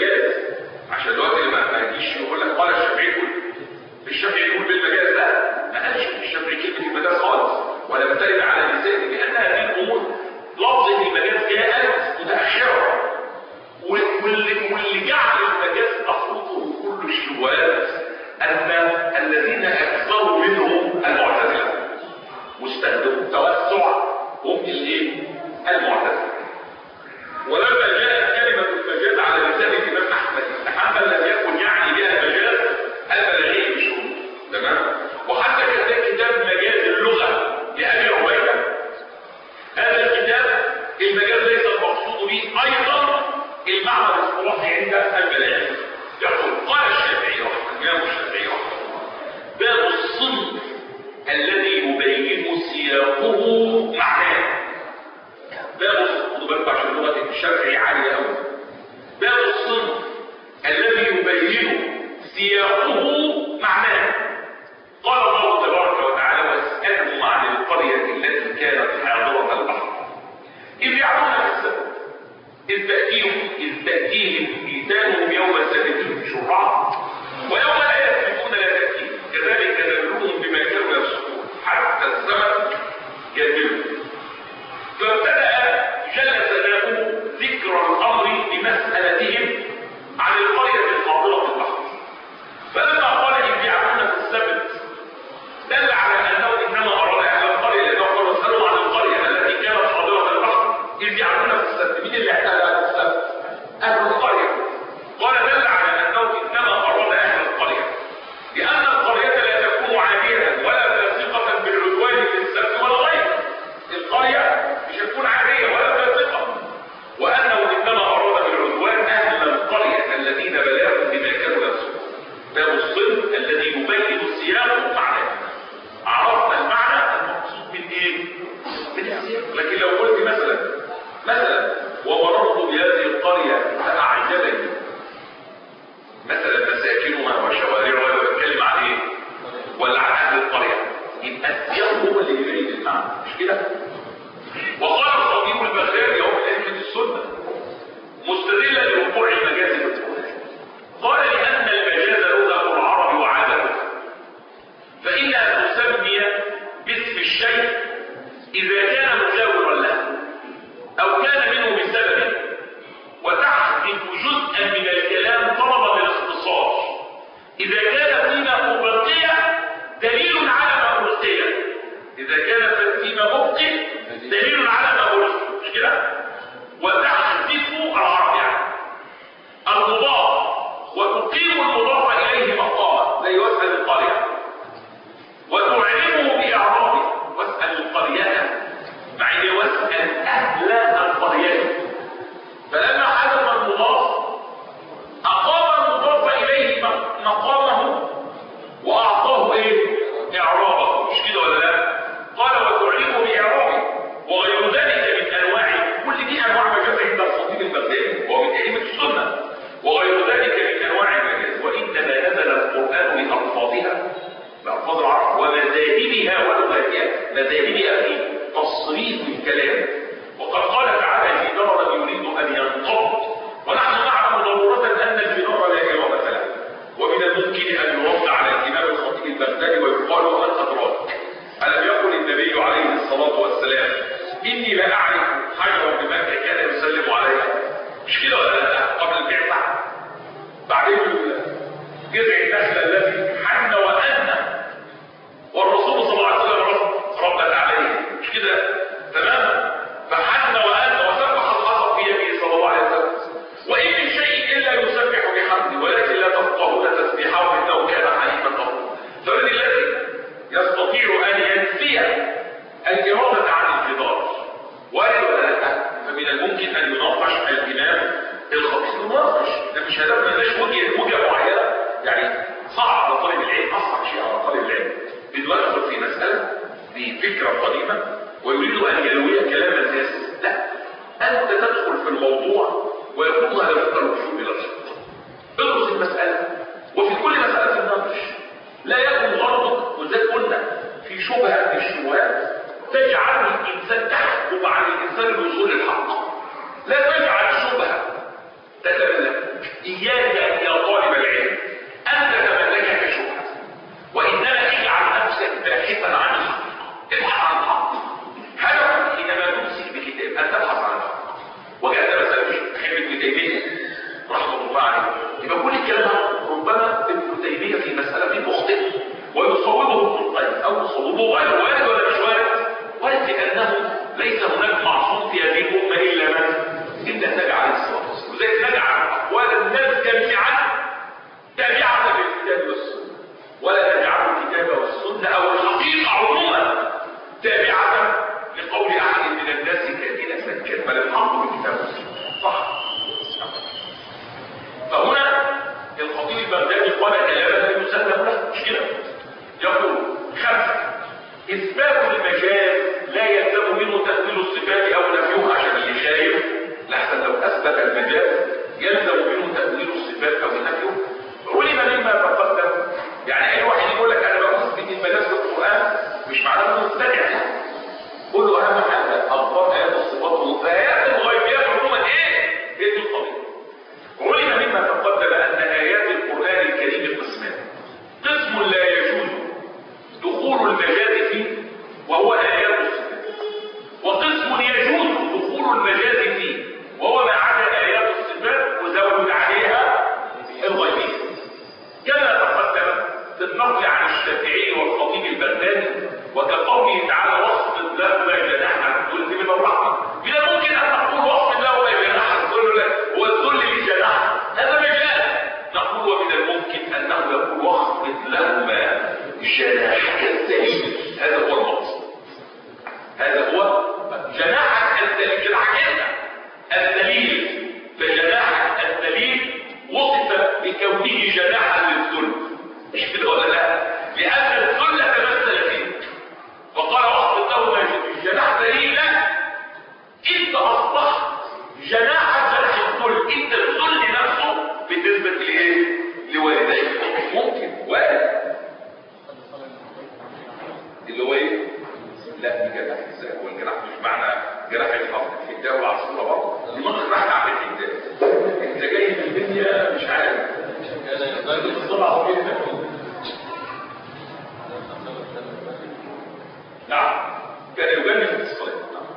الاصطلاح عند الملاحده. يقول قال الشافعي الامام الشافعي رحمه الله: باب الصنف الذي يبين سياقه معناه. باب الصنف عشان لغه الشافعي عاليه قوي. باب الصنف الذي يبين سياقه معناه. قال الله تبارك وتعالى: واسألهم عن القرية التي كانت حاضرة البحر إذ يعملون في السبت إذ تأتيهم حيتانهم يوم سبتهم شرعا ويوم لا يسبتون لا تأتيهم كذلك نبلوهم بما كانوا يفسقون حتى السبت يدلوا. فابتدأ جل ثناؤه ذكر الأمر بمسألتهم عن القرية الحاضرة البحر. فلما قال إذ يعملون في السبت دل على أنه إنما أراد أهل القرية، لأنه قال: واسألوا عن القرية التي كانت حاضرة البحر إذ يعملون في السبت. مين اللي احتاج أهل السبت؟ أهل القرية. قال دل على أنه إنما أراد أهل القرية، لأن القرية لا تكون عادية ولا فاسقة بالعدوان في السبت ولا غيره. القرية مش هتكون عادية ولا فاسقة، وأنه إنما أراد بالعدوان أهل القرية الذين بلاهم بما كانوا يفسقون. باب الصنف الذي يبين السياق معناه. عرفنا المعنى المقصود من ايه؟ من السياق. لكن لو قلت مثلا ومررت بهذه القرية فأعجبني مثلا مساكنها وشوارعها، ويتكلم عن ايه؟ ولا عن أهل القرية، يبقى السياق هو اللي يبين المعنى، مش كده؟ وقال الخطيب البغدادي يوم أئمة السنة مستدلا لوقوع المجاز في القرآن، قال: لأن المجاز لغة العرب وعادتها، فإنها تسمي باسم الشيء إذا كان مجاورا له أو كان منه بسبب، وتحذف جزءا من الكلام طلبا للاختصار إذا كان فيما أبقي دليل على ما أبقي. إذا كان فيما أبقي دليل على ما أبقي، مش كده؟ وتحذف العرب يعني المضاف وتقيم المضاف إليه مقاما، زي واسأل القرية، وتعلمه بإعرابه واسأل القرية مع إن واسأل أهل القرية. فلما حذف المضاف أقام المضاف إليه مقامه وأعطاه إيه؟ إعرابه، مش كده ولا لا؟ قال: وتعلمه بإعرابه وغير ذلك من أنواع، كل دي أنواع مجاز عند الخطيب البغدادي وهو من أئمة السنة، وغير ذلك من أنواع المجاز. وإنما نزل القرآن بألفاظها، بألفاظ العرب ومذاهبها ولغاتها، مذاهبها في تصريف الكلام. وقد قال تعالى: الجدار يريد أن ينقض، ونحن نعلم ضرورة أن الجدار لا إرادة له. ومن الممكن أن يرد على الإمام الخطيب البغدادي ويقال: من أدراك؟ ألم يقل النبي عليه الصلاة والسلام: إني لا أعرف حجرا بمكة كان يسلم عليها؟ مش كده ولا لا؟ قبل البعثة بعدين جذع النخل الذي حن وأن والرسول صلى الله عليه وسلم ربت عليه، مش كده؟ تمام؟ فحن وأن وسبح الحصى في يده صلى الله عليه وسلم. وإن من شيء إلا يسبح بحمده ولكن لا تفقهون تسبيحه إنه كان حليما غفورا. فمن الذي يستطيع أن ينفي الإرادة عن الجدار؟ وارد ولا لا؟ فمن الممكن أن يناقش الإمام الخطيب. يناقش، ده مش هدفنا، مش وجهة معينة، يعني صعب على طالب العلم، أصعب شيء على طالب العلم إنه يدخل في مسألة بفكرة قديمة ويريد أن يلوي كلام أساسي. لا، أنت تدخل في الموضوع ويكون هدفك الوصول إلى الحق. ادرس المسألة، وفي كل مسألة تناقش، لا يكن غرضك وزي قلنا في شبهة من الشبهات تجعل الإنسان تحكم على الإنسان الوصول للحق. لا تجعل شبهة تتملك. إياك يا طالب العلم أن تتملكك شبهة، وإنما اجعل نفسك باحثا عن الحق. ابحث عن الحق. هدفك حينما تمسك بكتاب أن تبحث عن الحق. وجاءت مثلا في ابن تيمية رحمه الله عليه، يبقى كل الكلام ربما ابن تيمية في مسألة مخطئ ويصوبه ابن القيم أو يصوبه غيره. وارد ولا مش وارد؟ وارد، لأنه ليس هناك معصوم في هذه الأمة إلا من؟ إلا النبي عليه الصلاة والسلام. وزي نجعل أقوال الناس جميعا تابعة للكتاب والسنة، ولا نجعل الكتاب والسنة أو الحقيقة عموما تابعة لقول أحد من الناس كائنا من كان، بل الحق بالكتاب والسنة. صح؟ إثبات المجاز لا يلزم منه تأويل الصفات أو نفيها، عشان اللي خايف لحسن لو أثبت المجاز يلزم منه تأويل الصفات أو نفيها. ولما مما تقدم، يعني أي واحد يقول لك أنا بأثبت المجاز في القرآن مش معناه إنه مبتدع. قول له أهم حاجة أخبار آيات الصفات وآيات الغيبيات عموما إيه؟ هي دي القضية. ولما مما تقدم أن آيات القرآن الكريم قسمان: قسم لا يجوز دخول المجاز فيه وهو آيات الصفات، وقسم يجوز دخول المجاز فيه وهو ما عدا آيات الصفات وزود عليها الغيبية. كما تقدم في النقل عن الشافعي والخطيب البغدادي وكقوله تعالى: واخفض لهما جناح الذل من الرحمة. من الممكن أن نقول واخفض لهما جناح الذل هو الذل لجناح، هذا مجاز. نقول ومن الممكن أنه يقول واخفض لهما جناحك الذليل، هذا هو المقصود، هذا هو جناحك الذليل، جناحك انت الذليل، فجناحك الذليل وصف بكونه جناحا للذل، مش كده ولا لا؟ لأن الذل تمثل فيه، وقال واخفض لهما جناح ذليل، انت اصبحت جناحك جناح الذل، انت الذل نفسه بالنسبة لايه؟ لوالديك. ممكن وارد اللي هو ايه؟ لا دي جناح ازاي؟ هو الجناح مش معنى جناح الحفظ الحجاب والعصفوره برضه، دي منطق راح تعمل حجاب. انت جاي من الدنيا مش عارف طلعوا جدا. نعم كان يجنن في الصلاه.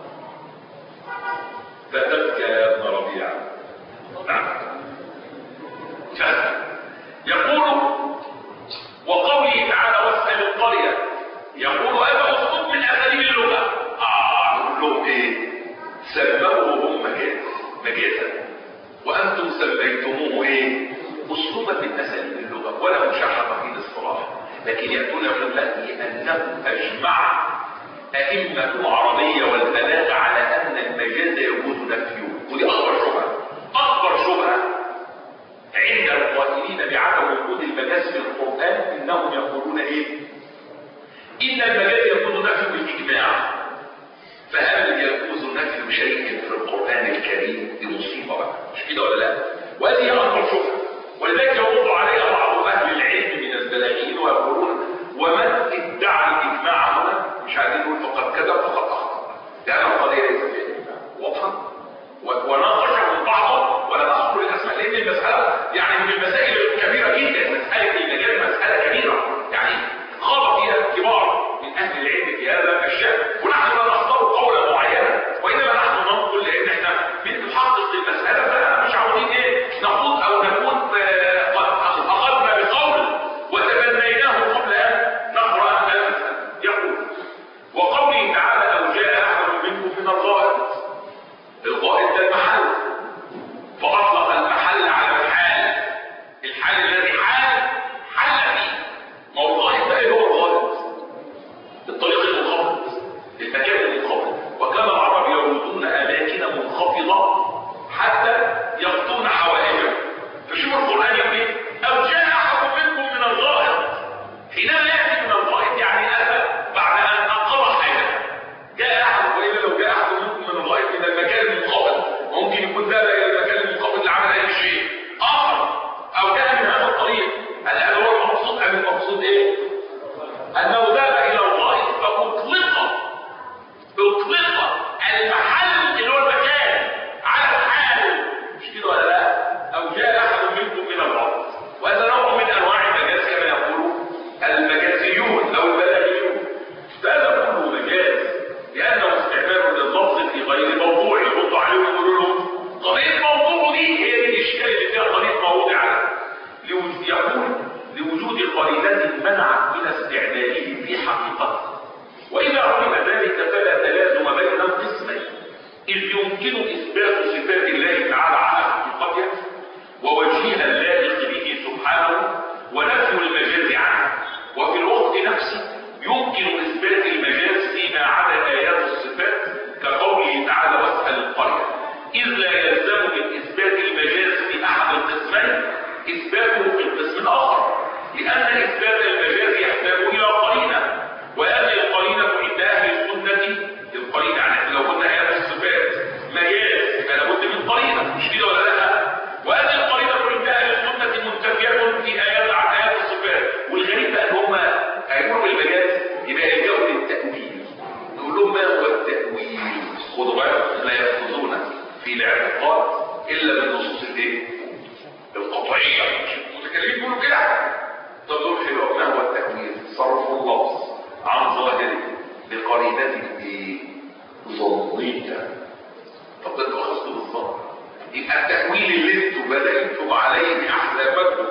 فتبكى يا ابن ربيعه. نعم يقول وقوله تعالى: واسأل القرية، يقول هذا اسلوب من اساليب اللغه. نقول لهم ايه؟ سموه مجازا وانتم سميتموه ايه؟ اسلوبا من اساليب اللغه، ولا مشاحه في الاصطلاح، لكن ياتون من لانه اجمع ائمه العربيه والبلاغه على ان المجاز يجوز نفيه. ودي اكبر شبهه عند القائلين بعدم وجود المجاز في القران، انهم يقولون ايه؟ إن المجاز يجوز نفيه بالإجماع، فهل يجوز نفي شيء في القرآن الكريم؟ دي مصيبة بقى، مش كده ولا لا؟ وهذه هي أكبر شبهة، ولذلك يرد عليها بعض أهل العلم من البلاغيين ويقولون: ومن ادعى الإجماع هنا مش عايزين نقول فقد كذب فقد أخطأ، لأن القضية ليست فيها واضحة. وناقشهم بعضهم ولا أذكر الأسماء لأن المسألة يعني من المسائل الكبيرة جدا. مسألة المجاز مسألة كبيرة، يعني خاض فيها كبار من اهل العلم في هذا الشأن، ونحن لا نختار قولا معينا، وانما نحن ننقل لان احنا بنحقق المساله، فمش عاوزين ايه نخوض او نكون قد اخذنا بقول وتبنيناه قبل ان نقرا المساله. يقول: وقوله تعالى: او جاء احد منكم من الغائط. الغائط ده المحل، فاطلق المحل على الحال الذي حل فيه. ما هو الغائط ده هو الغائط، الطريق المنخفض، المكان المنخفض، وكان العرب يرودون اماكن منخفضه حتى يقضون حوائجهم. فشوف القران يقول ايه؟ او جاء احد منكم من الغائط. حينما ياتي من الغائط يعني اتى بعد ان انقضى حاجه. جاء احد، والا لو جاء احد منكم من الغائط من المكان المنخفض ممكن يكون ذهب الى المكان المنخفض لعمل اي شيء اخر، او جاء من هذا الطريق. هل هو المقصود ام المقصود ايه؟ انه ذهب الى الغائط فاطلق المحل اللي هو المكان على الحال، مش كده ولا لا؟ او جاء احد منكم من الغائط، وهذا نوع من انواع المجاز كما يقول المجازيون او البلاغيون. فهذا كله مجاز لانه استعمال لللفظ في غير موضوع. يردوا عليه ويقولوا له قضيه موضوع دي هي الاشكال اللي فيها قضيه موضوع عنها. يقول: لوجود قرينة منعت من استعماله في حقيقته، وإذا علم ذلك فلا تلازم بين القسمين، إذ يمكن إثبات صفات الله تعالى على حقيقتها ووجهها اللائق به سبحانه ونفي المجاز عنه، وفي الوقت نفسه يمكن إثبات المجاز فيما عدا آيات الصفات كقوله تعالى: واسأل القرية، إذ لا يلزم من إثبات المجاز في أحد القسمين إثباته في القسم الآخر، لأن إثبات المجاز يحتاج إلى قرينة، وهذه القرينة المتكلمين بيقولوا كده. طب دول حلو، ما هو التأويل؟ صرف اللفظ عن ظاهره بقرينة ايه؟ ظنية. طب ده انتوا اخذتوا بالظن، يبقى التأويل اللي انتوا بنيتم عليه احلامكم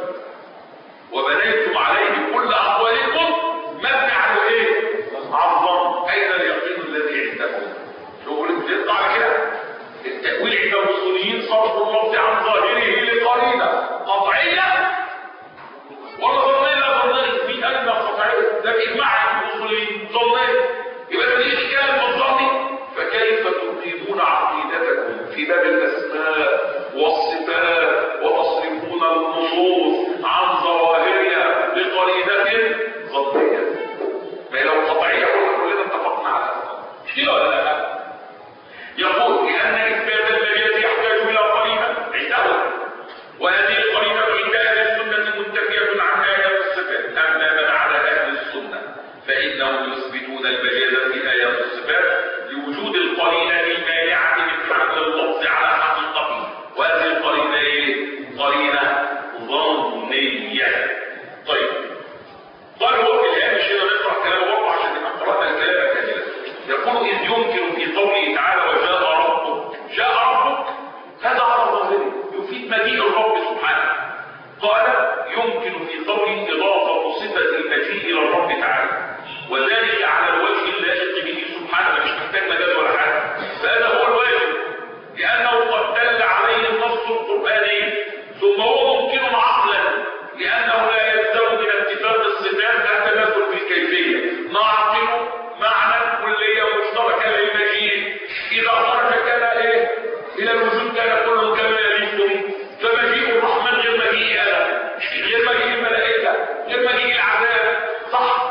وبنيتم عليه كل اقوالكم مبني على ايه؟ على الظن. اين اليقين الذي عندكم؟ شوفوا يطلع كده التأويل عند الاصوليين صرف اللفظ عن ظاهره لقرينة قطعية ولا ظنية؟ لا ظنية. في أن قطعية ده بإجماع الاصوليين ظنية. يبقى لما يجي كلام بالظن فكيف تقيمون عقيدتكم في باب الأسماء والصفات وتصرفون النصوص عن ظواهرها لقرينة ظنية؟ ما لو قطعية كلنا اتفقنا على مش كده ولا لا؟ يقول لأن إثبات المجاز يحتاج إلى قرينة عنده، وهذه القرينة عند أهل السنة منتفية عن آيات الصفات. أما من على أهل السنة فإنهم يثبتون المجاز في آيات الصفات لوجود القرينة المانعة من حمل اللفظ على حقيقته، وهذه القرينة إيه؟ قرينة ظنية. طيب قال هو في الآن مش هنا نقرأ كلامه برضه عشان نبقى قرأنا الكلام كاملا. يقول إذ يمكن في قوله تعالى وجاء ربك، جاء ربك هذا على ظاهره يفيد مجيء الرب سبحانه. قال يمكن في قوله إضافة صفة المجيء إلى الرب تعالى، وذلك على الوجه اللائق به سبحانه، مش محتاج مجاز ولا حاجة، فهذا هو الواجب لأنه قد دل عليه النص القرآني. ثم هو ممكن عقلا لأنه لا يلزم من اتفاق الصفات التماثل في الكيفية. نعقل معنى كلية مشتركة للمجيء، إذا خرج كان إيه؟ إلى الوجود كان كل كما يليق. فمجيء الرحمن غير مجيء آدم، غير مجيء الملائكة، غير مجيء العذاب، صح؟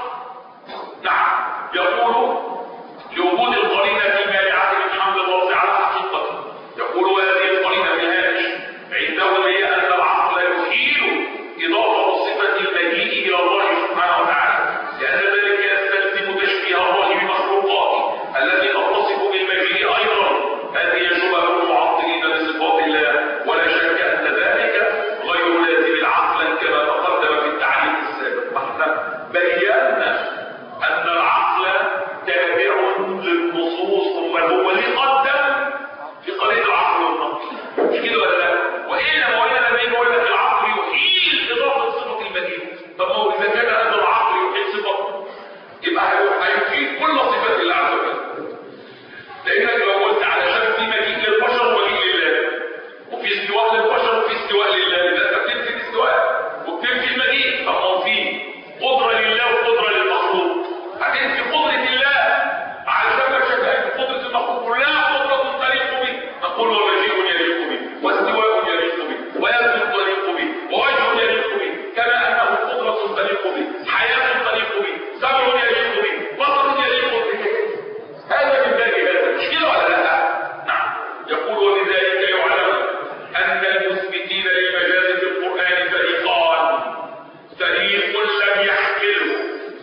نعم. يقول لوجود القرينة المانعة من حمل اللفظ على حقيقته. يقول وهذه القرينة بالهامش عندهم هي أن العقل يحيل إضافة صفة المجيء إلى الله سبحانه وتعالى، لأن ذلك يستلزم تشبيه الله بمخلوقاته التي تتصف بالمجيء أيضا. هذه شبهة المعطلين لصفات الله، ولا شك أن ذلك غير لازم عقلا كما تقدم في التعليم السابق. نحن بينا أن العقل تابع للنصوص، ثم هو اللي قدم في قضية العقل والنقل، مش كده ولا لا؟ وإلا مولانا لما يقول لك العقل يحيل إضافة صفة المجيء، طب ما هو إذا كان هذا العقل يحيل صفة يبقى هيحيل كل صفات الله عز وجل. لأنك لو قلت علشان في مجيء للبشر ومجيء لله، وفي استواء للبشر وفي استواء لله، يبقى أنت بتنفي الاستواء وبتنفي المجيء. طب ما في قدرة لله وقدرة للمخلوق، هتنفي قدرة الله علشان ما تشبهش بقدرة المخلوق كلها قدرة تليق به. نقول ومجيء يليق به، واستواء يليق به، ويد تليق به، ووجه يليق به، كما أنه قدرة تليق به، حياة تليق به، سمع يليق به، بصر يليق به. هذا من باب هذا، مش كده ولا لا؟ نعم. يقول وبذلك يعلم أن المثبتين للمجاز في القرآن فريقان. فريق لم يحمله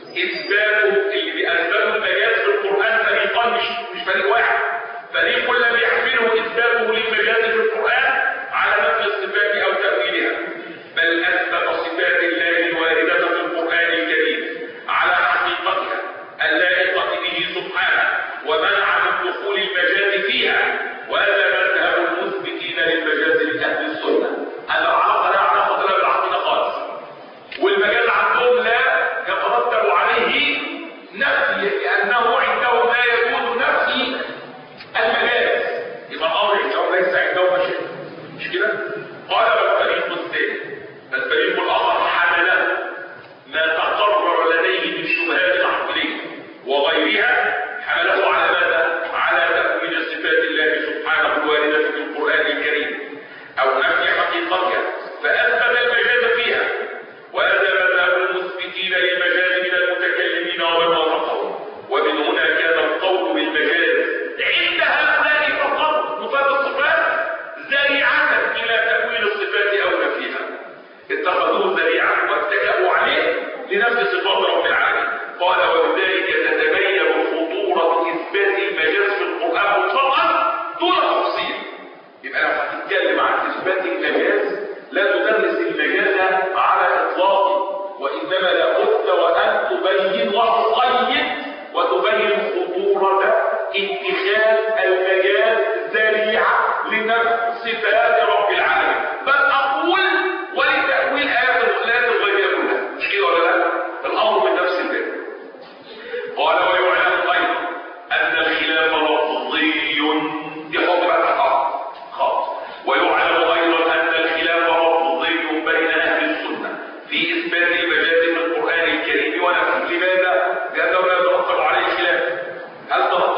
إثباته، اللي بأثبته المجاز في القرآن فريقان، مش فريق واحد. فريق لم يحمله إثباته للمجاز في القرآن على نفي الصفات أو تأويلها، بل أثبت صفات الله الواردة في القرآن الكريم على حقيقتها اللائقة به سبحانه، ومنع من دخول المجاز فيها. وهذا مذهب المثبتين للمجاز لأهل السنة. أن العلاقة لا علاقة لا بالعقيدة خالص، والمجاز عندهم لا يترتب عليه نفي، لأنه عندهم لا يجوز نفي المجاز، يبقى الأمر عندهم ليس عندهم مشاكل، مش كده؟ قال والفريق الثاني، الفريق الآخر حمله ما تقرر لديه من شبهات العقلية وغيرها، حمله على ماذا؟ على تأويل صفات الله سبحانه الواردة في القرآن الكريم أو نفي حقيقتها، فأثبت المجاز فيها. وهذا مذهب المثبتين للمجاز من المتكلمين ومن وافقهم. ومن هنا كان القول بالمجاز عند هؤلاء فقط مفاد الصفات ذريعة إلى تأويل الصفات أو نفيها. اتخذوه ذريعة واتكأوا عليه لنفي صفات رب العالمين. قال وبذلك تتبين وإنما لابد وأن تبين وتقيد وتبين خطورة اتخاذ المجاز ذريعة لنفس صفات رب العالمين، بل أقول ولتأويل آيات الغيبية كلها. مش كده ولا لا؟ الأمر من نفس الباب. قال ويعلم أيضا أن الخلاف لفظي، دي حكمة خاص. ويعلم أيضا أن الخلاف لفظي بين أهل السنة في إثبات المجاز في القرآن الكريم ونفسه. لماذا؟ لأنه لا يترتب عليه خلاف. هل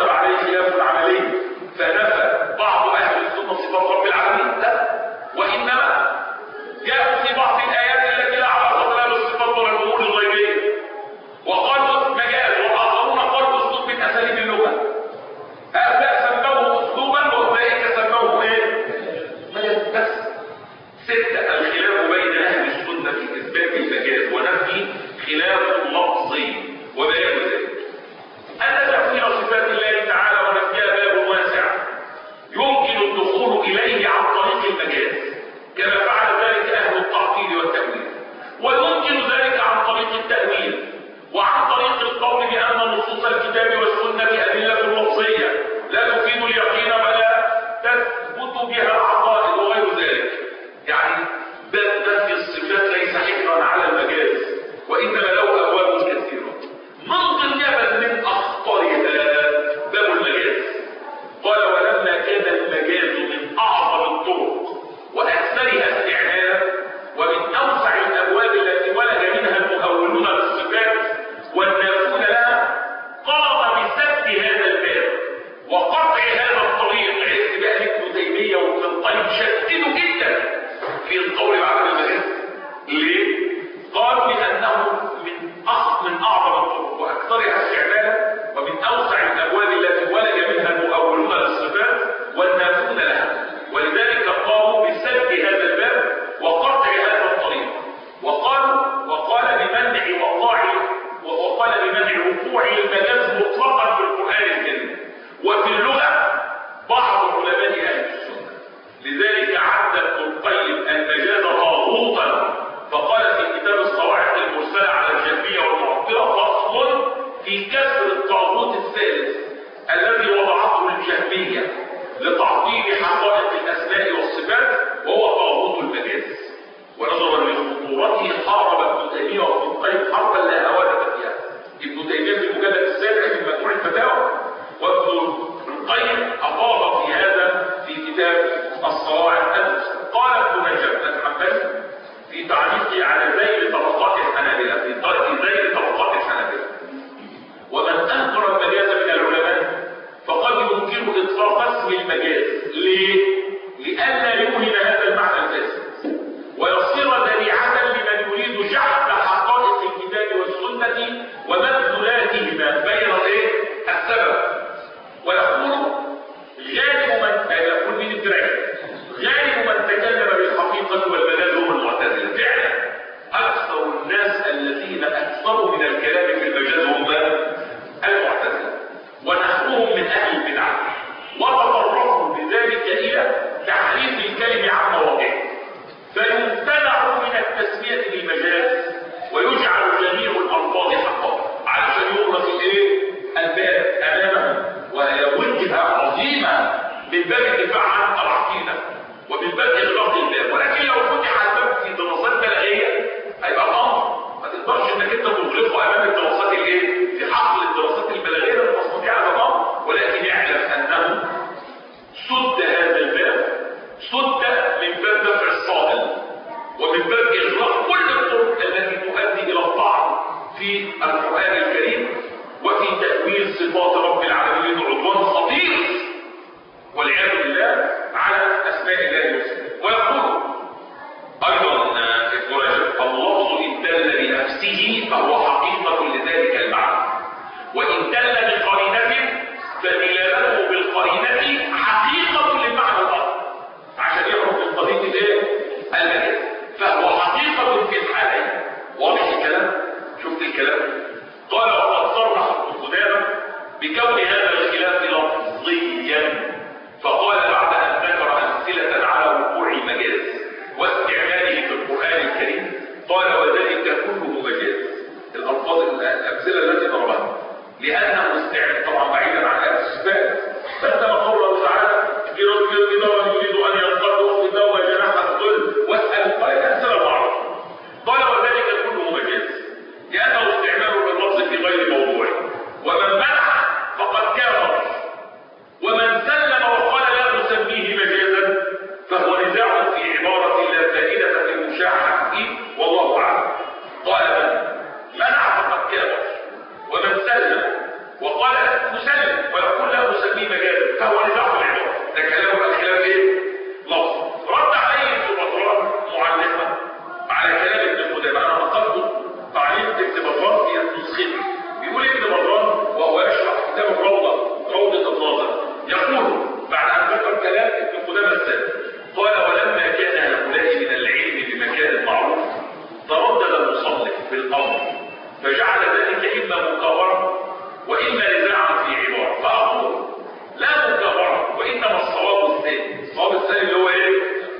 حكيم والله اعلم. قال من اعتقد كافر ومن سلم وقال مسلم ويقول له مسلمين مجازا فهو نزاع في العباره. ده كلامه الخلاف ايه؟ لفظ. رد عليه ابن بطران معلقا على كلام ابن قدامه. انا نقلت تعليق ابن بطران في نسختي. بيقول ابن بطران وهو يشرح كتاب روضه الناظر يقول بعد ان ذكر كلام ابن قدامه السابق قال ولما كان هؤلاء من العلم بمكان معروف تردد المصنف في الامر فجعل ذلك اما مكابره واما نزاعا في عباره. فاقول لا مكابره وانما الصواب الثاني. الصواب الثاني اللي هو ايه؟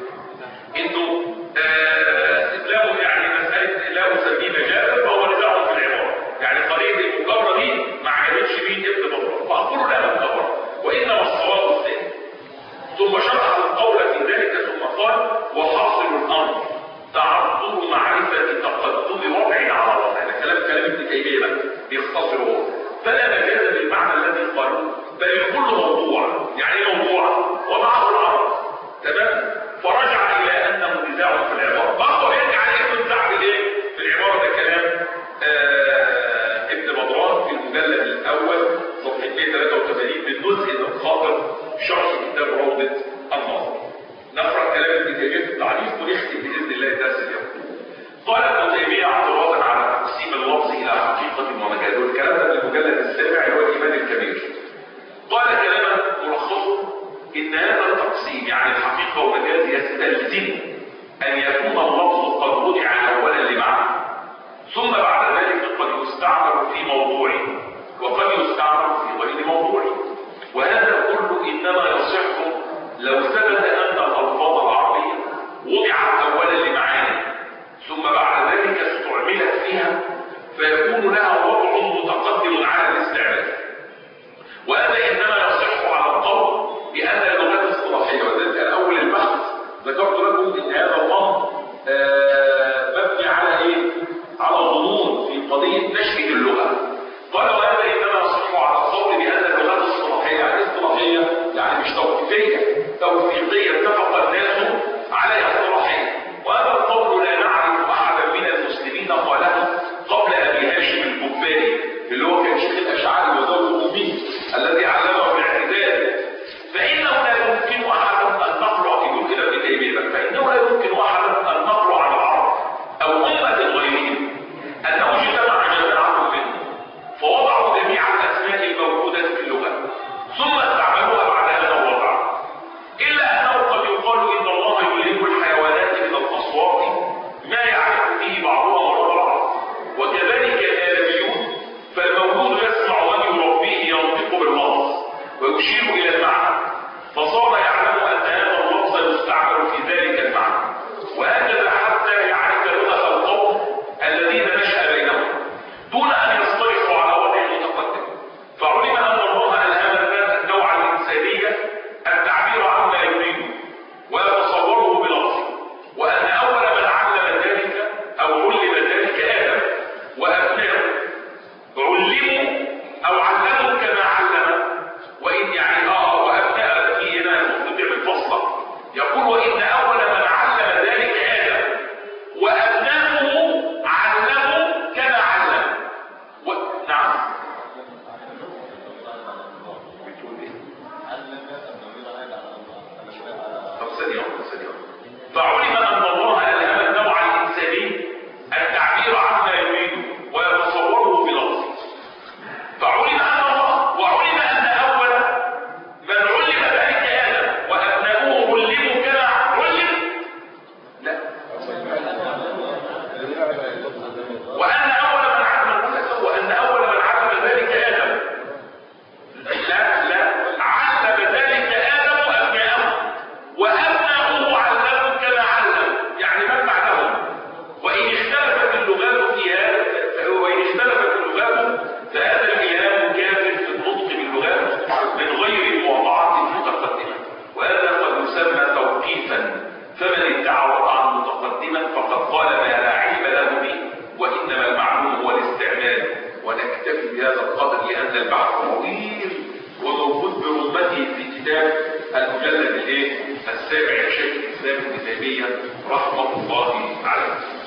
انه اسلامه يعني مساله لا اسميه مجازا فهو نزاع في العباره. يعني طريقه المكابره دي ما عجبتش مين؟ ابن بطران. فاقول لا مكابره وانما الصواب الثاني. ثم شرح القول في ذلك ثم قال وحاصل الامر تعذر معرفه تقدم وضع على وضع. هذا كلام ابن تيميه بقى بيختصره فلا مجاز بالمعنى الذي قالوه بل الكل موضوع. يعني ايه موضوع؟ ومعه الامر. تمام. فرجع الى انه نزاع في العباره. برضه يرجع الى نزاع في الايه؟ في العباره. ده كلام ابن بطران في المجلد الاول صفحه 283 من جزء من خاطر شرح كتاب روضه الناظر. نقرا كلام ابن تيميه في التعليق ونختم باذن الله درس اليوم. قال ابن تيميه اعتراضا على تقسيم اللفظ الى حقيقه ومجاز. والكلام ده في المجلد السابع اللي هو الايمان الكبير. قال كلاما ملخصه ان هذا التقسيم يعني الحقيقه والمجاز يستلزم ان يكون اللفظ قد وضع اولا لمعنى ثم بعد ذلك قد يستعمل في موضوعه وقد يستعمل في غير موضوعه. وهذا كله انما يصح لو ثبت ان الالفاظ العربيه وضعت اولا لمعاني ثم بعد ذلك استعملت فيها فيكون لها وضع متقدم على الاستعمال. وهذا انما يصح على القول بان اللغات الاصطلاحيه. وذلك اول البحث ذكرت لكم ان هذا الامر مبني على ايه؟ على ظنون في قضيه نشأة اللغه. قال وهذا انما يصح على القول بان اللغات الاصطلاحيه يعني اصطلاحيه يعني مش توقيفيه اتفق الناس على اصطلاحيه. وهذا القول لا نعرف احدا من المسلمين قاله قبل ابي هاشم الجباري اللي هو كان شيخ الاشعري وزوجه امه الذي علمه بالاعتدال. فانه لا يمكن احدا ان نقرا يقول كده ابن تيميه فانه لا يمكن احدا ان نقرا على العرب او امه غيرهم انه اجتمع جماعه منهم فوضعوا جميع الاسماء الموجوده في اللغه ثم استعملوها بعد هذا الوضع. الا انه قد يقال ان الله يلهم الحيوانات من الاصوات ما يعرف فيه بعضها مرض بعض وكذلك الادميون فالمولود يسمع من يربيه ينطق باللفظ ويشير الى المعنى فصار يعلم ان هذا اللفظ يستعمل في ذلك المعنى. وهكذا حتى يعرف لغه القوم الذين نشأ بينهم دون ان يصطلحوا على وضع متقدم. فعلم ان الله الهم النوع الانسانيه التعبير عما يريد ويتصوره بلفظه وان اول من علم ذلك او علم ذلك ادم وابنائه علموا او علموا كما علم. وان يعني وابناء في هنا المستطيع بالفصل يقول وان اول من علم ذلك ادم وابنائه علموا كما علم. نعم بتقول ايه؟ فعلم ان الله الهم النوع الانساني التعبير عما يريد ويتصوره بلفظه. فعلم ان الله وعلم ان اول من علم ذلك ادم وابناؤه علموا كما علم. لا وان اول من علم ذلك ادم لا علم ذلك ادم وابناؤه وابناؤه علموا كما علم. يعني من بعدهم. وان اختلفت اللغات في هذا فهذا الكلام كافر في النطق باللغات من غير الموضوعات المتقدمه. وهذا قد يسمى توقيفا. فمن ادعى وضعا متقدما فقد قال ما لا علم له به وانما المعلوم هو الاستعمال. ونكتفي بهذا القدر لان البحث طويل وموجود برمته في كتاب المجلد السابع لشيخ الاسلام ابن تيميه رحمه الله عليه.